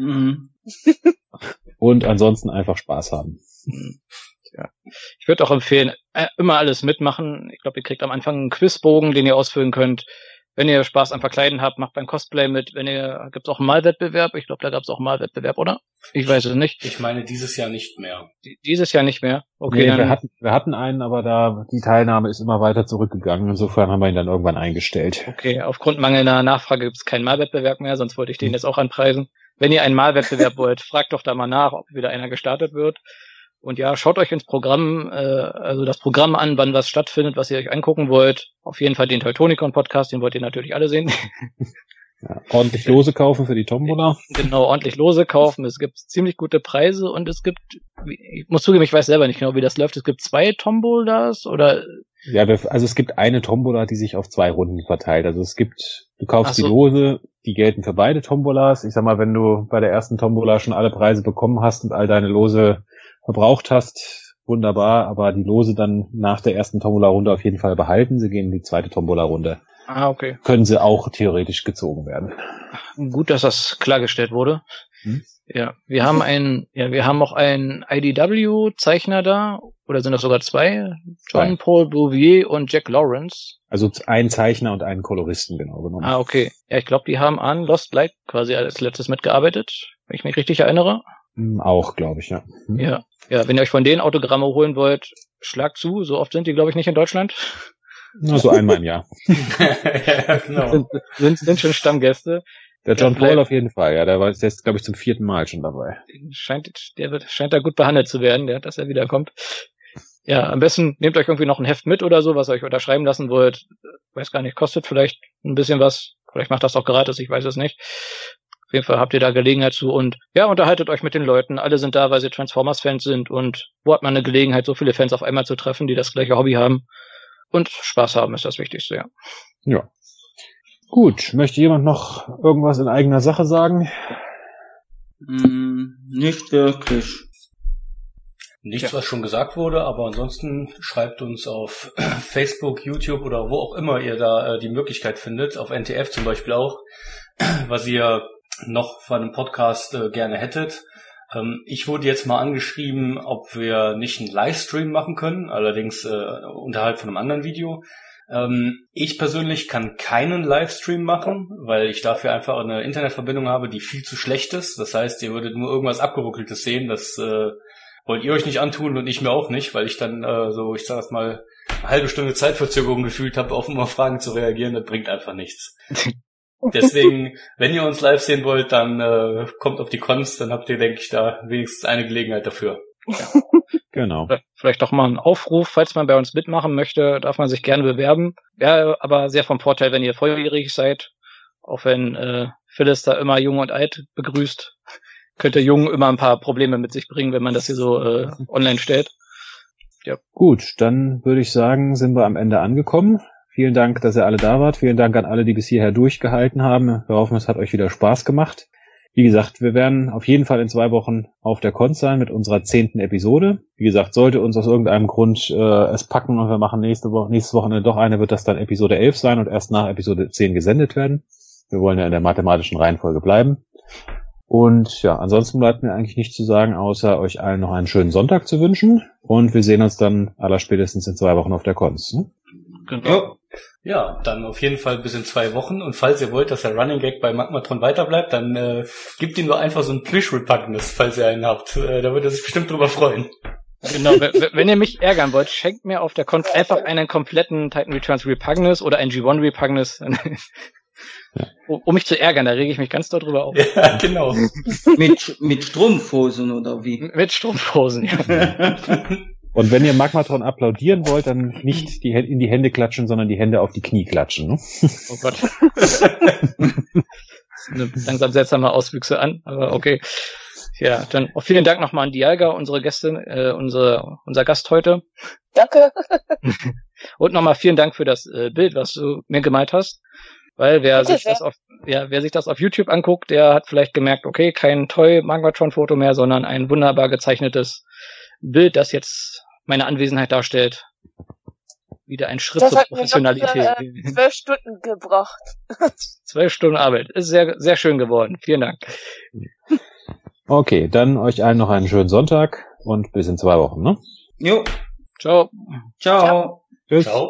Und ansonsten einfach Spaß haben. Ja. Ich würde auch empfehlen, immer alles mitmachen. Ich glaube, ihr kriegt am Anfang einen Quizbogen, den ihr ausfüllen könnt. Wenn ihr Spaß am Verkleiden habt, macht beim Cosplay mit. Gibt's auch einen Malwettbewerb? Ich glaube, da gab's auch einen Malwettbewerb, oder? Ich weiß es nicht. Ich meine, dieses Jahr nicht mehr. Dieses Jahr nicht mehr? Okay, nee, wir hatten einen, aber die Teilnahme ist immer weiter zurückgegangen. Insofern haben wir ihn dann irgendwann eingestellt. Okay, aufgrund mangelnder Nachfrage gibt's keinen Malwettbewerb mehr, sonst wollte ich den jetzt auch anpreisen. Wenn ihr einen Malwettbewerb wollt, fragt doch da mal nach, ob wieder einer gestartet wird. Und ja, schaut euch ins Programm, also das Programm an, wann was stattfindet, was ihr euch angucken wollt. Auf jeden Fall den Teutonicon-Podcast, den wollt ihr natürlich alle sehen. Ja, ordentlich Lose kaufen für die Tombola. Genau, ordentlich Lose kaufen. Es gibt ziemlich gute Preise und es gibt, ich muss zugeben, ich weiß selber nicht genau, wie das läuft. Es gibt 2 Tombolas oder? Ja, also es gibt eine Tombola, die sich auf 2 Runden verteilt. Also du kaufst die Lose, die gelten für beide Tombolas. Ich sag mal, wenn du bei der ersten Tombola schon alle Preise bekommen hast und all deine Lose verbraucht hast, wunderbar, aber die Lose dann nach der ersten Tombola-Runde auf jeden Fall behalten. Sie gehen in die zweite Tombola-Runde. Ah, okay. Können sie auch theoretisch gezogen werden. Gut, dass das klargestellt wurde. Ja, wir haben auch einen IDW-Zeichner da, oder sind das sogar 2? John Paul Bouvier und Jack Lawrence. Also ein Zeichner und einen Koloristen, genau genommen. Ah, okay. Ja, ich glaube, die haben an Lost Light quasi als letztes mitgearbeitet, wenn ich mich richtig erinnere. Auch, glaube ich, ja. Ja, wenn ihr euch von denen Autogramme holen wollt, schlagt zu. So oft sind die, glaube ich, nicht in Deutschland. Nur so einmal im Jahr. Ja, genau. sind schon Stammgäste. Der John Paul auf jeden Fall, ja. Der ist, glaube ich, zum 4. Mal schon dabei. Scheint da gut behandelt zu werden, dass er wiederkommt. Ja, am besten nehmt euch irgendwie noch ein Heft mit oder so, was ihr euch unterschreiben lassen wollt. Weiß gar nicht, kostet vielleicht ein bisschen was. Vielleicht macht das auch gratis, ich weiß es nicht. jeden Fall habt ihr da Gelegenheit zu und ja, unterhaltet euch mit den Leuten. Alle sind da, weil sie Transformers-Fans sind und wo hat man eine Gelegenheit, so viele Fans auf einmal zu treffen, die das gleiche Hobby haben und Spaß haben ist das Wichtigste, ja. Ja. Gut, möchte jemand noch irgendwas in eigener Sache sagen? Nicht wirklich. Nichts, was schon gesagt wurde, aber ansonsten schreibt uns auf Facebook, YouTube oder wo auch immer ihr da die Möglichkeit findet, auf NTF zum Beispiel auch, was ihr noch von einem Podcast gerne hättet. Ich wurde jetzt mal angeschrieben, ob wir nicht einen Livestream machen können, allerdings unterhalb von einem anderen Video. Ich persönlich kann keinen Livestream machen, weil ich dafür einfach eine Internetverbindung habe, die viel zu schlecht ist. Das heißt, ihr würdet nur irgendwas Abgeruckeltes sehen, das wollt ihr euch nicht antun und ich mir auch nicht, weil ich dann ich sag das mal, eine halbe Stunde Zeitverzögerung gefühlt habe, auf immer Fragen zu reagieren. Das bringt einfach nichts. Deswegen, wenn ihr uns live sehen wollt, dann kommt auf die Cons, dann habt ihr, denke ich, da wenigstens eine Gelegenheit dafür. Ja. Genau. Vielleicht doch mal ein Aufruf, falls man bei uns mitmachen möchte, darf man sich gerne bewerben. Wäre aber sehr vom Vorteil, wenn ihr volljährig seid, auch wenn Phyllis da immer Jung und Alt begrüßt. Könnte Jung immer ein paar Probleme mit sich bringen, wenn man das hier so online stellt. Ja. Gut, dann würde ich sagen, sind wir am Ende angekommen. Vielen Dank, dass ihr alle da wart. Vielen Dank an alle, die bis hierher durchgehalten haben. Wir hoffen, es hat euch wieder Spaß gemacht. Wie gesagt, wir werden auf jeden Fall in 2 Wochen auf der Con sein mit unserer 10. Episode. Wie gesagt, sollte uns aus irgendeinem Grund es packen und wir machen nächstes Wochenende doch eine, wird das dann Episode 11 sein und erst nach Episode 10 gesendet werden. Wir wollen ja in der mathematischen Reihenfolge bleiben. Und ja, ansonsten bleibt mir eigentlich nichts zu sagen, außer euch allen noch einen schönen Sonntag zu wünschen. Und wir sehen uns dann allerspätestens in 2 Wochen auf der Cons. Ne? Genau. Ja, dann auf jeden Fall bis in 2 Wochen. Und falls ihr wollt, dass der Running Gag bei Magmatron weiterbleibt, dann gebt ihm doch einfach so einen Plüsch-Repugnus, falls ihr einen habt. Da wird er sich bestimmt drüber freuen. Genau, wenn ihr mich ärgern wollt, schenkt mir auf der Con einfach einen kompletten Titan Returns Repugnus oder einen G1 Repugnus. Ja. Um mich zu ärgern, da rege ich mich ganz doll drüber auf. Ja, genau. mit Strumpfhosen oder wie? Mit Strumpfhosen, ja. Und wenn ihr Magmatron applaudieren wollt, dann nicht in die Hände klatschen, sondern die Hände auf die Knie klatschen. Ne? Oh Gott. Langsam seltsame Auswüchse an, aber okay. Ja, dann auch vielen Dank nochmal an Dialga, unsere Gästin, unser Gast heute. Danke. Und nochmal vielen Dank für das Bild, was du mir gemalt hast. Weil wer sich das auf YouTube anguckt, der hat vielleicht gemerkt, okay, kein Toy-Magmatron-Foto mehr, sondern ein wunderbar gezeichnetes Bild, das jetzt meine Anwesenheit darstellt. Wieder ein Schritt zur Professionalität. Das hat mir 12 Stunden gebracht. 12 Stunden Arbeit. Ist sehr, sehr schön geworden. Vielen Dank. Okay, dann euch allen noch einen schönen Sonntag und bis in 2 Wochen, ne? Jo. Ciao. Ciao. Tschüss. Ciao.